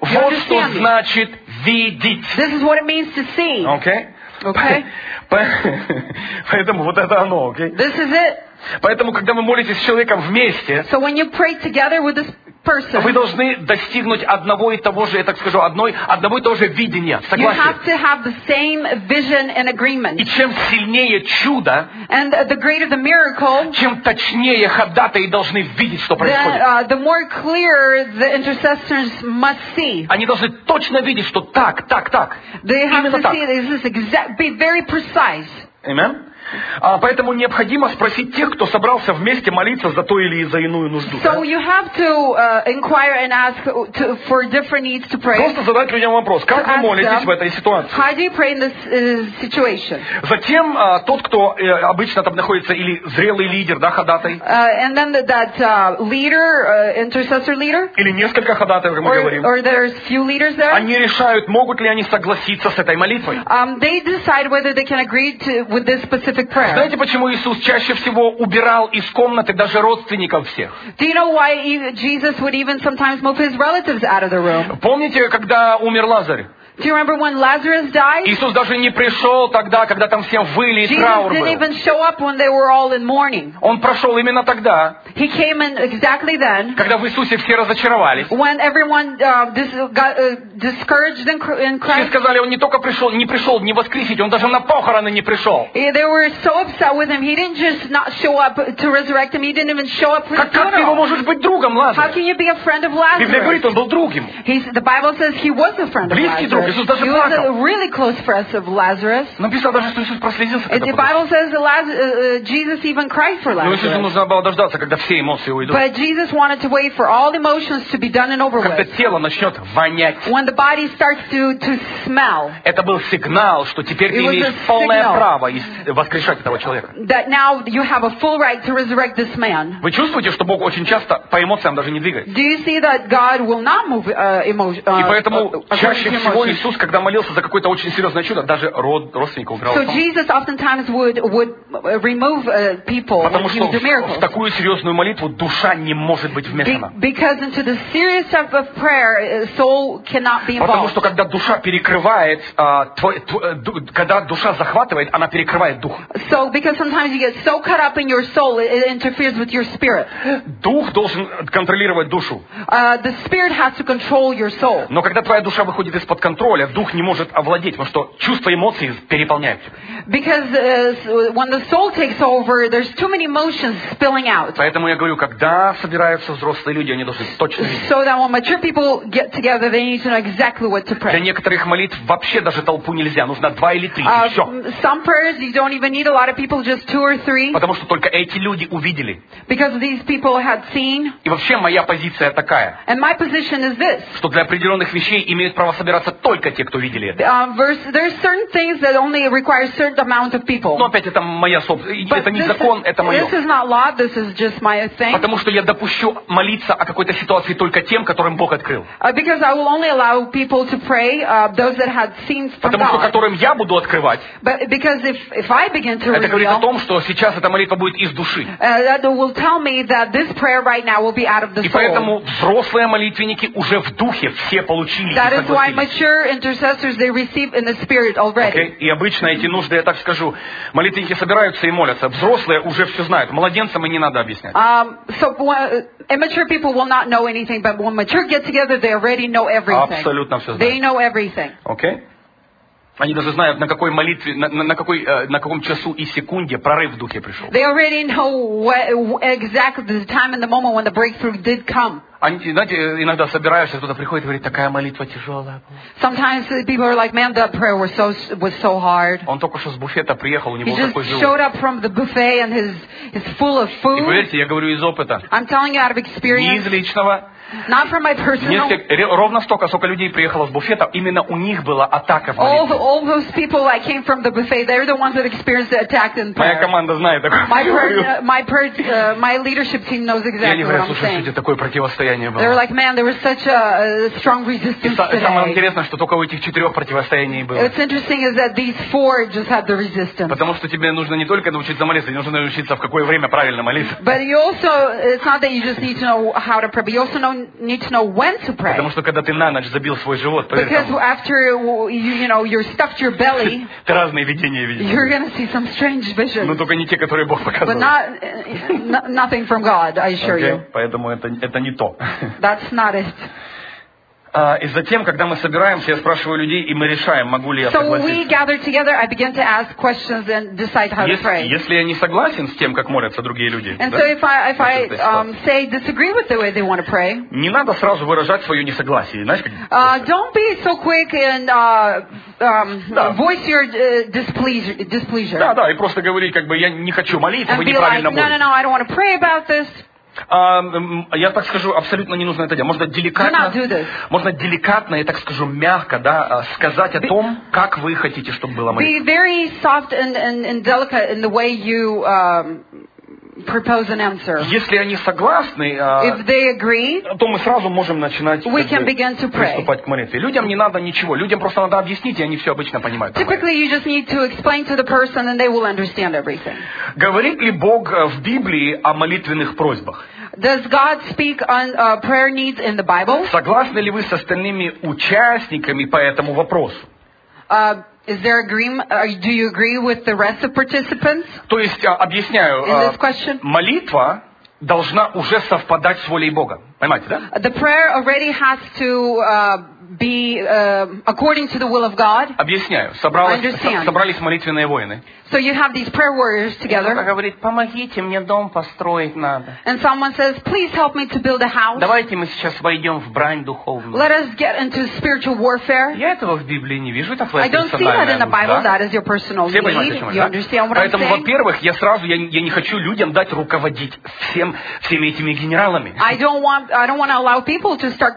You Вот что understand me? значит видеть. This is what it means to see. Окей? Okay? Поэтому вот это оно, окей? This is it. Поэтому, когда вы молитесь с человеком вместе, So when you pray together with this person, вы должны достигнуть одного и того же, я так скажу, одной, одного и того же видения, you согласия. have to have the same vision and agreement. И чем сильнее чудо, And the greater the miracle, чем точнее ходатаи должны видеть, что then, происходит. uh, the more clear the intercessors must see. Они должны точно видеть, что так, так, так. They have Именно to так. see this is exact, be very precise. Amen? А, поэтому необходимо спросить тех, кто собрался вместе молиться за то или за иную нужду. So Да? you have to uh, inquire and ask to, for different needs to pray. Просто задать людям вопрос, как вы Ask молитесь them, в этой ситуации? How do you pray in this uh, situation? Затем а, тот, кто э, обычно там находится, или зрелый лидер, да, ходатай, Uh, and then the, that uh, leader, uh, intercessor leader, или несколько ходатаев, как мы or, говорим, or there's few leaders there. они решают, могут ли они согласиться с этой молитвой. Um, they decide whether they can agree to with this specific prayer. Знаете, почему Иисус чаще всего убирал из комнаты даже родственников всех? Do you know why e- Jesus would even sometimes move his relatives out of the room? Помните, когда умер Лазарь? Do you remember when Lazarus died? Иисус даже не пришел тогда, когда там всем выли, и Jesus траур didn't был. even show up when they were all in mourning. Он прошел именно тогда, He came in exactly then, когда в Иисусе все разочаровались. when everyone uh, dis- got uh, discouraged in, Chr- in Все Christ. сказали, он не только пришел, не пришел не воскресить, он даже на похороны не пришел. Eh, They were so upset with him. He didn't just not show up to resurrect him. He didn't even show up for the Как, как ты его funeral. можешь быть другом, How Лазарь? can you be a friend of Библия говорит, Lazarus? он был друг ему. He's, the Bible says he was a friend of Близкий друг. Lazarus. Иисус даже He was плакал. a really close friend of Lazarus. Написано даже, что Иисус прослезился. And когда the подошел. Bible says that Laz- uh, uh, Jesus even cried for Но Иисусу Lazarus. нужно было дождаться, когда все эмоции уйдут. But Jesus wanted to wait for all emotions to be done and over Когда with. тело начнет вонять. When the body starts to, to smell, Это был сигнал, что теперь ты It was имеешь a полное signal. право ис- воскрешать этого человека. that now you have a full right to resurrect this man. Вы чувствуете, что Бог очень часто по эмоциям даже не двигается? Do you see that God will not move uh, emotion? Uh, И поэтому uh, чаще according to всего emotions? Иисус, когда молился за какое-то очень серьезное чудо, даже род, родственника убирал. So Jesus oftentimes would would uh, remove uh, people Потому when he что would do в, в miracles. такую серьезную молитву душа не может быть Be- вмешана. because into the serious type of prayer, uh, soul cannot be Потому involved. что когда душа перекрывает, а, твой- тв- ду- когда душа захватывает, она перекрывает дух. So because sometimes you get so caught up in your soul, it, it interferes with your spirit. Дух должен контролировать душу. Uh, the spirit has to control your soul. Но когда твоя душа выходит из-под контроля, дух не может овладеть, потому что чувства, эмоции переполняют тебя. Because uh, when the soul takes over, there's too many emotions spilling out. Поэтому я говорю, когда собираются взрослые люди, они должны точно видеть. So that when mature people get together, they need to know exactly what to Для pray. некоторых молитв вообще даже толпу нельзя, нужно два или три, Uh, и все. some prayers you don't even need a lot of people, just two or three, Потому что только эти люди увидели. because these people had seen. И вообще моя позиция такая, And my position is this. что для определенных вещей имеют право собираться только те, кто видели это. Uh, verse, there's certain things that only require certain amount of people. Но опять это моя собственность, But это не this закон, is, это мое. this is not law, this is just my thing. Потому что я допущу молиться о какой-то ситуации только тем, которым Бог открыл. Uh, because I will only allow people to pray, uh, those that had seen from Потому что God. которым я буду открывать, But because if, if I begin to это говорит о reveal, том, что сейчас эта молитва будет из души. uh, that will tell me that this prayer right now will be out of the И soul. поэтому взрослые молитвенники уже в духе все получили и That is why согласились. mature intercessors, they receive in the spirit already. Окей? И обычно эти нужды, я так скажу, молитвенники собираются и молятся. Взрослые уже все знают. Младенцам и не надо объяснять. Um, so when, immature people will not know anything, but when mature get together, they already know everything. Абсолютно все They знают. know everything. Окей? Они даже знают, на какой молитве, на, на- на какой, э, на каком часу и секунде прорыв в духе пришел. They already know what, exactly the time and the moment when the breakthrough did come. Они, знаете, иногда собираешься, кто-то приходит и говорит, такая молитва тяжелая была. Sometimes people are like, man, that prayer was so was so hard. Он только что с буфета приехал, у He него just такой showed живот. up from the buffet and his is full of И food. поверьте, я говорю из опыта. I'm telling you out of Не experience, из личного. not from my personal. Несколько, ре- ровно столько, сколько людей приехало с буфета, именно у них была атака в All, молитве. all those people that came from the buffet, they're the ones that experienced the attack in Моя prayer. команда знает такое. My per, my per, uh, my leadership team knows И они exactly what говорят, I'm слушай, saying. слушайте, такое противостояние They're было. like, man, there was such a, a strong И resistance са- самое today. интересное, что только у этих четырех противостояний было. What's interesting is that these four just had the resistance. Потому что тебе нужно не только научиться молиться, тебе нужно научиться, в какое время правильно молиться. But you also, it's not that you just need to know how to pray, but you also know, I need to know when to pray. Потому что когда ты на ночь забил свой живот, поверь, Because там, after you, you know, you're stuffed your belly, ты разные видения видишь. you're going to see some strange Но visions. только не те, которые Бог But показывает. not, uh, n- nothing from God, I assure Окей? you. Поэтому это, это не то. That's not it. А, и затем, когда мы собираемся, я спрашиваю людей, и мы решаем, могу ли я So when we согласиться. gather together, I begin to ask questions and decide how to Если, pray. если я не согласен с тем, как молятся другие люди, And да, so if I, if I этой um, say disagree with the way they want to pray, не надо сразу выражать свое несогласие. Знаешь, как... uh, don't be so quick and uh, um, Да. voice your uh, displeasure. displeasure. Да, да, и просто говорить, как бы, я не хочу молиться, And вы be like, неправильно no, no, молитесь. no, I don't want to pray about this. А, м, я так скажу, абсолютно не нужно это делать. Можно Do not деликатно, do this. можно деликатно, я так скажу, мягко, да, а, сказать о том, как вы хотите, чтобы было молитва. Be very soft and, and, and delicate in the way you um, propose an answer. Если они согласны, а, If they agree, то мы сразу можем начинать we как can бы, begin to pray. приступать к молитве. Людям не надо ничего, людям просто надо объяснить, и они все обычно понимают. Typically, you just need to explain to the person and they will understand everything. Говорит ли Бог э, в Библии о молитвенных просьбах? Does God speak on uh, prayer needs in the Bible? Согласны ли вы с остальными участниками по этому вопросу? Uh, is there agreement? Uh, do you agree with the rest of participants То есть, а, объясняю, in а, this question? молитва должна уже совпадать с волей Бога. Понимаете, да? The prayer already has to uh, be uh, according to the will of God. Объясняю. Собралось, Understand. со- собрались молитвенные воины. So you have these prayer warriors Кто-то together, говорит, помогите, мне дом построить надо. and someone says, please help me to build a house. Давайте мы сейчас войдем в брань духовную. Let us get into spiritual warfare. Я этого в Библии не вижу. Это I твоя don't see that in the Bible. персональная нужда. That is your personal Все понимаете, о need. чем You я, да? understand what I'm Поэтому, saying? во-первых, я сразу, я, я не хочу людям дать руководить всем, всеми этими генералами. I don't want I don't want to allow people to start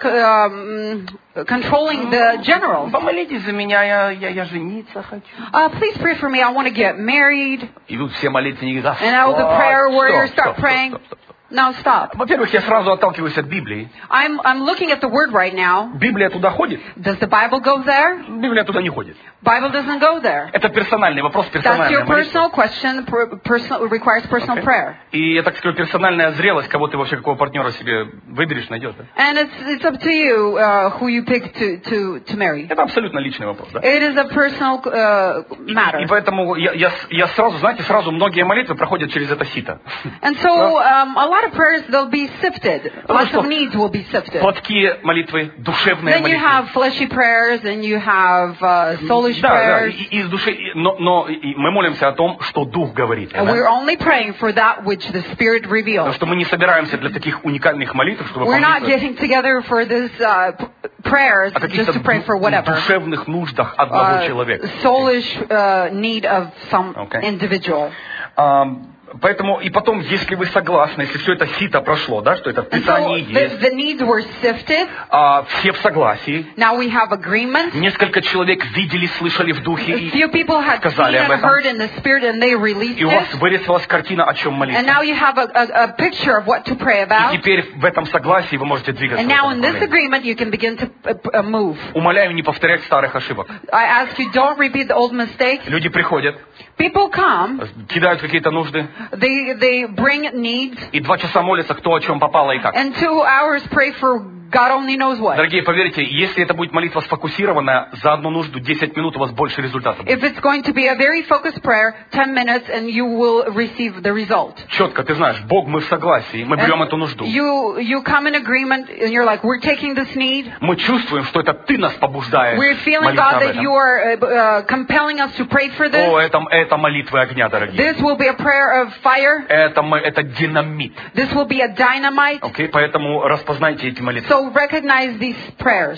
um, controlling the generals. Помолитесь за меня, я, я, я жениться хочу. Uh, please pray for me. I want to get married. И тут все молитвенники говорят, And all the prayer warriors стоп, start стоп, praying. стоп, стоп, стоп. Now stop. Во-первых, я сразу отталкиваюсь от Библии. I'm I'm looking at the word right now. Библия туда ходит, Does the Bible go there? Библия туда не ходит. Bible doesn't go there. Это персональный вопрос, That's персональная your молитва. personal question. Per, personal requires personal Окей? prayer. И я так скажу, персональная зрелость, кого ты вообще, какого партнера себе выберешь, найдешь. Да? And it's it's up to you uh, who you pick to to to marry. Это абсолютно личный вопрос. Да? It is a personal uh, И, matter. и поэтому я, я, я сразу, знаете, сразу многие молитвы проходят через это сито. And so um, a lot of prayers they'll be sifted. Lots что of needs will be sifted. Плотские молитвы, душевные Then you молитвы. have fleshy prayers and you have uh, soulish Да, да, prayers. и- из души, и- но, но и мы молимся о том, что Дух говорит. And да? we're only praying for that which the Spirit Потому reveals. что мы не собираемся для таких уникальных молитв, чтобы We're not помолиться getting together for this uh, p- prayers о каких-то just to pray for ду- whatever. душевных нуждах одного Uh, человека. soulish uh, need of some Okay. individual. А, Поэтому, и потом, если вы согласны, если все это сито прошло, да, что это в And so Писании the, есть, the needs were sifted. а, все в согласии, Now we have agreement. несколько человек видели, слышали в духе, A и, few people had seen сказали об and этом. heard in the Spirit and they released и у вас it. вырисовалась картина, о чем And молиться. now you have a, a, a picture of what to pray И about. теперь в этом согласии вы можете двигаться. And в now этом in this направлении. agreement you can begin to uh, uh, move. Умоляю не повторять старых ошибок. I ask you, don't repeat the old mistakes. Люди приходят, People come, кидают какие-то нужды, they they bring needs, и два часа молятся, кто о чем попало и как. and two hours pray for God only knows what. Дорогие, поверьте, если это будет молитва сфокусированная, за одну нужду десять минут у вас больше результата будет. If it's going to be a very focused prayer, ten minutes and you will receive the result. Четко, ты знаешь, Бог, мы в согласии, мы берем эту нужду. You you come in agreement and you're like, we're taking this need. Мы чувствуем, что это ты нас побуждаешь We're feeling, молиться God, об that you этом. are uh, uh, compelling us to pray for О, this. это, это молитвы огня, дорогие. This will be a prayer of fire. Это, мы- это динамит. This will be a dynamite. Окей, поэтому распознайте эти молитвы. So recognize these prayers.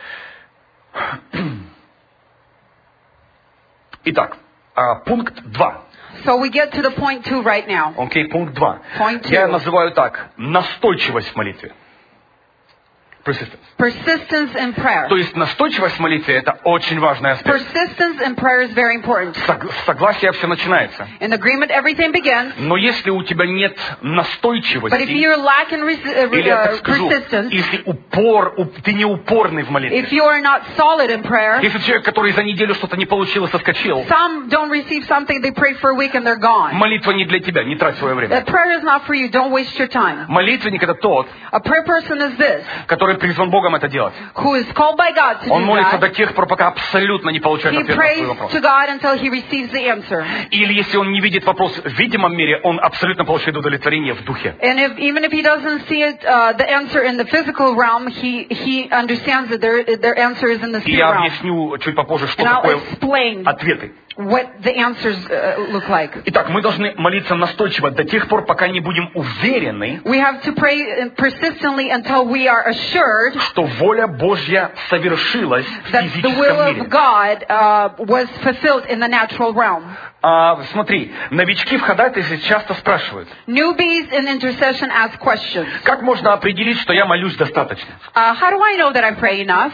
Итак, а, пункт два. So we get to the point two right now. Окей, пункт два. Point two. Я называю так, настойчивость в молитве. Persistence. Persistence in prayer. То есть настойчивость в молитве – это очень важный аспект. Persistence in prayer is very important. Сог- с согласия все начинается. In agreement, everything begins. Но если у тебя нет But if настойчивости, you're lacking res- uh, или я так uh, скажу, persistence, если упор, уп- ты не упорный в молитве, if you are not solid in prayer, если человек, который за неделю что-то не получилось, соскочил, some don't receive something, they pray for a week and they're gone. молитва не для тебя, не трать свое время. That prayer is not for you. Don't waste your time. Молитвенник – это тот, A prayer person is this, который призван Богом это делать. who is called by God to Он do молится that. до тех пор, пока абсолютно не получает He ответ на свой prays вопрос. to God until he receives the answer. Или если он не видит вопрос в видимом мире, он абсолютно получает удовлетворение в духе. And if, even if he doesn't see it, uh, the answer in the physical realm, he, he understands that their, their answer is in the И spirit я realm. объясню чуть попозже, что And I'll такое explain ответы. what the answers uh, look like. Итак, мы должны молиться настойчиво до тех пор, пока не будем уверены, We have to pray persistently until we are assured что воля Божья совершилась в that the will физическом of мире. God uh, was fulfilled in the natural realm. А, смотри, новички в ходатайстве часто спрашивают, Newbies in intercession ask questions. как можно определить, что я молюсь достаточно? Uh, how do I know that I pray enough?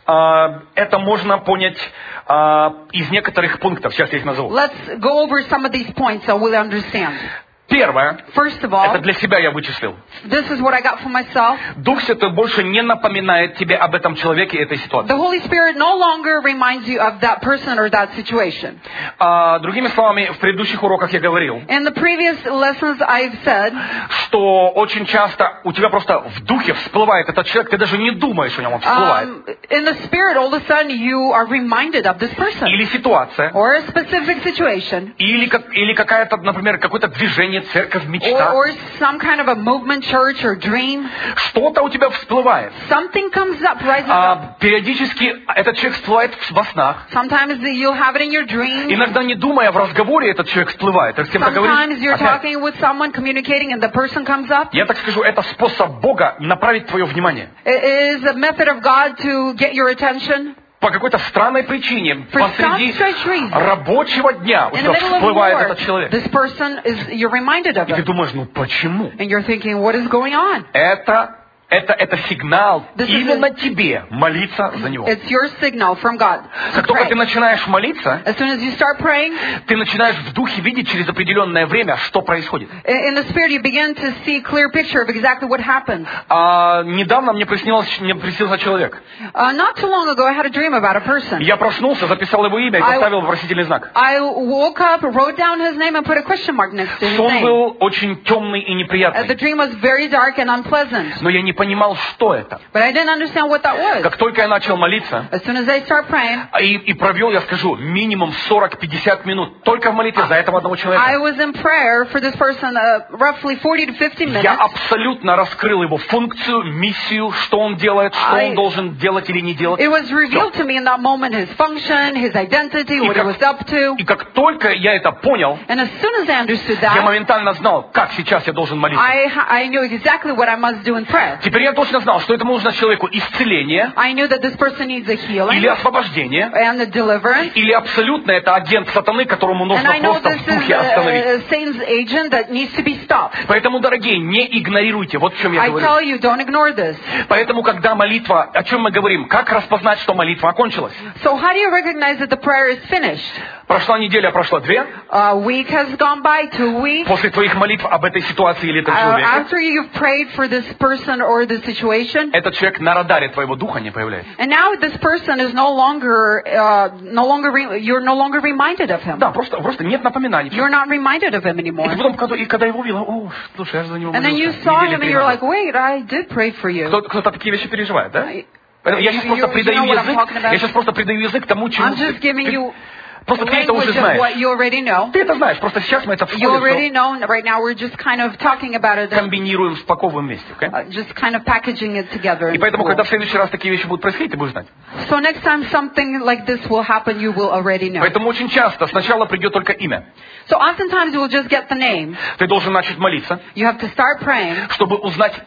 А, это можно понять а, из некоторых пунктов, сейчас я их назову. Let's go over some of these points so we'll understand. Первое, First of это all, для себя я вычислил. this is what I got for myself. Дух Святой больше не напоминает тебе об этом человеке и этой ситуации. The Holy Spirit no longer reminds you of that person or that situation. А, другими словами, в предыдущих уроках я говорил, In the previous lessons I've said что очень часто у тебя просто в духе всплывает этот человек, ты даже не думаешь о нем, он всплывает. um, in the Spirit, all of a sudden you are reminded of this person. Или ситуация, Or a specific situation. или, как, или какая-то, например, какое-то движение, церковь, Or, мечта. or some kind of a movement, church, or dream. Что-то у тебя всплывает. Something comes up, rises up. А, периодически этот человек всплывает в- во снах. Sometimes you'll have it in your dreams. Иногда, не думая, в разговоре этот человек всплывает. Ты с кем-то говоришь, Sometimes you're опять. talking with someone, communicating, and the person comes up. Я так скажу, это способ Бога направить твое внимание. It is a method of God to get your attention. По какой-то странной причине, For some посреди strange reason. рабочего дня у In the тебя middle of всплывает work, этот человек. this person is, you're reminded of И ты it. думаешь, ну почему? And you're thinking, what is going on? Это, это, это сигнал This is именно a- тебе молиться за него. It's your signal from God. Как to только pray. ты начинаешь молиться, As soon as you start praying, ты начинаешь в духе видеть через определенное время, что происходит. in the Spirit you begin to see a clear picture of exactly what happens. А, недавно мне приснился, мне приснился человек. Uh, not too long ago, I had a dream about a person. Я проснулся, записал его имя и I- поставил вопросительный знак. I woke up, wrote down his name, and put a question mark next to his Сон name. был очень темный и Uh, the неприятный. dream was very dark and unpleasant. Но я не понимал, что это. But I didn't understand what that was. Как только я начал молиться, As soon as I start praying, и, и провел, я скажу, минимум сорок-пятьдесят минут только в молитве за этого одного I человека, was in prayer for this person uh, roughly forty to fifty minutes. я абсолютно раскрыл его функцию, миссию, что он делает, что I- он должен делать или не делать. It was revealed to me in that moment his function, his identity, what he was up to. И как только я это понял, And as soon as I understood я that, моментально знал, как сейчас я должен молиться. I, I knew exactly what I must do in prayer. Теперь я точно знал, что этому нужно человеку исцеление, I knew that this person needs a healing или освобождение, and a deliverance. или абсолютно это агент сатаны, которому And нужно I know просто this в is духе a, остановить. a Satan's agent that needs to be stopped. Поэтому, дорогие, не игнорируйте. Вот в чем я I говорю. tell you, don't ignore this. Поэтому, когда молитва, о чем мы говорим, как распознать, что молитва окончилась? So how do you recognize that the prayer is finished? Прошла неделя, прошла две. A week has gone by, two weeks. После твоих молитв об этой ситуации или этом Uh, человеке, after you've prayed for this person or the situation, этот человек на радаре твоего духа не появляется. and now this person is no longer, uh, no longer, re- you're no longer reminded of him. Да, просто, просто нет напоминаний. You're not reminded of him И anymore. потом, когда, и когда его увидел, о, слушай, я же за него And then you молился. saw недели him and три you're назад». like, wait, I did pray for you. Кто- Кто-то такие вещи переживает, да? Поэтому я сейчас You- просто you придаю know what I'm язык, talking about? я сейчас просто придаю язык тому, чему I'm just giving ты- you просто ты это уже language of what знаешь. you already know. Ты это знаешь, просто сейчас мы это в You школе already know. Right now we're just kind of talking about it, and, комбинируем, спаковываем вместе. окей? uh, just kind of packaging it together. И in поэтому, school. когда в следующий раз такие вещи будут происходить, ты будешь знать. So next time something like this will happen, you will already know. Поэтому очень часто сначала придет только имя. So oftentimes you will just get the name. Ты должен начать молиться, You have to start praying чтобы узнать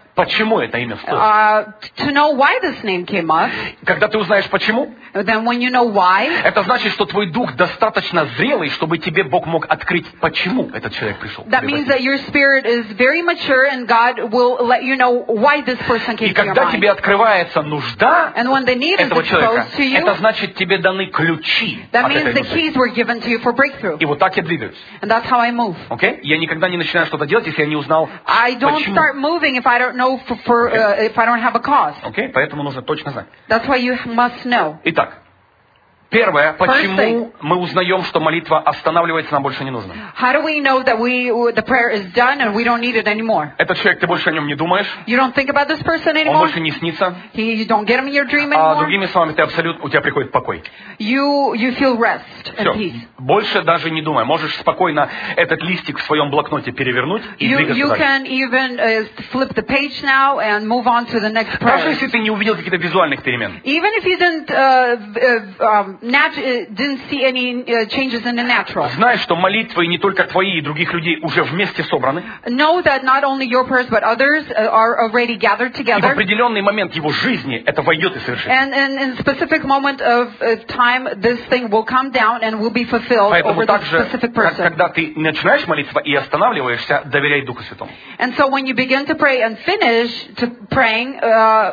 почему это имя всплыло. uh, to know why this name came up. Когда ты узнаешь почему, Then when you know why, это значит, что твой дух достаточно зрелый, чтобы тебе Бог мог открыть, почему этот человек пришел. that means that your spirit is very mature and God will let you know why this person И came to your когда тебе mind. открывается нужда And when the need is этого человека, exposed to you, это значит, тебе даны ключи that от means этой the нужды. keys were given to you for breakthrough. И вот так я двигаюсь. And that's how I move. Окей? Я никогда не начинаю что-то делать, если я не узнал, I don't почему. start moving if I don't know for, for uh, if I don't have a cause. Окей? Поэтому нужно точно знать. That's why you must know. Итак, первое, First почему thing. мы узнаем, что молитва останавливается, нам больше не нужно. How do we know that we the prayer is done and we don't need it anymore? Этот человек, ты больше о нем не думаешь, You don't think about this person он anymore. больше не снится, He, you don't get him in your dream а anymore. другими словами, ты абсолютно, у тебя приходит покой. You you feel rest and Все, peace. больше даже не думай. Можешь спокойно этот листик в своем блокноте перевернуть и You двигаться you дальше. can even uh, flip the page now and move on to the next Даже prayer. если ты не увидел каких-то визуальных перемен. Even if you didn't uh, uh, um, nat- uh, didn't see any uh, changes in the natural. Знай, что молитвы не только твои и других людей уже вместе собраны. Know that not only your prayers but others uh, are already gathered И в together. определенный момент его жизни это войдет и совершится. And in in a specific moment of, of time, this thing will come down and will be fulfilled Поэтому over this также, specific как- person. когда ты начинаешь молиться и останавливаешься, доверяй Духу Святому. And so when you begin to pray and finish to praying, uh,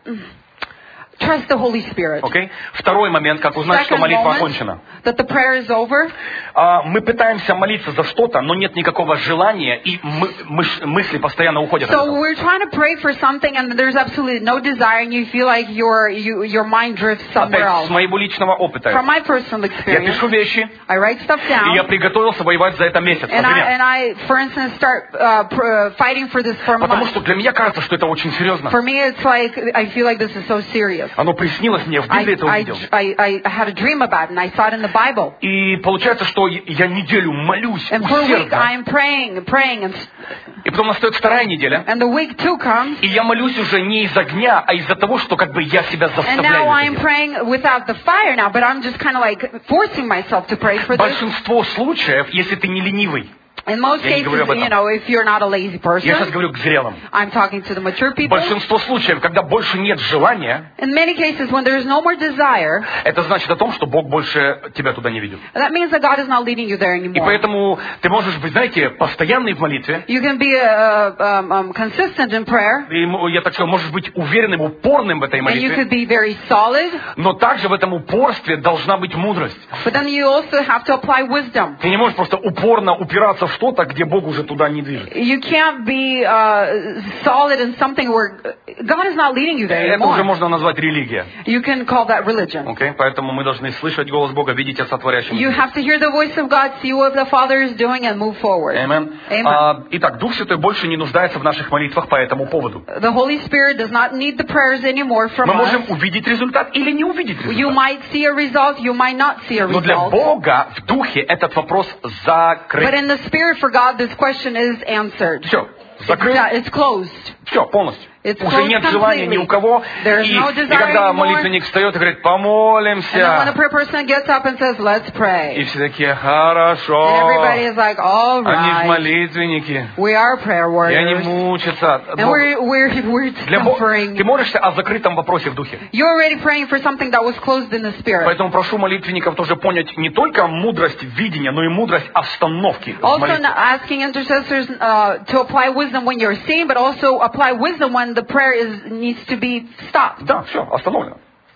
trust the Holy Spirit. Окей? Второй момент, как узнать, что Second молитва moment, окончена. that the prayer is over. А, Мы пытаемся молиться за что-то, но нет никакого желания, и мы- мыш- мысли постоянно уходят от So этого. we're trying to pray for something and there's absolutely no desire and you feel like your, you, your mind drifts somewhere Опять, с else. моего личного опыта. From my personal Я experience, пишу вещи, I write stuff и я down приготовился воевать за это месяц, and I, например. and I, for instance, start uh, pr- uh, fighting for this for a Потому month. что для меня кажется, что это очень серьезно. For me, it's like, I feel like this is so serious. Оно приснилось мне, в I, Библии это I, увидел. I, I had a dream about it and I saw it in the Bible. И получается, что я неделю молюсь And for a week усердно, I'm praying, praying, and, и потом настает вторая неделя, and the week two comes, и я молюсь уже не из огня, а из-за того, что как бы я себя and заставляю now это I'm делать. praying without the fire now, but I'm just kind of like forcing myself to pray for this. Большинство случаев, если ты не ленивый, In most Я не cases, говорю об этом. you know, if you're not a lazy я сейчас person, говорю к зрелым, I'm talking to the mature people. большинство случаев, когда больше нет желания, In many cases, when there's no more desire, это значит о том, что Бог больше тебя туда не ведет. that means that God is not leading you there И anymore. поэтому ты можешь быть, знаете, постоянный в молитве, You can be uh, um, um, consistent in prayer, и, м- я так скажу, можешь быть уверенным, упорным в этой and you молитве, could be very solid, но также в этом упорстве должна быть мудрость. but then you also have to apply wisdom. Ты не можешь просто упорно упираться в что-то, где Бог уже туда не движет. You can't be uh, solid in something where God is not leading you there Это уже anymore. можно назвать религия. You can call that religion. Okay? Поэтому мы должны слышать голос Бога, видеть Отца Творящего. You have to hear the voice of God, see what the Father is doing, and move forward. Amen. Amen. А, итак, Дух Святой больше не нуждается в наших молитвах по этому поводу. The Holy Spirit does not need the prayers anymore from Мы можем us. увидеть результат или не увидеть You результат. might see a result, you might not see a Но для result. Бога в Духе этот вопрос But закрыт. in the Spirit for God, this question is answered. Все, It's, закрыт. uh, it's closed. Все, полностью. It's Уже closed нет желания ни у completely. кого. There's И, no и desire когда anymore. молитвенник встает и говорит, And then when a помолимся. prayer person gets up and says, let's И pray, все такие, хорошо. and everybody is like, all Они же right, молитвенники. we are prayer И они warriors. мучатся. And Но we're, we're, we're для Бога- suffering. Ты молишься о закрытом вопросе в Духе. You're already praying for something that was closed in the Spirit. Поэтому прошу молитвенников тоже понять не только мудрость видения, но и мудрость остановки в Also молитве. not asking intercessors uh, to apply wisdom when you're seeing, but also apply wisdom when the prayer is needs to be stopped. Да, все, остановлено.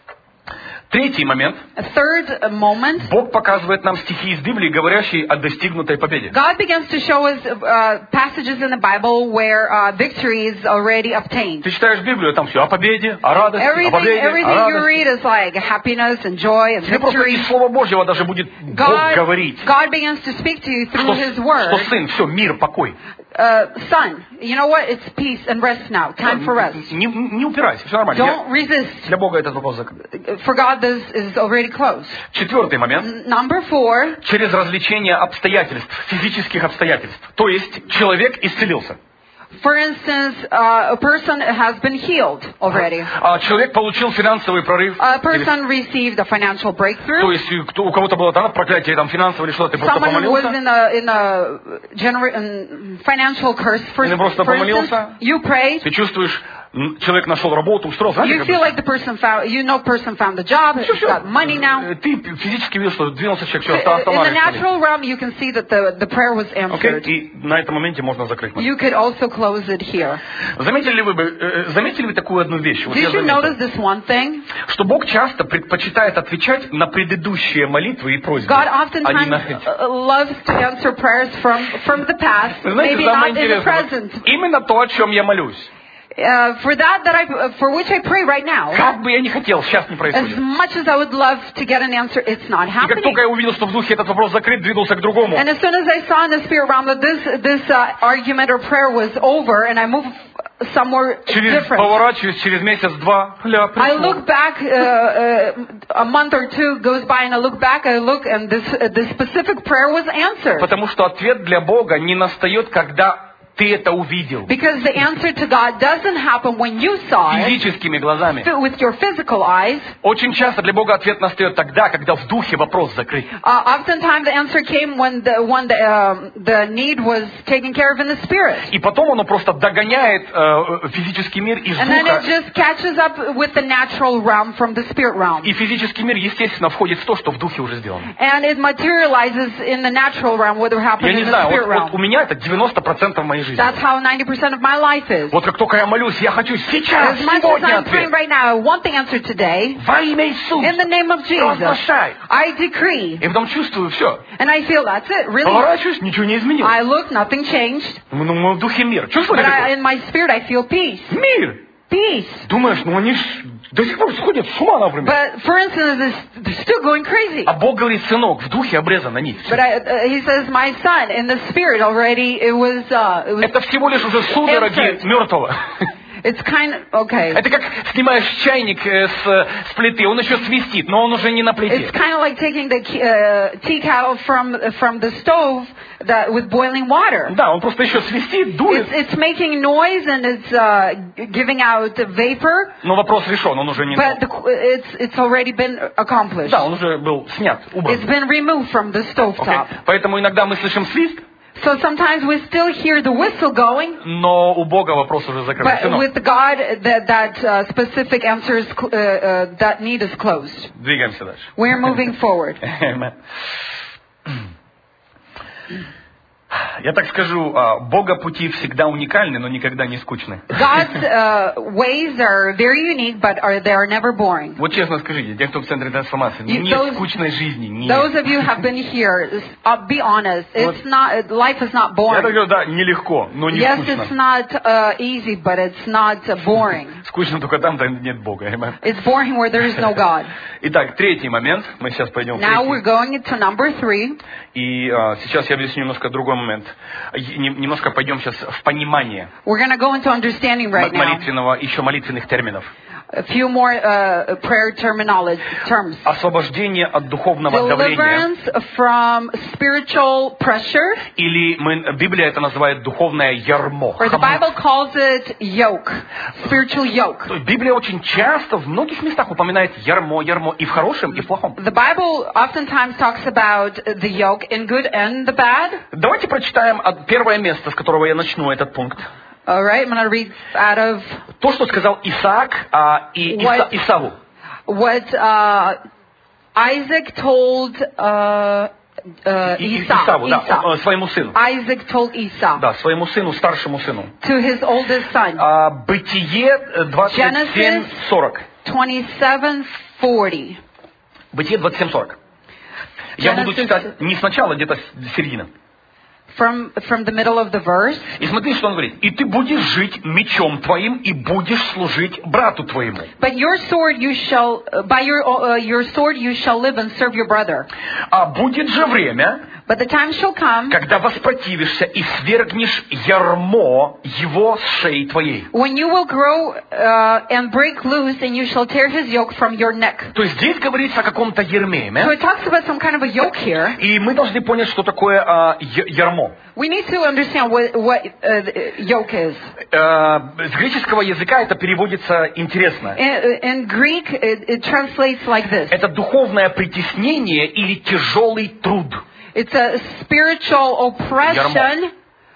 Третий момент. A third uh, moment, Бог показывает нам стихи из Библии, говорящие о достигнутой победе. God begins to show us uh, passages in the Bible where uh, victory is already obtained. Ты читаешь Библию, там все о победе, о радости, о Everything, победе, о everything you радости. read is like happiness and joy and Тебе просто victory. из Слова Божьего даже будет Бог God, говорить, God begins to speak to you through что, His что Word. сын, все, мир, покой. Uh, son, you know what? It's peace and rest now. Time for rest. Не, не упирайся, все нормально. Don't resist. Для Бога этот вопрос закрыт. For God, this is already closed. Четвертый момент. Number four, Через развлечение обстоятельств, физических обстоятельств. То есть человек исцелился. For instance, uh, a person has been healed already. А человек получил финансовый прорыв. A Или- person received a financial То breakthrough. есть и кто- у кого-то было там проклятие там финансовое или что-то, ты просто Someone was помолился. in a in a gener- in financial curse. For, Или просто for instance, помолился. you prayed. Ты чувствуешь, м, человек нашел работу, устроился. Знаете, You как feel это? like the person found, you know, person found the job, he's Всё-всё. got money now. Э, Ты физически видел, что двинулся человек, все, In the остановишься. natural realm, you can see that the the prayer was Окей? answered. И на этом моменте можно закрыть молитву. You could also close it here. Заметили ли вы, бы, э, заметили вы такую одну вещь? Вот я Did you notice заметил, this one thing? что Бог часто предпочитает отвечать на предыдущие молитвы и просьбы, God а не oftentimes на эти. uh, loves to answer prayers from from the past, Вы знаете, maybe самое not in the интересное, present. вот именно то, о чем я молюсь. Uh, for that, that I, uh, for which I pray right now, Как бы я ни хотел, сейчас не as происходит. much as I would love to get an answer, it's not И как happening. только я увидел, что в духе этот вопрос закрыт, двинулся к другому. And as soon as I saw in the spirit realm that this this uh, argument or prayer was over, and I moved somewhere Через, different, поворачиваюсь, через месяц-два, ля, I пришло. look back. Uh, uh, a month or two goes by, and I look back. I look, and this uh, this specific prayer was answered. Потому что ответ для Бога не настает, когда ты это увидел. Because the answer to God doesn't happen when you saw it Физическими глазами. with your physical eyes. Очень часто для Бога ответ настает тогда, когда в духе вопрос закрыт. Uh, oftentimes the answer came when the when the um, the need was taken care of in the spirit, И потом оно просто догоняет э, физический мир из and then it духа. just catches up with the natural realm from the spirit realm, И физический мир, естественно, входит в то, что в духе уже сделано. and it materializes in the natural realm, whether Я happened не in the знаю, spirit вот, вот у realm. меня это девяносто процентов моей жизни. That's how ninety percent of my life is. Вот как только я молюсь, я хочу сейчас, As much as сегодня I'm praying ответ. right now, I want the answer today. Во имя Иисуса. In the name of Jesus, Провозглашай. I decree, И потом чувствую, все. and I feel that's it. Really, Поворачиваюсь, ничего не изменилось. I look, nothing changed, Ну, ну, в духе мир. Чувствовали but I, такое? in my spirit I feel peace. Мир. Peace. Думаешь, ну они ж до сих пор сходят с ума, например. But for instance, it's, they're still going crazy. А Бог говорит, сынок, в духе обрезана нить. But I, uh, he says, my son, in the spirit already, it was, uh, it was, Это всего лишь уже судороги Answered. мертвого. it's kind of, okay. Это как снимаешь чайник э, с, с плиты, он еще свистит, но он уже не на It's плите. kind of like taking the uh, tea kettle from from the stove that with boiling water. Да, он просто еще свистит, дует, It's it's making noise and it's uh, giving out vapor, но вопрос решен, он уже не... but the, it's it's already been accomplished. Да, он уже был снят, убран. It's been removed from the stove Окей? top. Поэтому иногда мы слышим свист, So sometimes we still hear the whistle going, но у Бога вопрос уже закрыт. but Сынок, with God, that that uh, specific answer is cl- uh, uh, that need is closed. двигаемся дальше. We're moving forward. Amen. Я так скажу, а, Бога пути всегда уникальны, но никогда не скучны. God's uh, ways are very unique, but are they are never boring. Вот честно скажите, те, кто в центре трансформации, You- нет those- скучной жизни, нет. Those of you who have been here, uh, be honest. It's not life is not Я так boring. говорю, да, нелегко, но не Yes, скучно. it's not uh, easy, but it's not uh, boring. Скучно только там, где нет Бога. Amen. It's boring where there is no God. Итак, третий момент. Мы сейчас пойдем в Now we're третий. going into number three. И а, сейчас я объясню немножко другой момент. И нем- Немножко пойдем сейчас в понимание We're going to go into understanding right м- now. молитвенного, еще молитвенных терминов. A few more uh, prayer terminology terms. Освобождение от духовного давления. Deliverance from spiritual pressure, Или мы, Библия это называет духовное ярмо. or the хамут. Bible calls it yoke, spiritual yoke. То есть Библия очень часто в многих местах упоминает ярмо, ярмо и в хорошем, и в плохом. The Bible oftentimes talks about the yoke in good and the bad. Давайте прочитаем от- первое место, с которого я начну этот пункт. All right, I'm going to read out of То, что сказал Исаак а, и Иса- What- Исаву. what uh, Isaac told uh, uh, И- и- Esau. Исаву, да, Esau. э, своему сыну. Isaac told Esau Да, своему сыну, старшему сыну. to his oldest son. А, Бытие э, двадцать семь сорок. twenty-seven forty. Бытие двадцать семь сорок. Я буду Genesis- читать не сначала, где-то с середины. From from the middle of the verse. И смотри, что он говорит. «И ты будешь жить мечом твоим, и будешь служить брату твоему». But your sword you shall, uh, by your uh, your sword you shall live and serve your brother. А будет же время, But the time shall come когда воспротивишься и свергнешь ярмо его с шеи твоей. when you will grow uh, and break loose, and you shall tear his yoke from your neck. То есть здесь говорится о каком-то ярме. So it talks about some kind of a yoke here. И мы должны понять, что такое а, я- ярмо. We need to understand what, what uh, the yoke is. Э, С греческого языка это переводится интересно. In, in Greek, it, it translates like this. Это духовное притеснение или тяжелый труд. It's a spiritual oppression,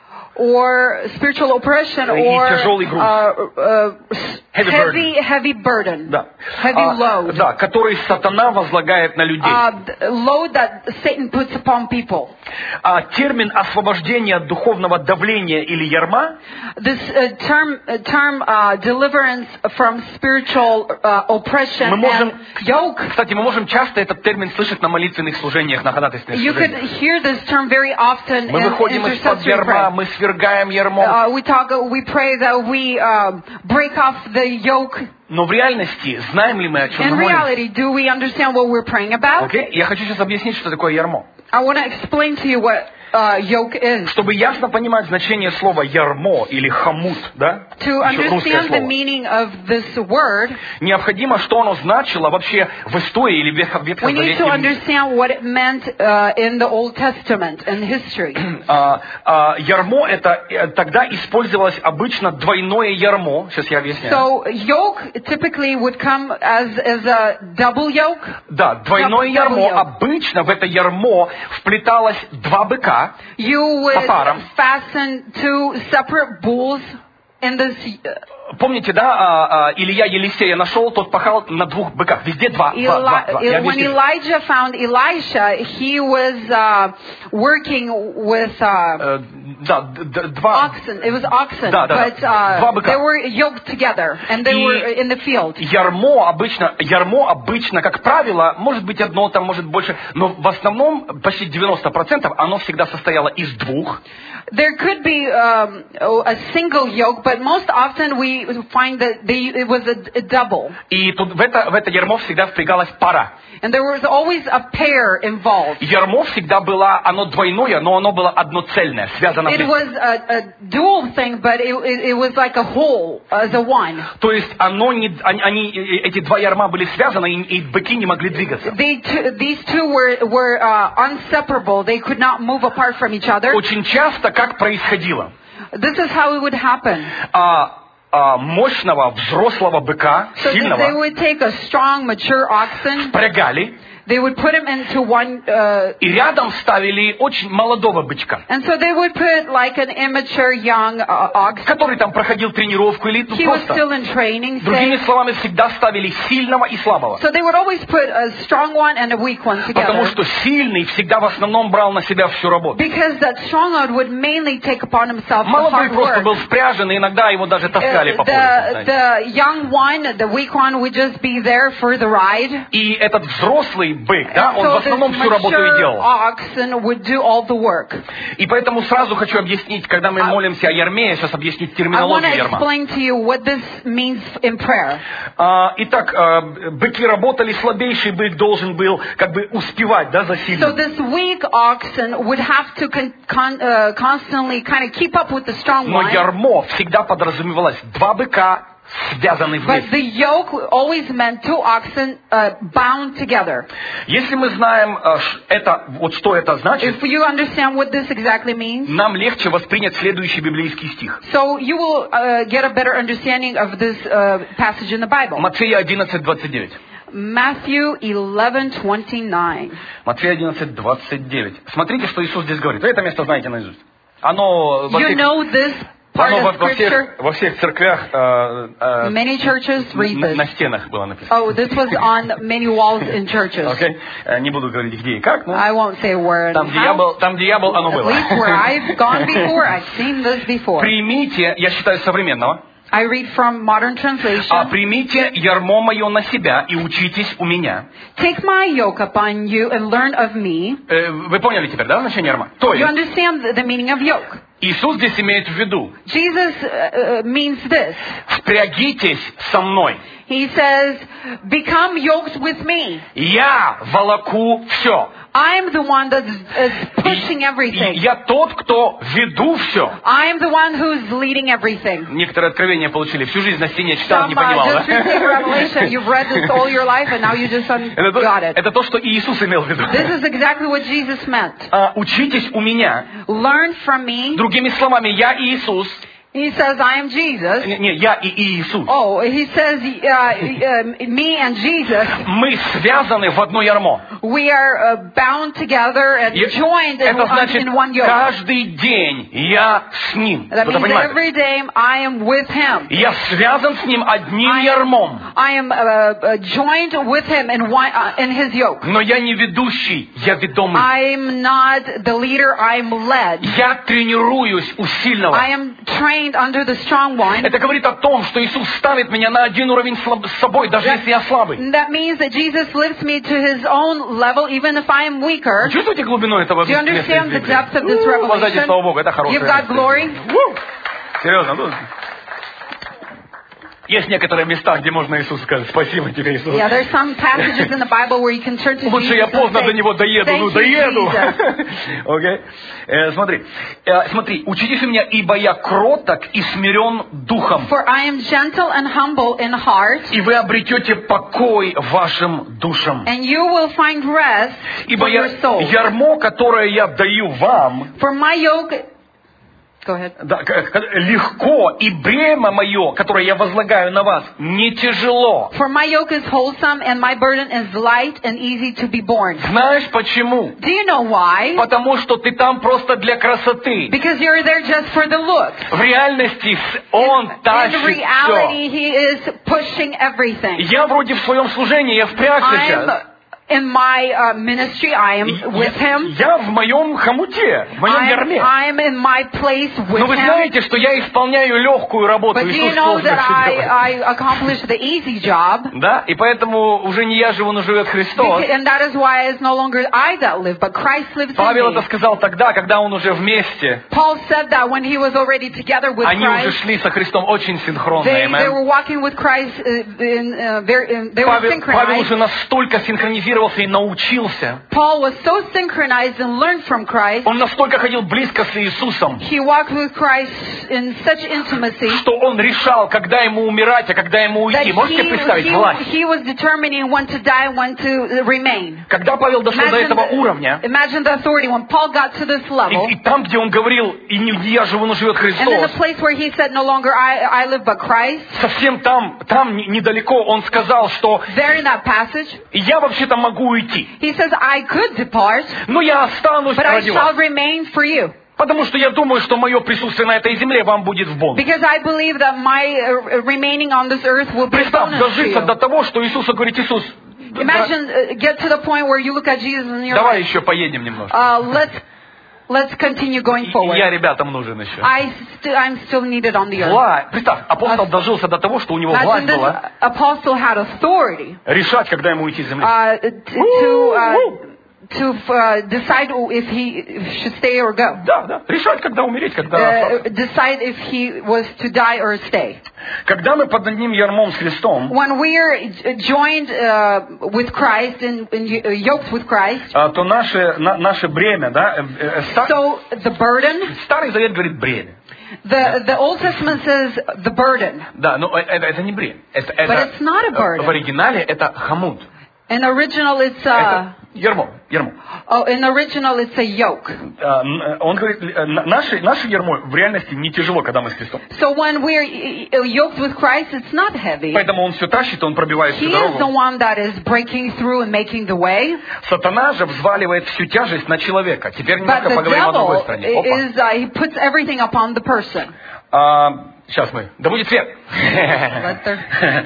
or spiritual oppression, И or тяжелый груз. uh, uh, Heavy heavy, heavy burden, Да. heavy А, load, да, который сатана возлагает на людей. uh, the load that Satan puts upon people. А термин освобождения от духовного давления или ярма This uh, term, uh, term uh, deliverance from spiritual uh, oppression мы можем, and yoke. кстати, мы можем часто этот термин слышать на молитвенных служениях, на ходатайственных You could служениях. hear this term very often Мы in выходим из-под intercessory ярма, prayer. мы свергаем ярмо. Uh, we talk, we pray that we uh, break off the yoke. Но в реальности знаем ли мы, о чем In мы молимся? reality, do we understand what we're praying about? Окей? Я хочу сейчас объяснить, что такое ярмо. I want to explain to you what uh, yoke is. Чтобы ясно понимать значение слова ярмо или хамут, да? To Еще русское understand the слово. meaning of this word, Необходимо, что оно значило вообще в истории или в Ветхо- we need to Ветхозаветном. understand what it meant uh, in the Old Testament and history. А, а, ярмо это э, тогда использовалось обычно двойное ярмо. Сейчас я объясняю. So yoke typically would come as as a double yoke. Да, двойное Double ярмо. yoke. Обычно в это ярмо вплеталось два быка. You would По парам. fasten two separate bulls in this. uh, Помните, да, а, а, Илья Елисея нашел, тот пахал на двух быках. Везде два. два, два, два. Я Eli- when объясню. Elijah found Elisha, he was uh, working with uh, Э, да, д- д- два. oxen. It was oxen, Да, да, да. but uh, Два быка. they were yoked together, and they И- were in the field. Ярмо обычно, ярмо обычно, как правило, может быть одно, там может больше, но в основном почти девяносто процентов оно всегда состояло из двух. There could be um, a single yoke, but most often we find that they, it was a, a double. И тут в это, в это ярмо всегда впрягалась пара. And there was always a pair involved. Ярмо всегда было, оно двойное, но оно было одноцельное, связано It вместе. was a, a dual thing, but it, it, it was like a whole, as a one. То есть оно не, они, они- эти два ярма были связаны, и, и быки не могли двигаться. They two, these two were, were uh, inseparable. They could not move apart from each other. Очень часто как происходило? This is how it would happen. А, а, мощного взрослого быка, So they сильного, would take a strong, mature oxen. впрягали, They would put him into one, uh, и рядом ставили очень молодого бычка, and so they would put like an immature young uh, ox. который там проходил тренировку или ну, He was просто. still in training, Другими say. словами, всегда ставили сильного и слабого. So they would always put a strong one and a weak one Потому together. что сильный всегда в основном брал на себя всю работу. Because that strong one would mainly take upon himself the Молодой hard просто work. был спряжен, и иногда его даже таскали Uh, по полю. the, знаете. the young one, the weak one, would just be there for the ride. И этот взрослый бык, да, And он so в основном this всю работу и mature делал. oxen would do all the work. И поэтому сразу хочу объяснить, когда мы молимся о ярме, я сейчас объясню I want терминологию to ярма. explain to you what this means in prayer. А, итак, а, быки работали, слабейший бык должен был как бы успевать, да, за So сильным. this weak oxen would have to con- con- uh, constantly kind of keep up with the strong Но one. ярмо всегда подразумевалось два быка связаны But вместе. the yoke always meant two oxen uh, bound together. Если мы знаем, а, ш- это, вот что это значит, If you understand what this exactly means, нам легче воспринять следующий библейский стих. so you will uh, get a better understanding of this uh, passage in the Bible. Матфея одиннадцать, двадцать девять. Matthew eleven twenty-nine. Матфея одиннадцать, двадцать девять. Смотрите, что Иисус здесь говорит. Вы это место знаете наизусть. Оно во You всех, know this part оно во, of во scripture? всех, во всех церквях э, э, Many churches read на, на this. стенах было написано. Oh, this was on many walls in churches. Окей? Э, Не буду говорить, где и как, но I won't say where and там, где я how. был, там, где я был, оно At было. least where I've gone before, I've seen this before. Примите, я считаю, современного, I read from modern а translation. примите ярмо мое на себя и учитесь у меня. Take my yoke upon you and learn of me. Э, Вы поняли теперь, да, значение ярма? То You есть, understand the, the meaning of yoke. Иисус здесь имеет в виду, Jesus uh, uh, means this. впрягитесь со мной. He says, become yoked with me. Я волоку все. I'm the one that's is pushing everything. Я тот, кто веду все. I'm the one who's leading everything. Некоторые откровения получили. Всю жизнь на стене читал, Some не uh, понимал. just Да? received revelation. You've read this all your life, and now you just un- Это, то, got it. это то, что Иисус имел в виду. This is exactly what Jesus meant. А, учитесь у меня. Learn from me. Другими словами, я Иисус. He says, I am Jesus. Не, не, я и Иисус. Oh, he says, uh, uh, me and Jesus, Мы связаны в одно ярмо. we are uh, bound together and И joined in, это значит, in one yoke. каждый день я с Ним. That Кто-то means понимает? every day I am with Him. Я связан с Ним одним I am, ярмом. I am uh, uh, joined with Him in, one, uh, in His yoke. Но я не ведущий, я ведомый. I'm not the leader, I'm led. Я тренируюсь у сильного. I am trained under the strong one. Это говорит о том, что Иисус ставит меня на один уровень слаб- с собой, даже если я слабый. That means that Jesus lifts me to His own level, even if I am weaker. Чувствуете глубину этого Do you места из understand the Библии? depth of this У, воздайте revelation? слава Богу, это хорошее Give God место. glory. У, серьезно, ну, есть некоторые места, где можно Иисусу сказать: спасибо тебе, Иисус. Yeah, there's some passages in the Bible where you can turn to Лучше Jesus я and поздно say, до него доеду, "Thank ну you, доеду. Jesus." Окей? Э, смотри, Э, смотри, учитесь у меня, ибо я кроток и смирен духом, For I am gentle and humble in heart, и вы обретете покой вашим душам. and you will find rest Ибо for я, your soul. ярмо, которое я даю вам, For my yoke... Go ahead. да, к- к- легко, и бремя мое, которое я возлагаю на вас, не тяжело. For my yoke is wholesome, and my burden is light and easy to be borne. Знаешь почему? Do you know why? Потому что ты там просто для красоты. Because you're there just for the look. В реальности с- Он In тащит все. reality, He is pushing everything. Я вроде в своем служении, я впрягся I'm сейчас. in my uh, ministry. I am with Him. Я, я в моем хомуте, в моем I'm, ярме. I'm in my place with Но вы Him. знаете, что я исполняю легкую работу. But do you Иисус know сложно that всё I, делает. I accomplish the easy job? Да, и поэтому уже не я живу, но живет Христос. Because, and that is why it's no longer I that live, but Christ lives in Павел me. это сказал тогда, когда он уже вместе. Paul said that when he was already together with Они уже Christ. шли со Христом очень синхронно. They, they Amen. were walking with Christ uh, in, uh, very, in, they were Павел, Павел synchronized. уже настолько синхронизировался и научился. Paul was so synchronized and learned from Christ. Он настолько ходил близко с Иисусом, He walked with Christ in such intimacy что он решал, когда ему умирать, а когда ему that уйти. Можете he, представить he, власть? he was determining when to die, when to remain. Когда Павел дошел до этого the, уровня, imagine the authority. When Paul got to this level, и, и там, где он говорил, и не я живу, но живет and in the Христос, place where he said, no longer I, I live but Christ, совсем там, там не- недалеко он сказал, что there in that passage, я вообще-то могу уйти, he says, I could depart, но я останусь but I ради shall вас. remain for you. Потому что я думаю, что мое присутствие на этой земле вам будет в бонус. Because I believe that my uh, remaining on this earth will be a Представь, bonus to дожиться до you. того, что Иисусу говорит: Иисус, да- Imagine, uh, get to the point where you look at Jesus and you're давай like, еще поедем немножко. uh, let's, let's continue going И forward. я ребятам нужен еще. I st- I'm still needed on the earth. Власть. Представь, апостол дожился до того, что у него Imagine власть this была apostle had authority решать, когда ему уйти с земли. uh, t- to uh, to uh, decide if he should stay or go. Да, да. Решать, когда умереть, когда Uh, остаться. decide if he was to die or stay. Когда мы под одним ярмом с Христом, When we are joined uh, with Christ and, and yoked with Christ, а, то наше, на- наше бремя, да, э, э, ста- so the burden, Старый Завет говорит бремя. the the Old Testament says the burden, Да, но э- это, это не бремя. Это, but это, it's not a э, в burden. оригинале это хамут. In original, it's a Это ярмо, ярмо. oh, in original, it's a yoke. А, н- э, Он говорит, э, на- наше, наше ярмо в реальности не тяжело, когда мы с Христом. So when we're uh, yoked with Christ, it's not heavy. Поэтому он все тащит, он пробивает всю He is the дорогу. one that is breaking through and making the way. Сатана же взваливает всю тяжесть на человека. Теперь But немножко the поговорим о другой devil стороне. Опа. is uh, he puts everything upon the person. А, сейчас мы. Да будет свет. there.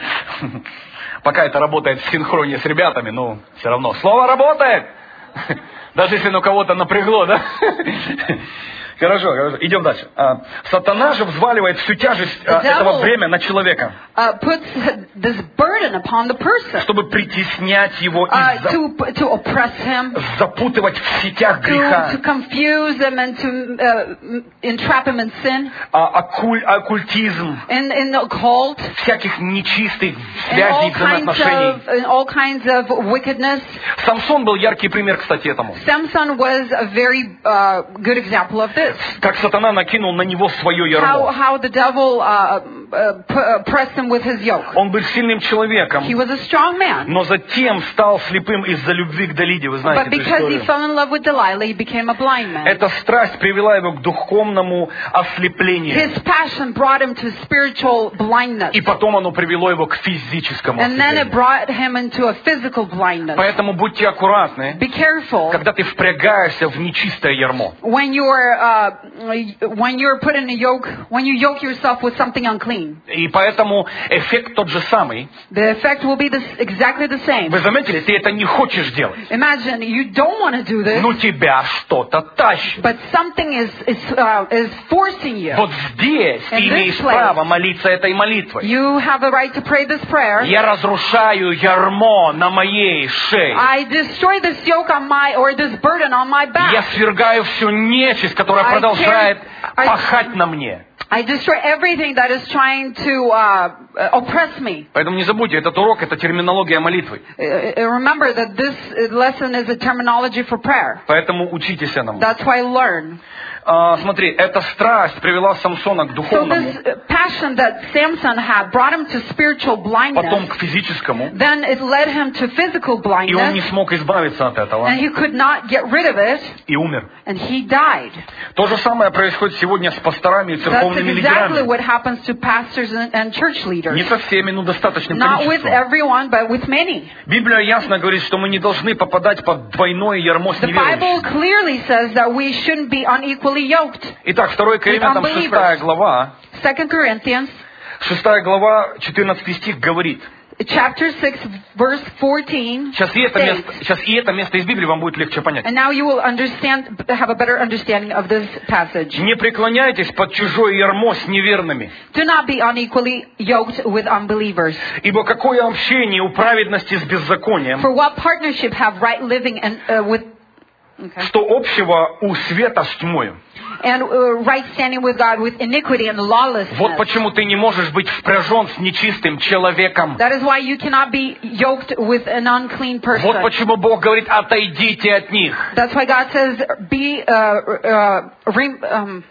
Пока это работает в синхроне с ребятами, ну, все равно. Слово работает. Даже если оно кого-то напрягло, да? Хорошо, хорошо. Идем дальше. А, Сатана же взваливает всю тяжесть а, The devil- этого бремя на человека, Uh, puts this burden upon the person чтобы притеснять его и uh, за- to to oppress him, запутывать в сетях to греха, to confuse him and to uh, entrap him in sin, а, оккуль- оккультизм, in in the occult, всяких нечистых and all связей и kinds взаимоотношений. of in all kinds of wickedness. Самсон был яркий пример, кстати, этому. Samson was a very uh, good example of this. Как сатана накинул на него свое How ярмо. how the devil uh, uh, p- uh, pressed him with his yoke. Он был сильным человеком, He was a strong man, но затем стал слепым из-за любви к Далиде. Вы знаете but эту because he историю. fell in love with Delilah, he became a blind man. Эта страсть привела его к духовному ослеплению. His passion brought him to spiritual blindness, И потом оно привело его к физическому and then it ослеплению. brought him into a physical blindness. Поэтому будьте аккуратны, Be careful когда ты впрягаешься в нечистое ярмо. when you're uh, when you're put in a yoke, when you yoke yourself with something unclean. И поэтому эффект тот же самый. The effect will be this, exactly the same. Вы заметили, ты это не хочешь делать. Imagine you don't want to do this, Но тебя что-то тащит. but something is is uh, is forcing you. Вот здесь ты In this имеешь place. право молиться этой молитвой. You have the right to pray this prayer. Я разрушаю ярмо на моей шее. I destroy this yoke on my, or this burden on my Я back. свергаю всю нечисть, которая I продолжает can't- I- пахать на мне. I destroy everything that is trying to uh, oppress me. Поэтому не забудьте, этот урок — это терминология молитвы. Uh, Remember that this lesson is a terminology for prayer. Поэтому учитесь этому. That's why learn. А, смотри, эта страсть привела Самсона к So духовному, this uh, passion that Samson had brought him to spiritual потом blindness. к физическому, Then it led him to physical и он не blindness, смог избавиться от этого, and he could not get rid of it, и умер. and he died. То же самое происходит сегодня с пасторами и That's церковными exactly лидерами. what happens to pastors and, and church leaders. Не со всеми, но достаточным Not with количеством. everyone, but with many. Библия ясно говорит, что мы не должны попадать под двойное ярмо с The Bible неверующими. clearly says that we shouldn't be unequally yoked. Итак, второе Коринфянам unbelievers. шестая глава, Second Corinthians шестая глава, четырнадцатый стих говорит. chapter six, verse fourteen Сейчас и, это states, место, сейчас и это место из Библии вам будет легче понять. and now you will understand, have a better understanding of this passage. Не преклоняйтесь под чужое ярмо с неверными, Do not be unequally yoked with unbelievers. ибо какое общение у праведности с беззаконием, For what partnership have right living and uh, with okay, что общего у света с тьмою. and uh, right standing with God with iniquity and lawlessness? Вот почему ты не можешь быть впряжен с нечистым человеком. That is why you cannot be yoked with an unclean person. Вот почему Бог говорит, отойдите от них. That's why God says, be, uh, uh, re, um,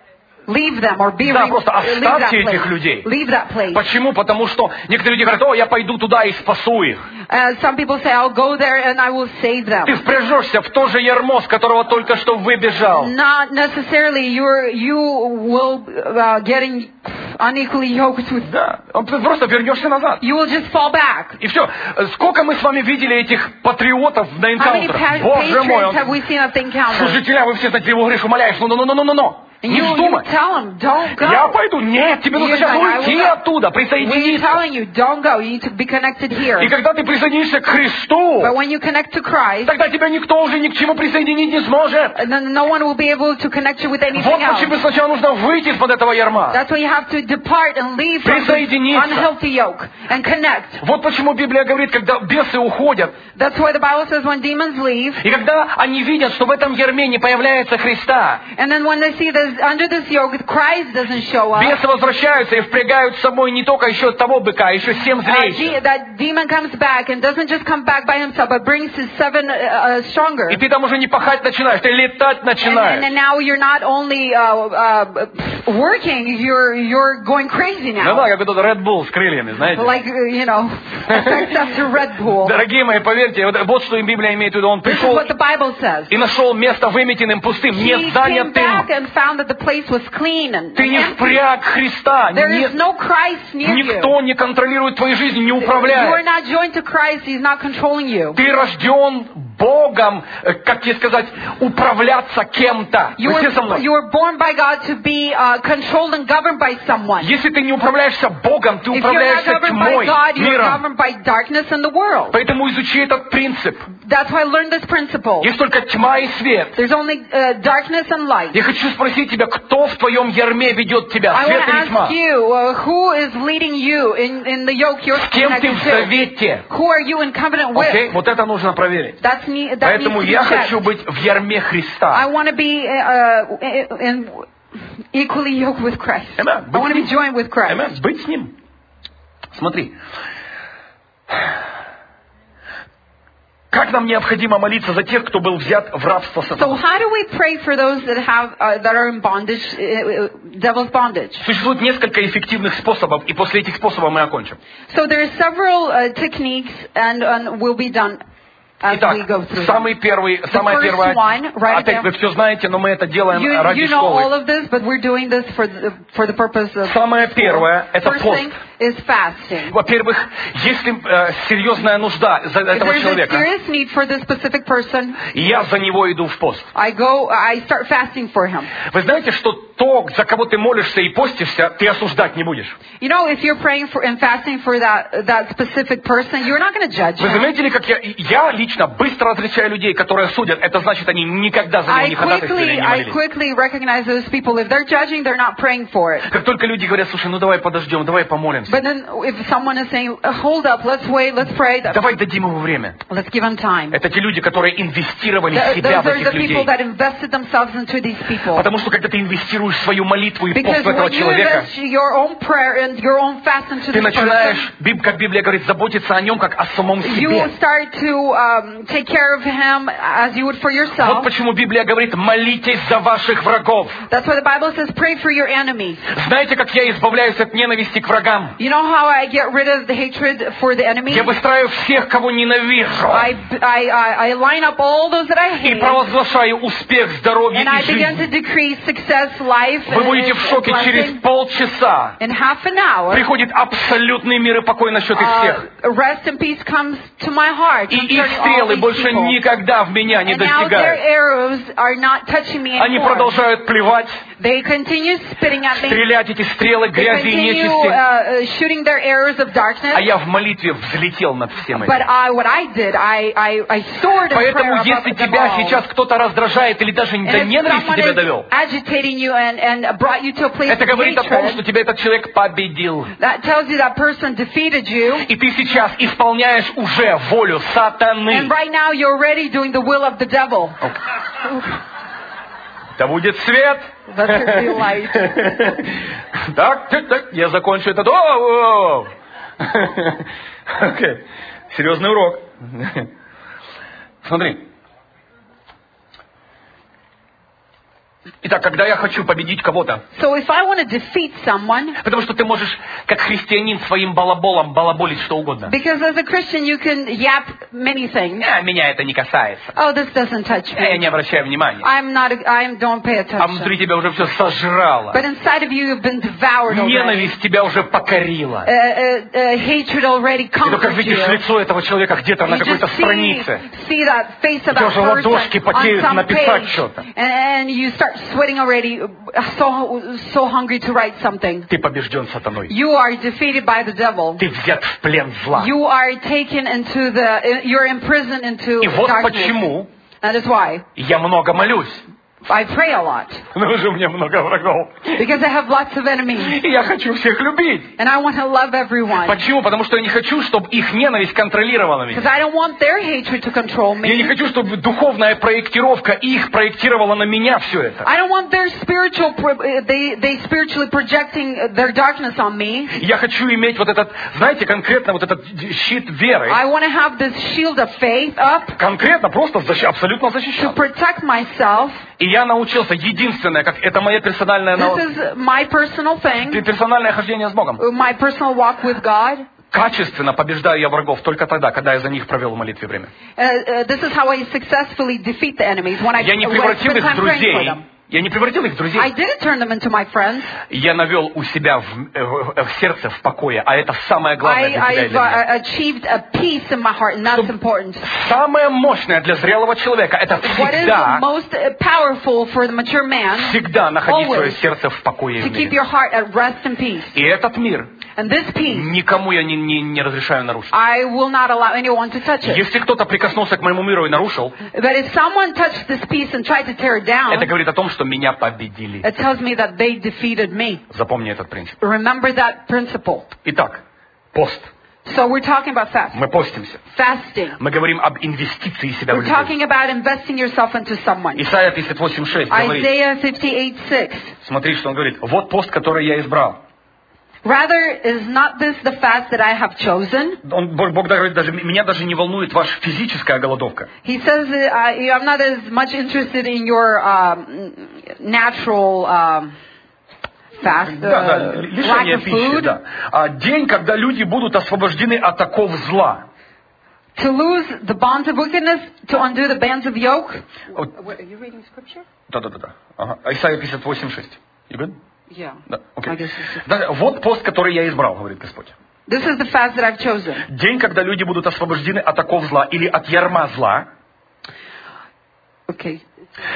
leave them or be Да, re, просто leave that оставьте place. этих людей. Leave that place. Почему? Потому что некоторые люди говорят, о, я пойду туда и спасу их. Uh, some people say, I'll go there and I will save them. Ты впряжешься в то же ярмо, с которого только что выбежал. Not necessarily. You're, you will uh, get in unequally yoked with. Да, ты просто вернешься назад. You will just fall back. И все. Сколько мы с вами видели этих патриотов на How many энкаунтерах? pa- Боже мой, patriots он... have we seen at the encounter? Служителя, вы все, знаете, его говоришь, умоляешь, ну, ну, ну, ну, ну, ну. And Не you, you вздумай. tell them, don't go. Я пойду. Нет, тебе нужно You're сейчас like, I will уйти go. оттуда, We're присоединиться. telling you, don't go. You need to be connected here. И когда ты присоединишься к Христу, But when you connect to Christ, тогда тебя никто уже ни к чему присоединить не сможет. then no one will be able to connect you with anything Вот else. почему сначала нужно выйти из-под этого ярма. That's why you have to depart and leave from this Присоединиться. unhealthy yoke and connect. Вот почему Библия говорит, когда бесы уходят, That's why the Bible says when demons leave, и когда они видят, что в этом ярме не появляется Христа, and then when they see this under this yoke, Christ doesn't show up. бесы возвращаются и впрягают с собой не только еще того быка, а еще семь Uh, злейших. de- that demon comes back and doesn't just come back by himself, but brings his seven uh, uh, stronger. И ты там уже не пахать начинаешь, ты летать And, and, начинаешь. and now you're not only uh, uh, working, you're you're going crazy Ну now. да, как этот Red Bull с крыльями, знаете. Like, uh, you know, effects after Red Bull. Дорогие мои, поверьте, вот, вот что Библия имеет в виду. Он This is пришел what the Bible says. и нашел место выметенным, пустым, He не came back занятым. and found that the place was clean and, Ты and не empty. впряг Христа. There Нет, is no Christ near you. никто не контролирует твою жизнь, не You are управляет. not joined to Christ. He's not controlling you. Ты рожден Богом, э, как тебе сказать, управляться кем-то. You Вы все со were, мной? you were born by God to be uh, controlled and governed by someone. Если ты не управляешься Богом, ты If you're not управляешься governed by тьмой, God, you're миром. governed by darkness and the world. Поэтому изучи этот принцип. That's why I learned this principle. Есть только тьма и свет. There's only uh, darkness and light. Я хочу спросить тебя, кто в твоем ярме ведет тебя, I свет want to или тьма? ask you, uh, who is leading you in, in the yoke you're С кем ты connected в to? завете? Who are you in covenant with? Окей? Вот это нужно проверить. That's me, that Поэтому needs to be я checked. хочу быть в ярме I Христа. want to be uh, in, equally yoked with Christ. Amen. I want to be joined with Christ. Amen. Быть с Ним. Смотри. Как нам необходимо молиться за тех, кто был взят в рабство So сатаны? how do we pray for those that have uh, that are in bondage, uh, uh, devil's bondage? Существует несколько эффективных способов, и после этих способов мы окончим. So there are several uh, techniques, and, and will be done as we go Итак, through. самый первый, самое first первое, one, write it опять down. вы все знаете, но мы это делаем You, ради you know all школы. of this, but we're doing this for the, for the purpose of. Самое первое – это First пост. thing is fasting. Во-первых, если э, серьезная нужда за If этого there's a человека, serious need for this specific person, я за него иду в пост. I go, I start fasting for him. Вы знаете, что то, за кого ты молишься и постишься, ты осуждать не будешь. You know, if you're praying for and fasting for that that specific person, you're not going to judge Вы him. заметили, как я, я лично быстро различаю людей, которые судят. Это значит, они никогда за него I не ходатайствовали, quickly, не I молились. quickly recognize those people. If they're judging, they're not praying for it. Как только люди говорят, слушай, ну давай подождем, давай помолимся. But then, if someone is saying, "Hold up, let's wait, let's pray," Давай дадим ему время. let's give them time. Это те люди, которые инвестировали Th- себя Those в are этих the people людей. that invested themselves into these people. Потому что когда ты инвестируешь свою молитву и пост Because в этого when you человека, invest your own prayer and your own fast into ты this начинаешь, person, Биб- как Библия говорит, заботиться о нем, как о самом you will себе. start to um, take care of him as you would for Вот yourself. почему Библия говорит, молитесь за ваших врагов. That's why the Bible says, pray for your enemies. Знаете, как я избавляюсь от ненависти к врагам? You know how I get rid of the hatred for the enemy? Я выстраиваю всех, кого ненавижу. I, I, I, I line up all those that I И hate, провозглашаю успех, здоровье and I и begin to жизнь. decree success, life, Вы and, будете в шоке, and через blessing. полчаса In half an hour, приходит абсолютный мир и покой насчет их всех. uh, rest and peace comes to my heart. И их concerning all стрелы these больше people. никогда в меня не And now their достигают. arrows are not touching me Они anymore. продолжают плевать, They continue spitting at me. стрелять эти стрелы They грязи и continue нечисти. uh, uh, shooting their arrows of darkness. А я в молитве взлетел над всем But этим. I, what I did, I, I, I soared in prayer Поэтому, above если them тебя all. сейчас кто-то раздражает или даже And до if ненависти someone тебя is довел, agitating you and, and brought you to a place это of говорит о том, что hatred, тебя этот человек победил. that tells you that person defeated you. И ты сейчас исполняешь уже волю сатаны. And right now you're already doing the will of the devil. Да будет свет. Let there be light. Так, так, так, я закончу этот. О, о. Окей. Серьезный урок. Смотри. Итак, когда я хочу победить кого-то, So if I want to defeat someone, потому что ты можешь, как христианин, своим балаболом балаболить что угодно. because as a Christian you can yap many things. А, меня это не касается. Oh, this doesn't touch Я не me. обращаю внимания. I'm not, I don't pay А внутри attention. тебя уже все сожрало. But inside of you you've been devoured already. Ненависть тебя уже покорила. Uh, uh, uh, hatred already И только conquered видишь you. лицо этого человека где-то на You какой-то just see, странице. see that face of У тебя that уже ладошки person потеют on some написать page, что-то. and, and you start sweating already, so so hungry to write something. Ты побежден сатаной. You are defeated by the devil. Ты взят в плен зла. You are taken into the, you're imprisoned into И вот darkness. почему That is why я много молюсь. I pray a lot, Но уже у меня много врагов. because I have lots of enemies, И я хочу всех любить. and I want to love everyone. Почему? Потому что я не хочу, чтобы их ненависть контролировала Because меня. I don't want their hatred to control Я не me. хочу, чтобы духовная проектировка их проектировала на меня все это. I don't want their spiritual, pro- uh, they, they spiritually projecting their darkness on me. Я хочу иметь вот этот, знаете, конкретно вот этот щит веры. I want to have this shield of faith up Конкретно, просто защ- абсолютно to защищен. protect myself. И я научился, единственное, как это моя персональная, This нау- is my personal thing, персональное хождение с Богом. my personal walk with God. Качественно побеждаю я врагов только тогда, когда я за них провел в молитве время. Uh, uh, this is how I successfully defeat the enemies when I, Я не when I превратил spend их в time praying for друзей, them. Я не превратил их в I друзей. didn't turn them into my friends. Я навел у себя в, в- в сердце в покое, а это самое главное I, для тебя и I've для меня. uh, achieved a peace in my heart, and that's important. Самое мощное для зрелого человека — это What is the всегда, most uh, powerful for the mature man? всегда находить свое Always. сердце в покое и To в keep мире. your heart at rest and peace. И этот мир And this peace, никому я не, не- не разрешаю нарушить. I will not allow anyone to touch it. Если кто-то прикоснулся к моему миру и нарушил, But if someone touched this peace and tried to tear it down, это говорит о том, что меня победили. it tells me that they defeated me. Запомни этот принцип. Remember that principle. Итак, пост. So we're talking about fast. Мы постимся. Fasting. Мы говорим об инвестиции себя в We're людей. talking about investing yourself into someone. Исайя пятьдесят восемь шесть говорит, Isaiah fifty-eight six. смотри, что он говорит. Вот пост, который я избрал. Rather, is not this the fast that I have chosen? Он, Бог, Бог говорит, даже меня даже не волнует ваша физическая голодовка. He says, uh, I'm not as much interested in your um, natural um, fast, Да, да, uh, lack лишение of пищи, food. да. А день, когда люди будут освобождены от оков зла. To lose the bonds of wickedness, to undo the bands of yoke. Вот. What, are you reading scripture? Да, да, да, да. Ага. Исайя пятьдесят восемь шесть. You good? Yeah. Да, окей. I guess it's just- Да, вот пост, который я избрал, говорит Господь. This is the fast that I've chosen. День, когда люди будут освобождены от оков зла или от ярма зла. Okay.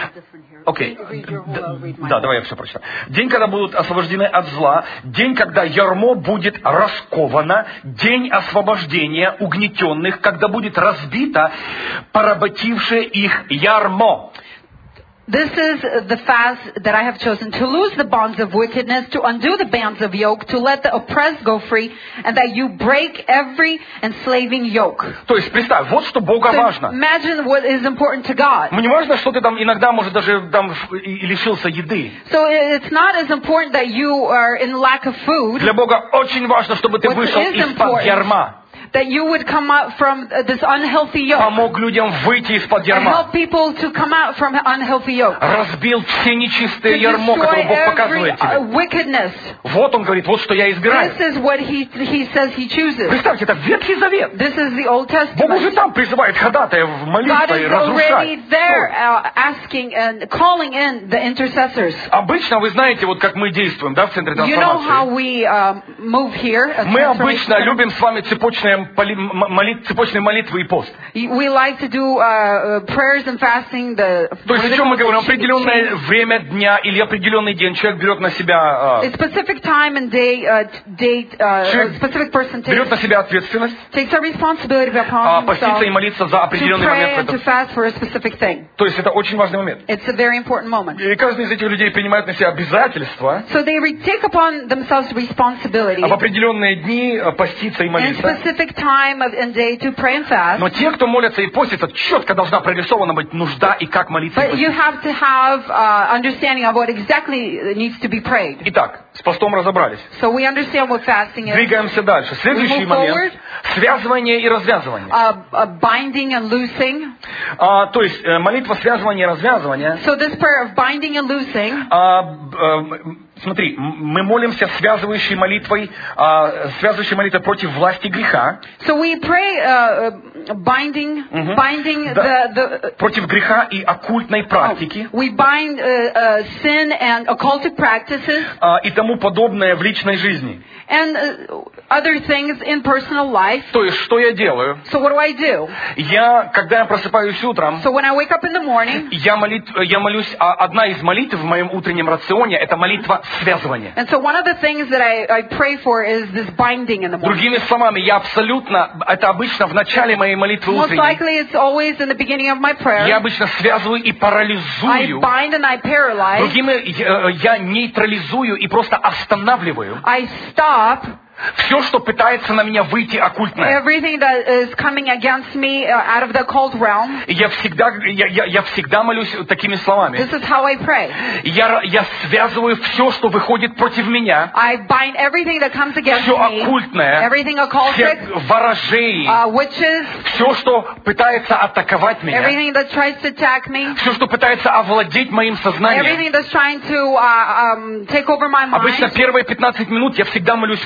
Окей. Read your whole, I'll read my Да, whole. давай я все прочитаю. День, когда будут освобождены от зла. День, когда ярмо будет расковано. День освобождения угнетенных, когда будет разбито поработившее их ярмо. This is the fast that I have chosen, to loose the bonds of wickedness, to undo the bands of yoke, to let the oppressed go free, and that you break every enslaving yoke. То есть, представь, вот что Богу So важно. imagine what is important to God. Мне важно, что ты там иногда, может, даже там и- и лишился еды. So it's not as important that you are in lack of food, Для Бога очень важно, чтобы ты What вышел is из-под important? ярма. that you would come out from uh, this unhealthy yoke, Помог людям выйти из-под and ярма. help people to come out from unhealthy yoke, Разбил все to нечистые ярмо, destroy которое Бог every показывает uh, тебе. wickedness. Вот он говорит, вот что я избираю. This is what he, he says he chooses. Представьте, это Ветхий Завет. This is the Old Бог уже Testament. там призывает ходатая в God молитве и is already разрушать. there uh, asking and calling in the intercessors. Обычно, вы знаете, вот как мы действуем, да, в Центре You know how трансформации. we um, move here. at Мы Transformation обычно Center. любим с вами цепочные, поли- м- молит- цепочные молитвы и пост. We like to do uh, uh, prayers and fasting. The То есть, о чем мы говорим? what are they called? Определенное время дня или определенный день человек берет на себя, A а, specific time and day, uh, t- date, uh, a Человек specific person берет takes, на себя ответственность, takes a responsibility а, upon himself поститься и молиться за to определенный pray момент в and to этом. fast for a specific thing. То есть, это очень важный момент. It's a very important moment. И каждый из этих людей принимает на себя обязательства, So they re- take upon themselves responsibility а в определенные дни а, поститься и in молиться. specific time of, and day to pray and fast. Но те, кто молятся и постятся, четко должна прорисована быть нужда и как молиться и But you поститься. have to have uh, understanding of what exactly needs to be prayed. Итак, с постом разобрались. So we understand what fasting is. Двигаемся дальше. Следующий move момент – связывание и развязывание. Uh, uh, binding and loosing. А, то есть э, молитва связывания и развязывания. So this prayer of binding and loosing. А, б- э, м, смотри, м- мы молимся связывающей молитвой, а, связывающей молитвой против власти греха, So we pray uh, uh, binding, Мгм. binding Да. the the. против греха и оккультной практики We bind uh, uh, sin and occultic practices а, и тому подобное в личной жизни. and uh, other things in personal life. То есть, что я делаю? So what do I do? Я, когда я просыпаюсь утром, So when I wake up in the morning, я, молит, я молюсь, а одна из молитв в моем утреннем рационе – это молитва связывания. and so one of the things that I, I pray for is this binding in the morning. Другими словами, я абсолютно, это обычно в начале моей молитвы Most утренней, likely it's always in the beginning of my prayer. я обычно связываю и I парализую. bind and I paralyze. Другими, я, я нейтрализую и просто останавливаю I stop все, что пытается на меня выйти оккультное. everything that is coming against me uh, out of the occult realm. И я всегда, я, я, я всегда молюсь такими словами. This is how I pray. Я, я связываю все, что выходит против меня, I bind everything that comes against все me, оккультное, everything все occultic, ворожеи, uh, witches, все, что пытается атаковать меня, everything that tries to attack me, все, что пытается овладеть моим сознанием. everything that's trying to uh, um, take over my Обычно mind. первые пятнадцать минут я всегда молюсь вот так.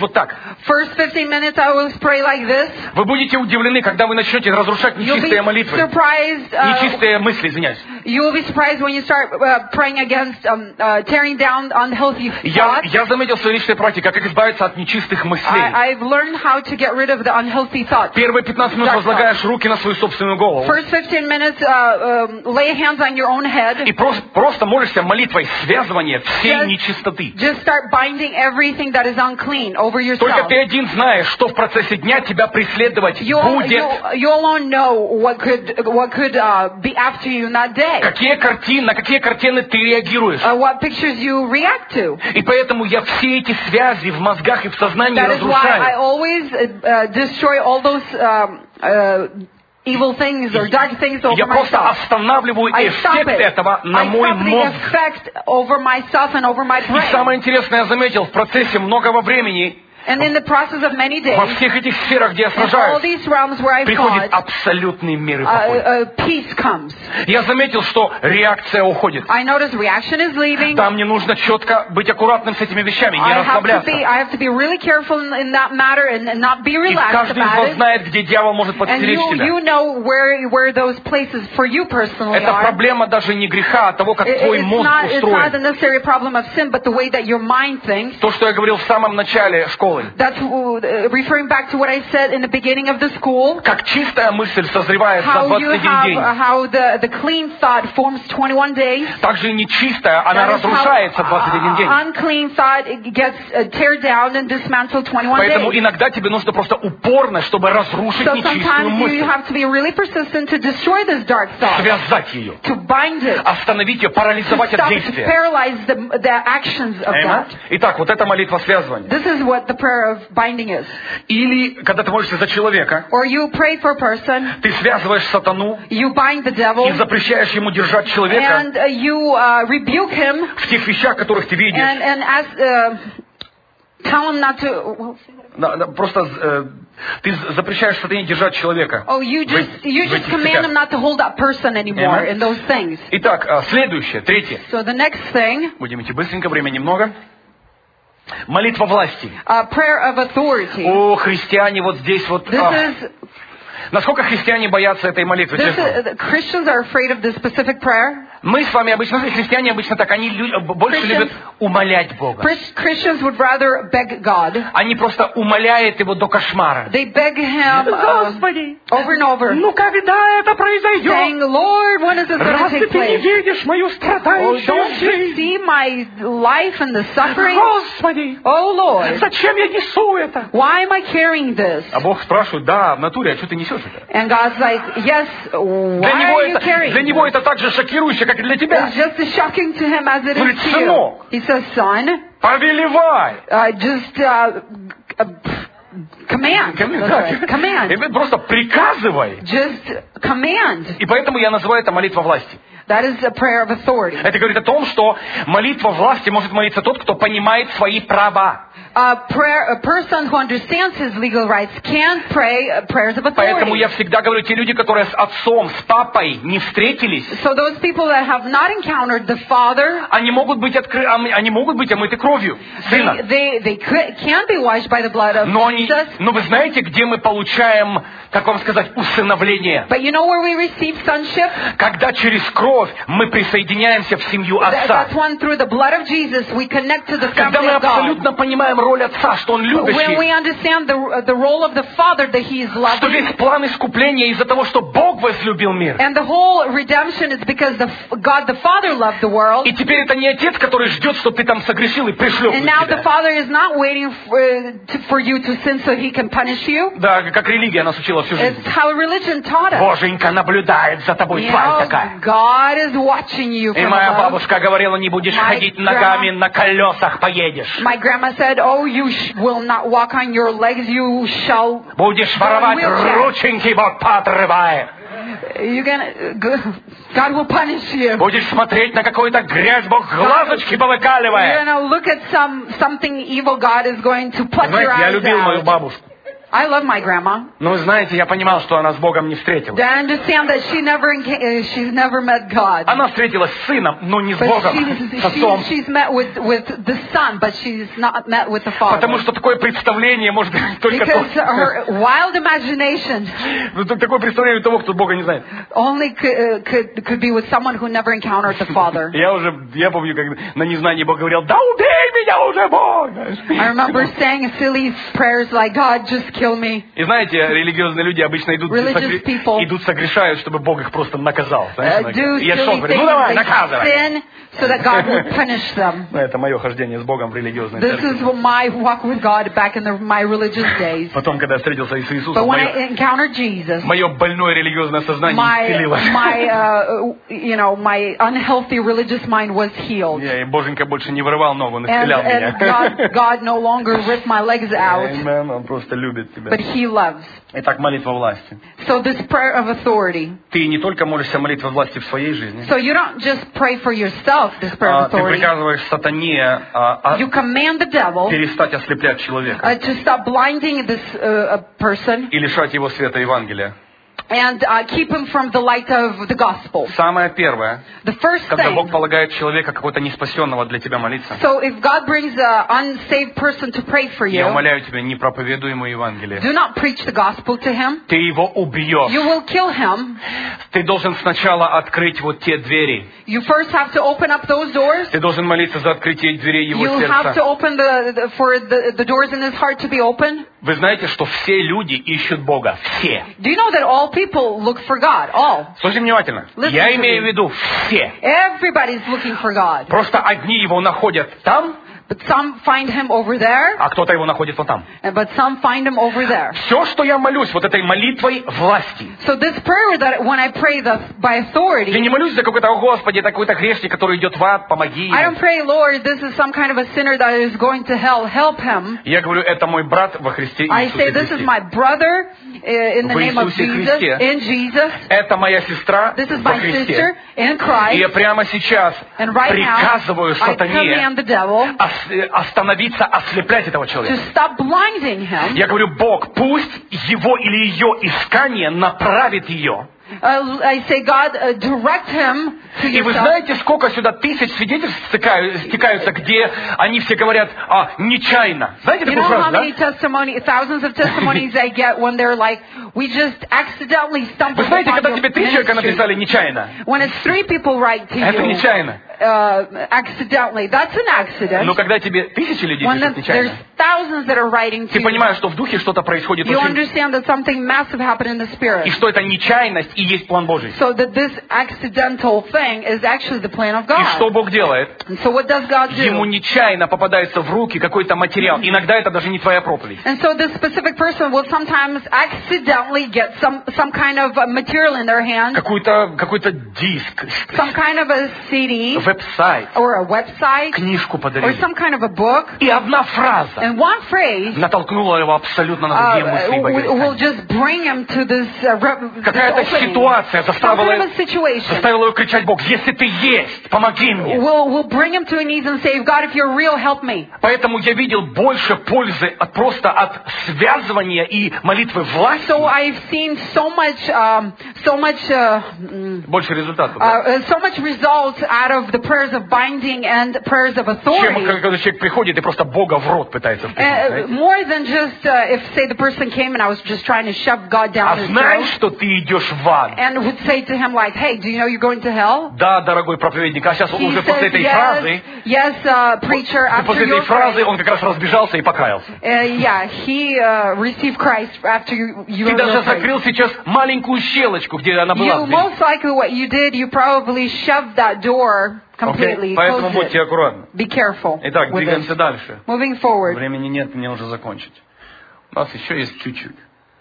First fifteen minutes I will pray like this. Вы будете удивлены, когда вы начнете разрушать You'll be нечистые молитвы. surprised. Uh, Нечистые мысли, извиняюсь. you will be surprised when you start uh, praying against um, uh, tearing down unhealthy Я, thoughts. я заметил в своей личной практике, как избавиться от нечистых мыслей. I, I've learned how to get rid of the unhealthy thoughts. Первые пятнадцать минут возлагаешь руки на свою собственную голову. First fifteen minutes, uh, um, lay hands on your own head. И просто, просто молишься молитвой связывания всей Just- нечистоты. Just start binding everything that is unclean over Только yourself. ты один знаешь, что в процессе дня тебя преследовать You, al- будет. you, you alone know what could what could uh, be after you in that day. Какие картины, на какие картины ты реагируешь. Uh, what pictures you react to. И поэтому я все эти связи в мозгах и в сознании That is why I разрушаю. always uh, uh, destroy all those um, uh, evil things or dark things over Я просто myself. останавливаю I stop эффект it. этого на I мой stop the мозг. effect over myself and over my И brain. самое интересное, я заметил, в процессе многого времени And in the process of many days, во всех этих сферах, где я in all сражаюсь, these realms where I приходит fought, абсолютный мир и uh, покой. uh, peace comes. Я заметил, что реакция уходит. I notice reaction is leaving. Там мне нужно четко быть аккуратным с этими вещами, не I have to расслабляться. be, I have to be really careful in, in that matter and, and not be И relaxed каждый из about вас it. знает, где дьявол может And подстеречь you, тебя. you know where, where those places for you personally Это are. проблема даже не греха, а того, как It- твой it's, мозг not, it's not the устроен. necessary problem of sin, but the way that your mind thinks. То, что я говорил в самом начале школы. That's uh, referring back to what I said in the beginning of the school. Как чистая мысль созревает за How you двадцать один have, день, uh, how the, the clean thought forms twenty-one days. так же и нечистая, она That is how, разрушается двадцать один день. uh, unclean thought it gets uh, tear down and dismantled twenty-one Поэтому days. иногда тебе нужно просто упорно, чтобы разрушить So нечистую sometimes you мысль, have to be really persistent to destroy this dark thought, связать ее, to bind it, остановить ее, to парализовать от stop, to действия. paralyze the, the actions of Amen? that. Итак, вот это молитва связывания. This is what the prayer of binding is. Или, когда ты молишься за человека, Or you pray for a person, ты связываешь сатану you bind the devil, и запрещаешь ему держать человека and uh, you uh, rebuke him, в тех вещах, которых ты видишь. and, and ask, uh, tell him not to... На- на- Просто э, ты запрещаешь сатане держать человека. Oh, you в just эти- you в just этих command цепях. him not to hold that person anymore Amen. in those things. Итак, э, следующее, третье. So the next thing, Будем идти быстренько, времени немного. Молитва власти. uh, prayer of authority. О, христиане, вот здесь вот... This ах, is насколько христиане боятся этой молитвы, this честно? is, uh, Christians are afraid of this specific prayer. Мы с вами обычно, христиане обычно так, они лю- больше Christians- любят умолять Бога. Chris- Christians would rather beg God. Они просто умоляют Его до кошмара. They beg Him uh, Господи, over and over, ну когда это saying, произойдет? "Lord, when is this going to Разве take ты не place? видишь мою Oh, страдающую don't you жизнь? see my life and the suffering? Господи, Oh Lord, зачем я несу это? why am I carrying this?" А Бог спрашивает, да, в натуре, а что ты несешь это? And God's like, "Yes, Для why него, are you это, carrying для него this?" это так же шокирующе, как и для тебя. It's just as shocking to him as it Говорит, is to you. «Сынок, He says, "Son, повелевай. uh, just uh, uh, command, That's right. command, И просто приказывай. just command." И поэтому я называю это молитва власти. That is a prayer of authority. Это говорит о том, что молитва власти может молиться тот, кто понимает свои права. A prayer, a person who understands his legal rights can pray uh, prayers of Поэтому authority. я всегда говорю, те люди, которые с отцом, с папой не встретились, So those people that have not encountered the Father, они могут быть, откры... они могут быть омыты кровью they, Сына. they, they could, can be washed by the blood of Но, они... Jesus. Но вы знаете, где мы получаем, как вам сказать, усыновление? But you know where we receive sonship? Когда через кровь мы присоединяемся в семью That, Отца. that's when through the blood of Jesus we connect to the Когда family мы of God. абсолютно понимаем роль Отца, что Он When we любящий, understand the, the role of the Father, that He is что loving, весь план искупления из-за того, что Бог возлюбил мир. and the whole redemption is because the, God the Father loved the world, И теперь это не Отец, который ждет, что ты там согрешил и пришлёпнет and now the тебя. Father is not waiting for, to, for you to sin so He can punish you. Да, как религия нас учила всю жизнь. It's how religion taught us. Боженька наблюдает за тобой, You тварь know, такая. God is watching you И from моя above. бабушка говорила, не будешь My ходить ногами, grandma- на колесах поедешь. My grandma said, "Oh, you sh- will not walk on your legs, you shall." Будешь воровать рученьки, вот поотрывая. You're gonna, God will punish you. Будешь смотреть на какую-то грязь, Бог глазочки You're повыкаливает. gonna look at some something evil. God is going to pluck your Знаете, я eyes любил мою out. бабушку. I love my grandma. Но вы знаете, я понимал, что она с Богом не встретилась. I understand that she never enca- uh, she's never met God. Она встретилась с сыном, но не с But Богом, she's, с отцом. she, she's met with, with the son, but she's not met with the father. Потому что такое представление может быть только Because тот. her wild imagination Ну, такое представление у того, кто Бога не знает. only could, uh, could, could be with someone who never encountered the father. Я уже, я помню, как на незнании Бог говорил: да убей меня уже, Бог! I remember saying silly prayers like, God, just kill me. И знаете, религиозные люди обычно идут, Religious согре- people идут согрешают, чтобы Бог их просто наказал. uh, Знаете, do и я шел, silly говорю: ну things, давай, they наказывай. sin so that God will punish them. Ну, это мое хождение с Богом в религиозной This церкви. is my walk with God back in the, my religious days. Потом, когда я встретился с Иисусом, But when мое, I encountered Jesus, мое больное религиозное сознание my исцелилось. my uh, you know my unhealthy religious mind was healed, Я, и Боженька больше не вырывал ногу, он and, исцелял and меня. God, God no longer ripped my legs out, Amen. Он просто любит тебя. but He loves. Итак, молитва власти. So this prayer of authority. Ты не только молишься молитвой власти в своей жизни, So you don't just pray for yourself. This prayer а of ты authority. приказываешь сатане а, а, You command the devil перестать ослеплять человека uh, to stop blinding this uh, a person и лишать его света Евангелия. and uh, keep him from the light of the gospel. Самое первое, The first когда Бог thing. полагает человека какого-то неспасенного для тебя молиться, So if God brings an unsaved person to pray for я you, умоляю тебя, не проповедуй ему Евангелие. do not preach the gospel to him. Ты его убьешь. You will kill him. Ты должен сначала открыть вот те двери. You first have to open up those doors. Ты должен молиться за открытие дверей его You have to сердца. open the, the for the, the doors in his heart to be open. Вы знаете, что все люди ищут Бога. Все. Do you know that all people look for God? All. Слушайте внимательно. Listen Я to имею в me. виду все. Everybody's looking for God. Просто одни его находят там, But some find him over there, а кто-то его находит вот там. but some find him over there. Все, что я молюсь вот этой молитвой власти. So this prayer that when I pray the, by Я authority, не молюсь за какой-то, о Господи, это какой-то грешник, который идет в ад, помоги I ему. don't pray, Lord, this is some kind of a sinner that is going to hell. Help him. Я говорю, это мой брат во Христе I say, Иисусе this is Христе. my brother uh, in the В name of Иисусе Jesus, Христе. in Jesus. Это моя сестра This is во my Христе. sister in И я Christ. прямо сейчас And right now, приказываю I сатане command the devil ос- остановиться, ослеплять этого to человека. stop blinding him. Я говорю, Бог, пусть его или ее искание направит ее. Uh, I say, God, uh, direct him to И вы yourself. знаете, сколько сюда тысяч свидетельств стыкаю- стекаются, где они все говорят а, нечаянно. Знаете You такую know фразу, how да? many testimony, thousands of testimonies I get when they're like, we just accidentally Вы stumbled знаете, upon когда your тебе три человека ministry. написали нечаянно, When it's three people write to это you, нечаянно. uh, accidentally, that's an accident. Но когда тебе тысячи людей When пишут the, there's нечаянно, thousands that are writing to ты you, понимаешь, что в духе что-то происходит you очень... understand that something massive happened in the И spirit. что это нечаянность и есть план Божий. So that this accidental thing is actually the plan of И что God. Бог делает? And so what does God Ему do? нечаянно попадается в руки какой-то материал. Иногда это даже не твоя проповедь. And so this specific person will sometimes accidentally get some, some kind of uh, material in their hand, Какой-то, какой-то диск, some kind of a C D веб-сайт, or a website книжку or подарили. some kind of a book. И одна фраза And one phrase натолкнула его абсолютно на другие мысли и uh, will will богоискания. just bring him to this, uh, re- this Какая-то opening. ситуация Some заставила, kind of a situation заставила его кричать: Бог, если ты есть, помоги мне. will will bring him to his knees and say, God, if you're real, help me. Поэтому я видел больше пользы от, просто от связывания и молитвы власти, So I've seen so much, um, so much, uh, mm, больше результатов, да, uh, so much results out of the prayers of binding and prayers of чем authority. когда человек приходит и просто Бога в рот пытается впихнуть. Uh, знаете. more than just uh, if, say, the person came and I was just trying to shove God down А his знаешь, throat что ты идешь в ад? and would say to him like, hey, do you know you're going to hell? Да, дорогой проповедник, а сейчас он He уже после says, этой yes, фразы, yes, uh, preacher, after после этой your фразы prayer, он как раз разбежался и покаялся. uh, yeah, he uh, received Christ after you, you Ты were даже prayed. закрыл сейчас маленькую щелочку, где она была. You most likely what you did, you probably shoved that door completely. Окей? Поэтому closed будьте it. аккуратны. Be careful. Итак, with двигаемся this. дальше. Moving forward. Времени нет, мне уже закончить. У нас еще есть чуть-чуть.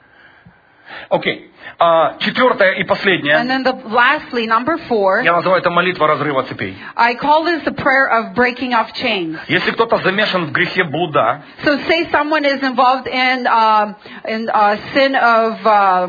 Окей. А, четвертое и And последнее. then the lastly, number four, Я называю это молитва разрыва цепей. I call this the prayer of breaking off chains. Если кто-то замешан в грехе блуда, So say someone is involved in uh, in uh, sin of uh,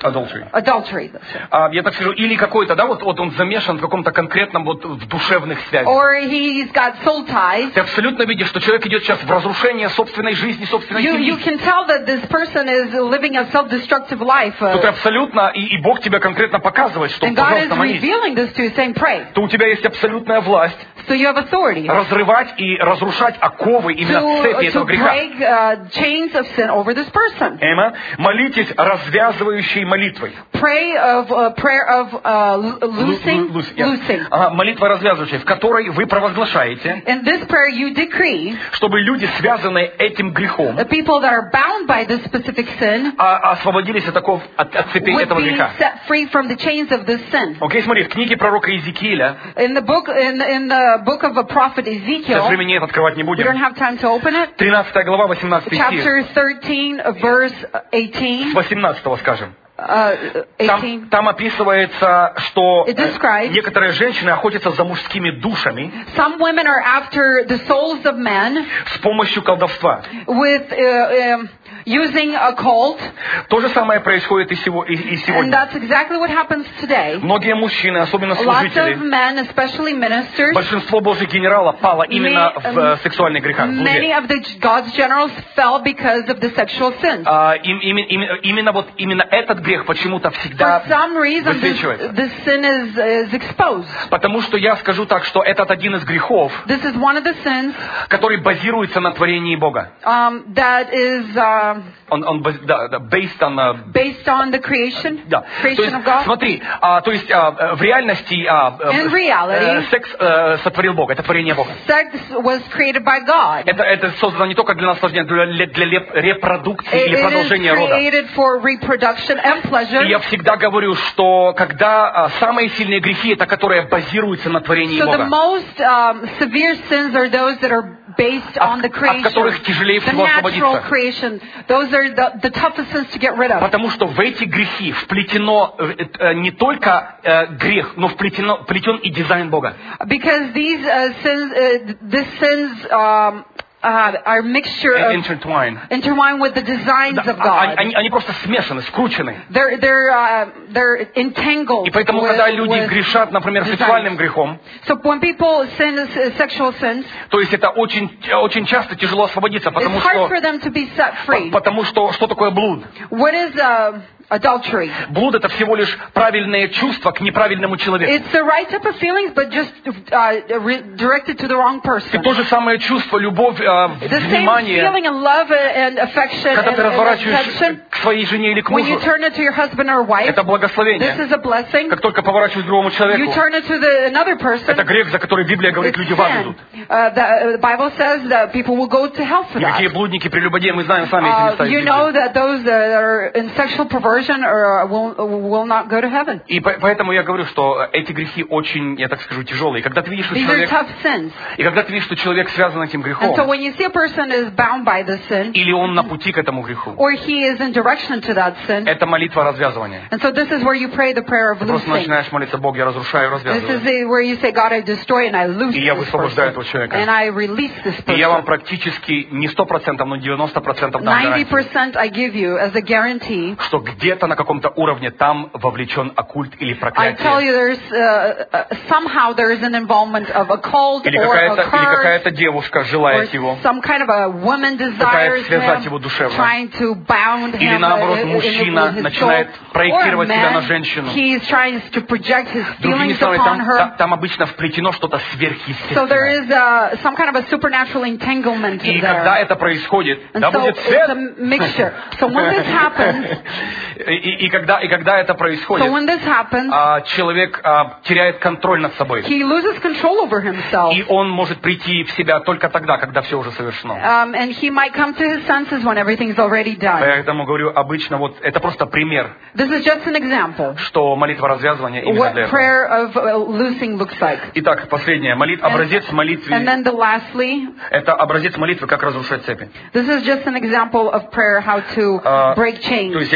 Adultery. Adultery. А, я так скажу, или какой-то, да, вот, вот он замешан в каком-то конкретном вот в душевных связях. Or he's got soul ties. Ты абсолютно видишь, что человек идет сейчас в разрушение собственной жизни, собственной You, семьи. you can tell that this person is living a self-destructive life. Uh, То ты абсолютно, и, и Бог тебе конкретно показывает, что, and God is пожалуйста, молись. revealing this to you, saying, pray. То у тебя есть абсолютная власть So you have authority разрывать и разрушать оковы именно to, цепи to этого греха. break uh, chains of sin over this person. Эма, молитесь развязывающей молитвой. Pray of uh, prayer of uh, loosing, Лу- лу- yeah. loosing. Ага, молитва развязывающая, в которой вы провозглашаете, In this prayer, you decree чтобы люди, связанные этим грехом, the people that are bound by this specific sin а- освободились от, оков, от, от цепей would этого be греха. set free from the chains of this sin. Окей, смотри, в книге пророка Иезекииля, In the book, in, in the book of a prophet сейчас Ezekiel, времени нет, открывать не we don't будем, have time to open it. тринадцатая глава, восемнадцатый стих, Chapter thirteen, uh, verse с eighteen. восемнадцатого скажем. Uh, Там, eighteen. там описывается, что It э, describes- некоторые женщины охотятся за мужскими душами Some women are after the souls of men с помощью колдовства. with uh, um, using occult, То же самое происходит и, сего- и- и and сегодня. that's exactly what happens today. Многие мужчины, особенно Lots of служители, men, especially ministers, большинство Божьих генералов пало именно May- в э, сексуальных грехах. в many блуде. of the God's generals fell because of the sexual sins. А, им- им- им- именно вот именно этот грех почему-то всегда For some reason, this, высвечивается. this sin is, is exposed. Потому что я скажу так, что этот один из грехов, This is one of the sins который базируется на творении Бога. um, that is uh, Он, он баз- да, да, based on, uh, based on the creation, да. То creation есть, of God. смотри, а, то есть а, в реальности а, э, In reality, э, секс э, сотворил Бог, это творение Бога. sex was created by God. Это, это создано не только для наслаждения, для, для леп- репродукции It, или it is продолжения рода. created for reproduction and pleasure. И я всегда говорю, что когда а, самые сильные грехи, это которые базируются на творении So the Бога, most um, severe sins are those that are based on the от creation, которых тяжелее the всего natural освободиться. creation. Those are the, the toughest sins to get rid of. Потому что в эти грехи вплетено э, э, не только э, грех, но вплетено, вплетен и дизайн Бога. Because these uh, sins, uh, these sins um, uh, are a mixture Э, of Intertwine. intertwined with the designs Да, of а- God. они, они просто смешаны, скручены. They're they're uh, they're entangled. И поэтому, with, когда люди with грешат, например, designs. сексуальным грехом, So when people sin uh, sexual sins, то есть это очень, очень часто тяжело освободиться, потому it's hard что, for them to be set free. потому что что такое блуд? What is uh, adultery? Блуд это всего лишь правильные чувства к неправильному человеку. It's the right type of feelings, but just uh, re- directed to the wrong И person. то же самое чувство, любовь, э, The same внимание, feeling and love and affection когда and, ты and разворачиваешь attention к своей жене или к when you мужу, turn it to your husband or wife. это This благословение. is a blessing. Как только поворачиваешь к другому You человеку, turn it to the another person. это грех, за который Библия говорит, It's люди в ад sin. идут. Uh, the, uh, the Bible says that people will go to hell for Никакие that. блудники, прелюбодеи, мы знаем сами эти места. Uh, из you Библии. know that those that are in sexual perversion or will will not go to heaven. И по- поэтому я говорю, что эти грехи очень, я так скажу, тяжелые. И когда ты видишь, что These are человек, tough sins. и когда ты видишь, что человек связан этим And so грехом, when you see a person is bound by the sin, или он на пути к этому греху, or he is in direction to that sin, это молитва развязывания. and so this is where you pray the prayer of Ты просто loosing. начинаешь молиться, Бог, я разрушаю, This is развязываю. the, where you say, God, I destroy and I loose И я this высвобождаю person. этого человека. And I release this И я вам person. практически не сто процентов, но девяносто процентов дам ninety гарантию, percent I give you as a guarantee. что где-то на каком-то уровне там вовлечен оккульт или I tell проклятие. you there's, uh, uh, somehow there is an involvement of a cult Или or какая-то, a или curse. какая-то девушка Or желает его. some kind of a woman desires связать him, его душевно. trying to bound him. Или наоборот, uh, in- in- мужчина with his начинает soul. проектировать Or a себя man, на женщину. he's trying to project his Другими feelings словами, upon там, her. та- там обычно вплетено что-то So there сверхъестественное. is uh, some kind of a supernatural entanglement И there. когда это происходит, And да so будет it's свет. a mixture. So when this happens, И, и- и когда, и когда это so происходит, when this happens, а, человек а, теряет контроль над собой. he loses control over himself. И он может прийти в себя только тогда, когда все уже совершено. Um, and he might come to his senses when everything's already done. Поэтому говорю, обычно вот это просто пример, This is just an example. что молитва развязывания именно для What этого. prayer of uh, loosing looks like. Итак, последнее. Молит, образец And молитвы. then the lastly, Это образец молитвы, как разрушать цепи. this is just an example of prayer, how to А, break То chains. есть я говорю, Отец,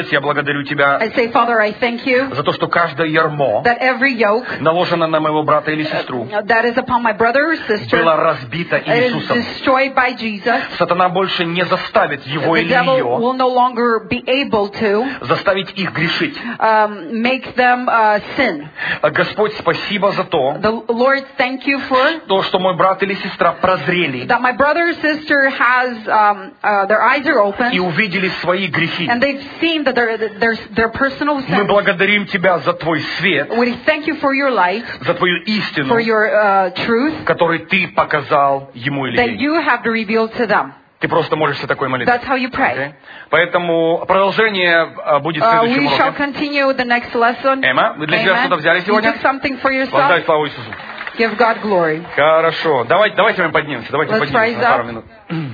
Отец, я благодарю Тебя I say, Father, I thank you за то, что каждое ярмо, that every yoke наложено на моего брата или сестру, that is upon my brother or sister было разбито is Иисусом. destroyed by Jesus. Сатана больше не заставит его The или devil ее will no longer be able to заставить их грешить. um, make them uh, sin. Господь, спасибо за то, The Lord, thank you for то, что мой брат или сестра прозрели that my brother or sister has um, uh, their eyes are open и увидели свои грехи. and they've seen that their their their personal Мы sins. благодарим Тебя за Твой свет, We thank you for your light, за Твою for истину, your uh, truth который Ты показал ему или that ей. you have revealed to them. Ты просто можешь все такое молиться. That's how you pray. Okay? Поэтому продолжение а, будет в Uh, следующем we shall уроке. continue the next lesson. Эмма, вы для себя Amen. что-то взяли You сегодня? took something for Воздай yourself. славу Иисусу. Give God glory. Хорошо. Давайте, давайте мы поднимемся. Давайте Let's поднимемся rise на пару up. минут.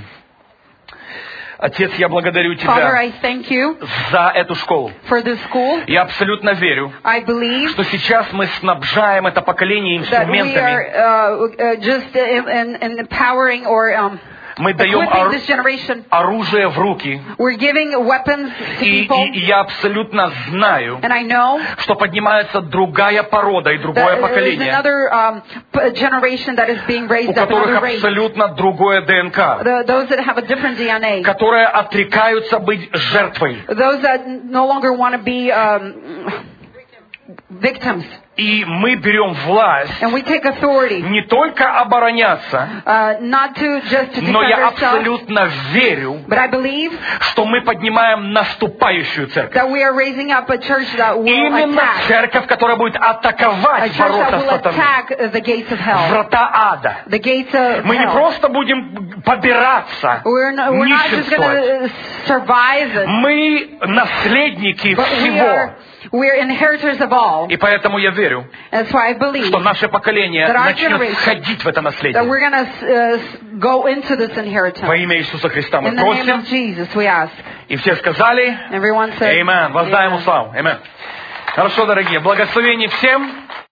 Отец, я благодарю Father, Тебя I thank you за эту школу. for this school. Я абсолютно верю, I believe что сейчас мы снабжаем это поколение that we инструментами. are uh, uh, just in, in, in empowering or um, Мы даем equipping ор- this generation. оружие в руки. We're giving weapons to И, people. и- и я абсолютно знаю, And I know что поднимается другая порода и другое that there is поколение, another um, p- generation that is being у raised up, которых another race. абсолютно другое ДНК, The, those that have a different D N A. которые отрекаются быть жертвой. Those that no longer want to be um, victims. И мы берем власть And we take authority, не только обороняться, uh, not to just to но defend я ourselves, абсолютно верю, but I believe что мы поднимаем наступающую церковь. that we are raising up a church that will Именно attack, церковь, которая будет a атаковать church that ворота will сатаны, attack uh, the gates of hell, врата ада. the gates of Мы не hell. просто будем побираться, We're not, we're not just going нищенствовать. to survive it, Мы наследники but we всего. are we're inheritors of all. И поэтому я верю, That's why I believe что наше поколение that our начнет generation- входить в это that наследие. we're going to uh, go into this inheritance. Во имя Иисуса Христа мы In the name просим. of Jesus, we ask. И все сказали, Everyone said, Amen. Воздай ему Amen. славу. Amen. Хорошо, дорогие. Благословений всем.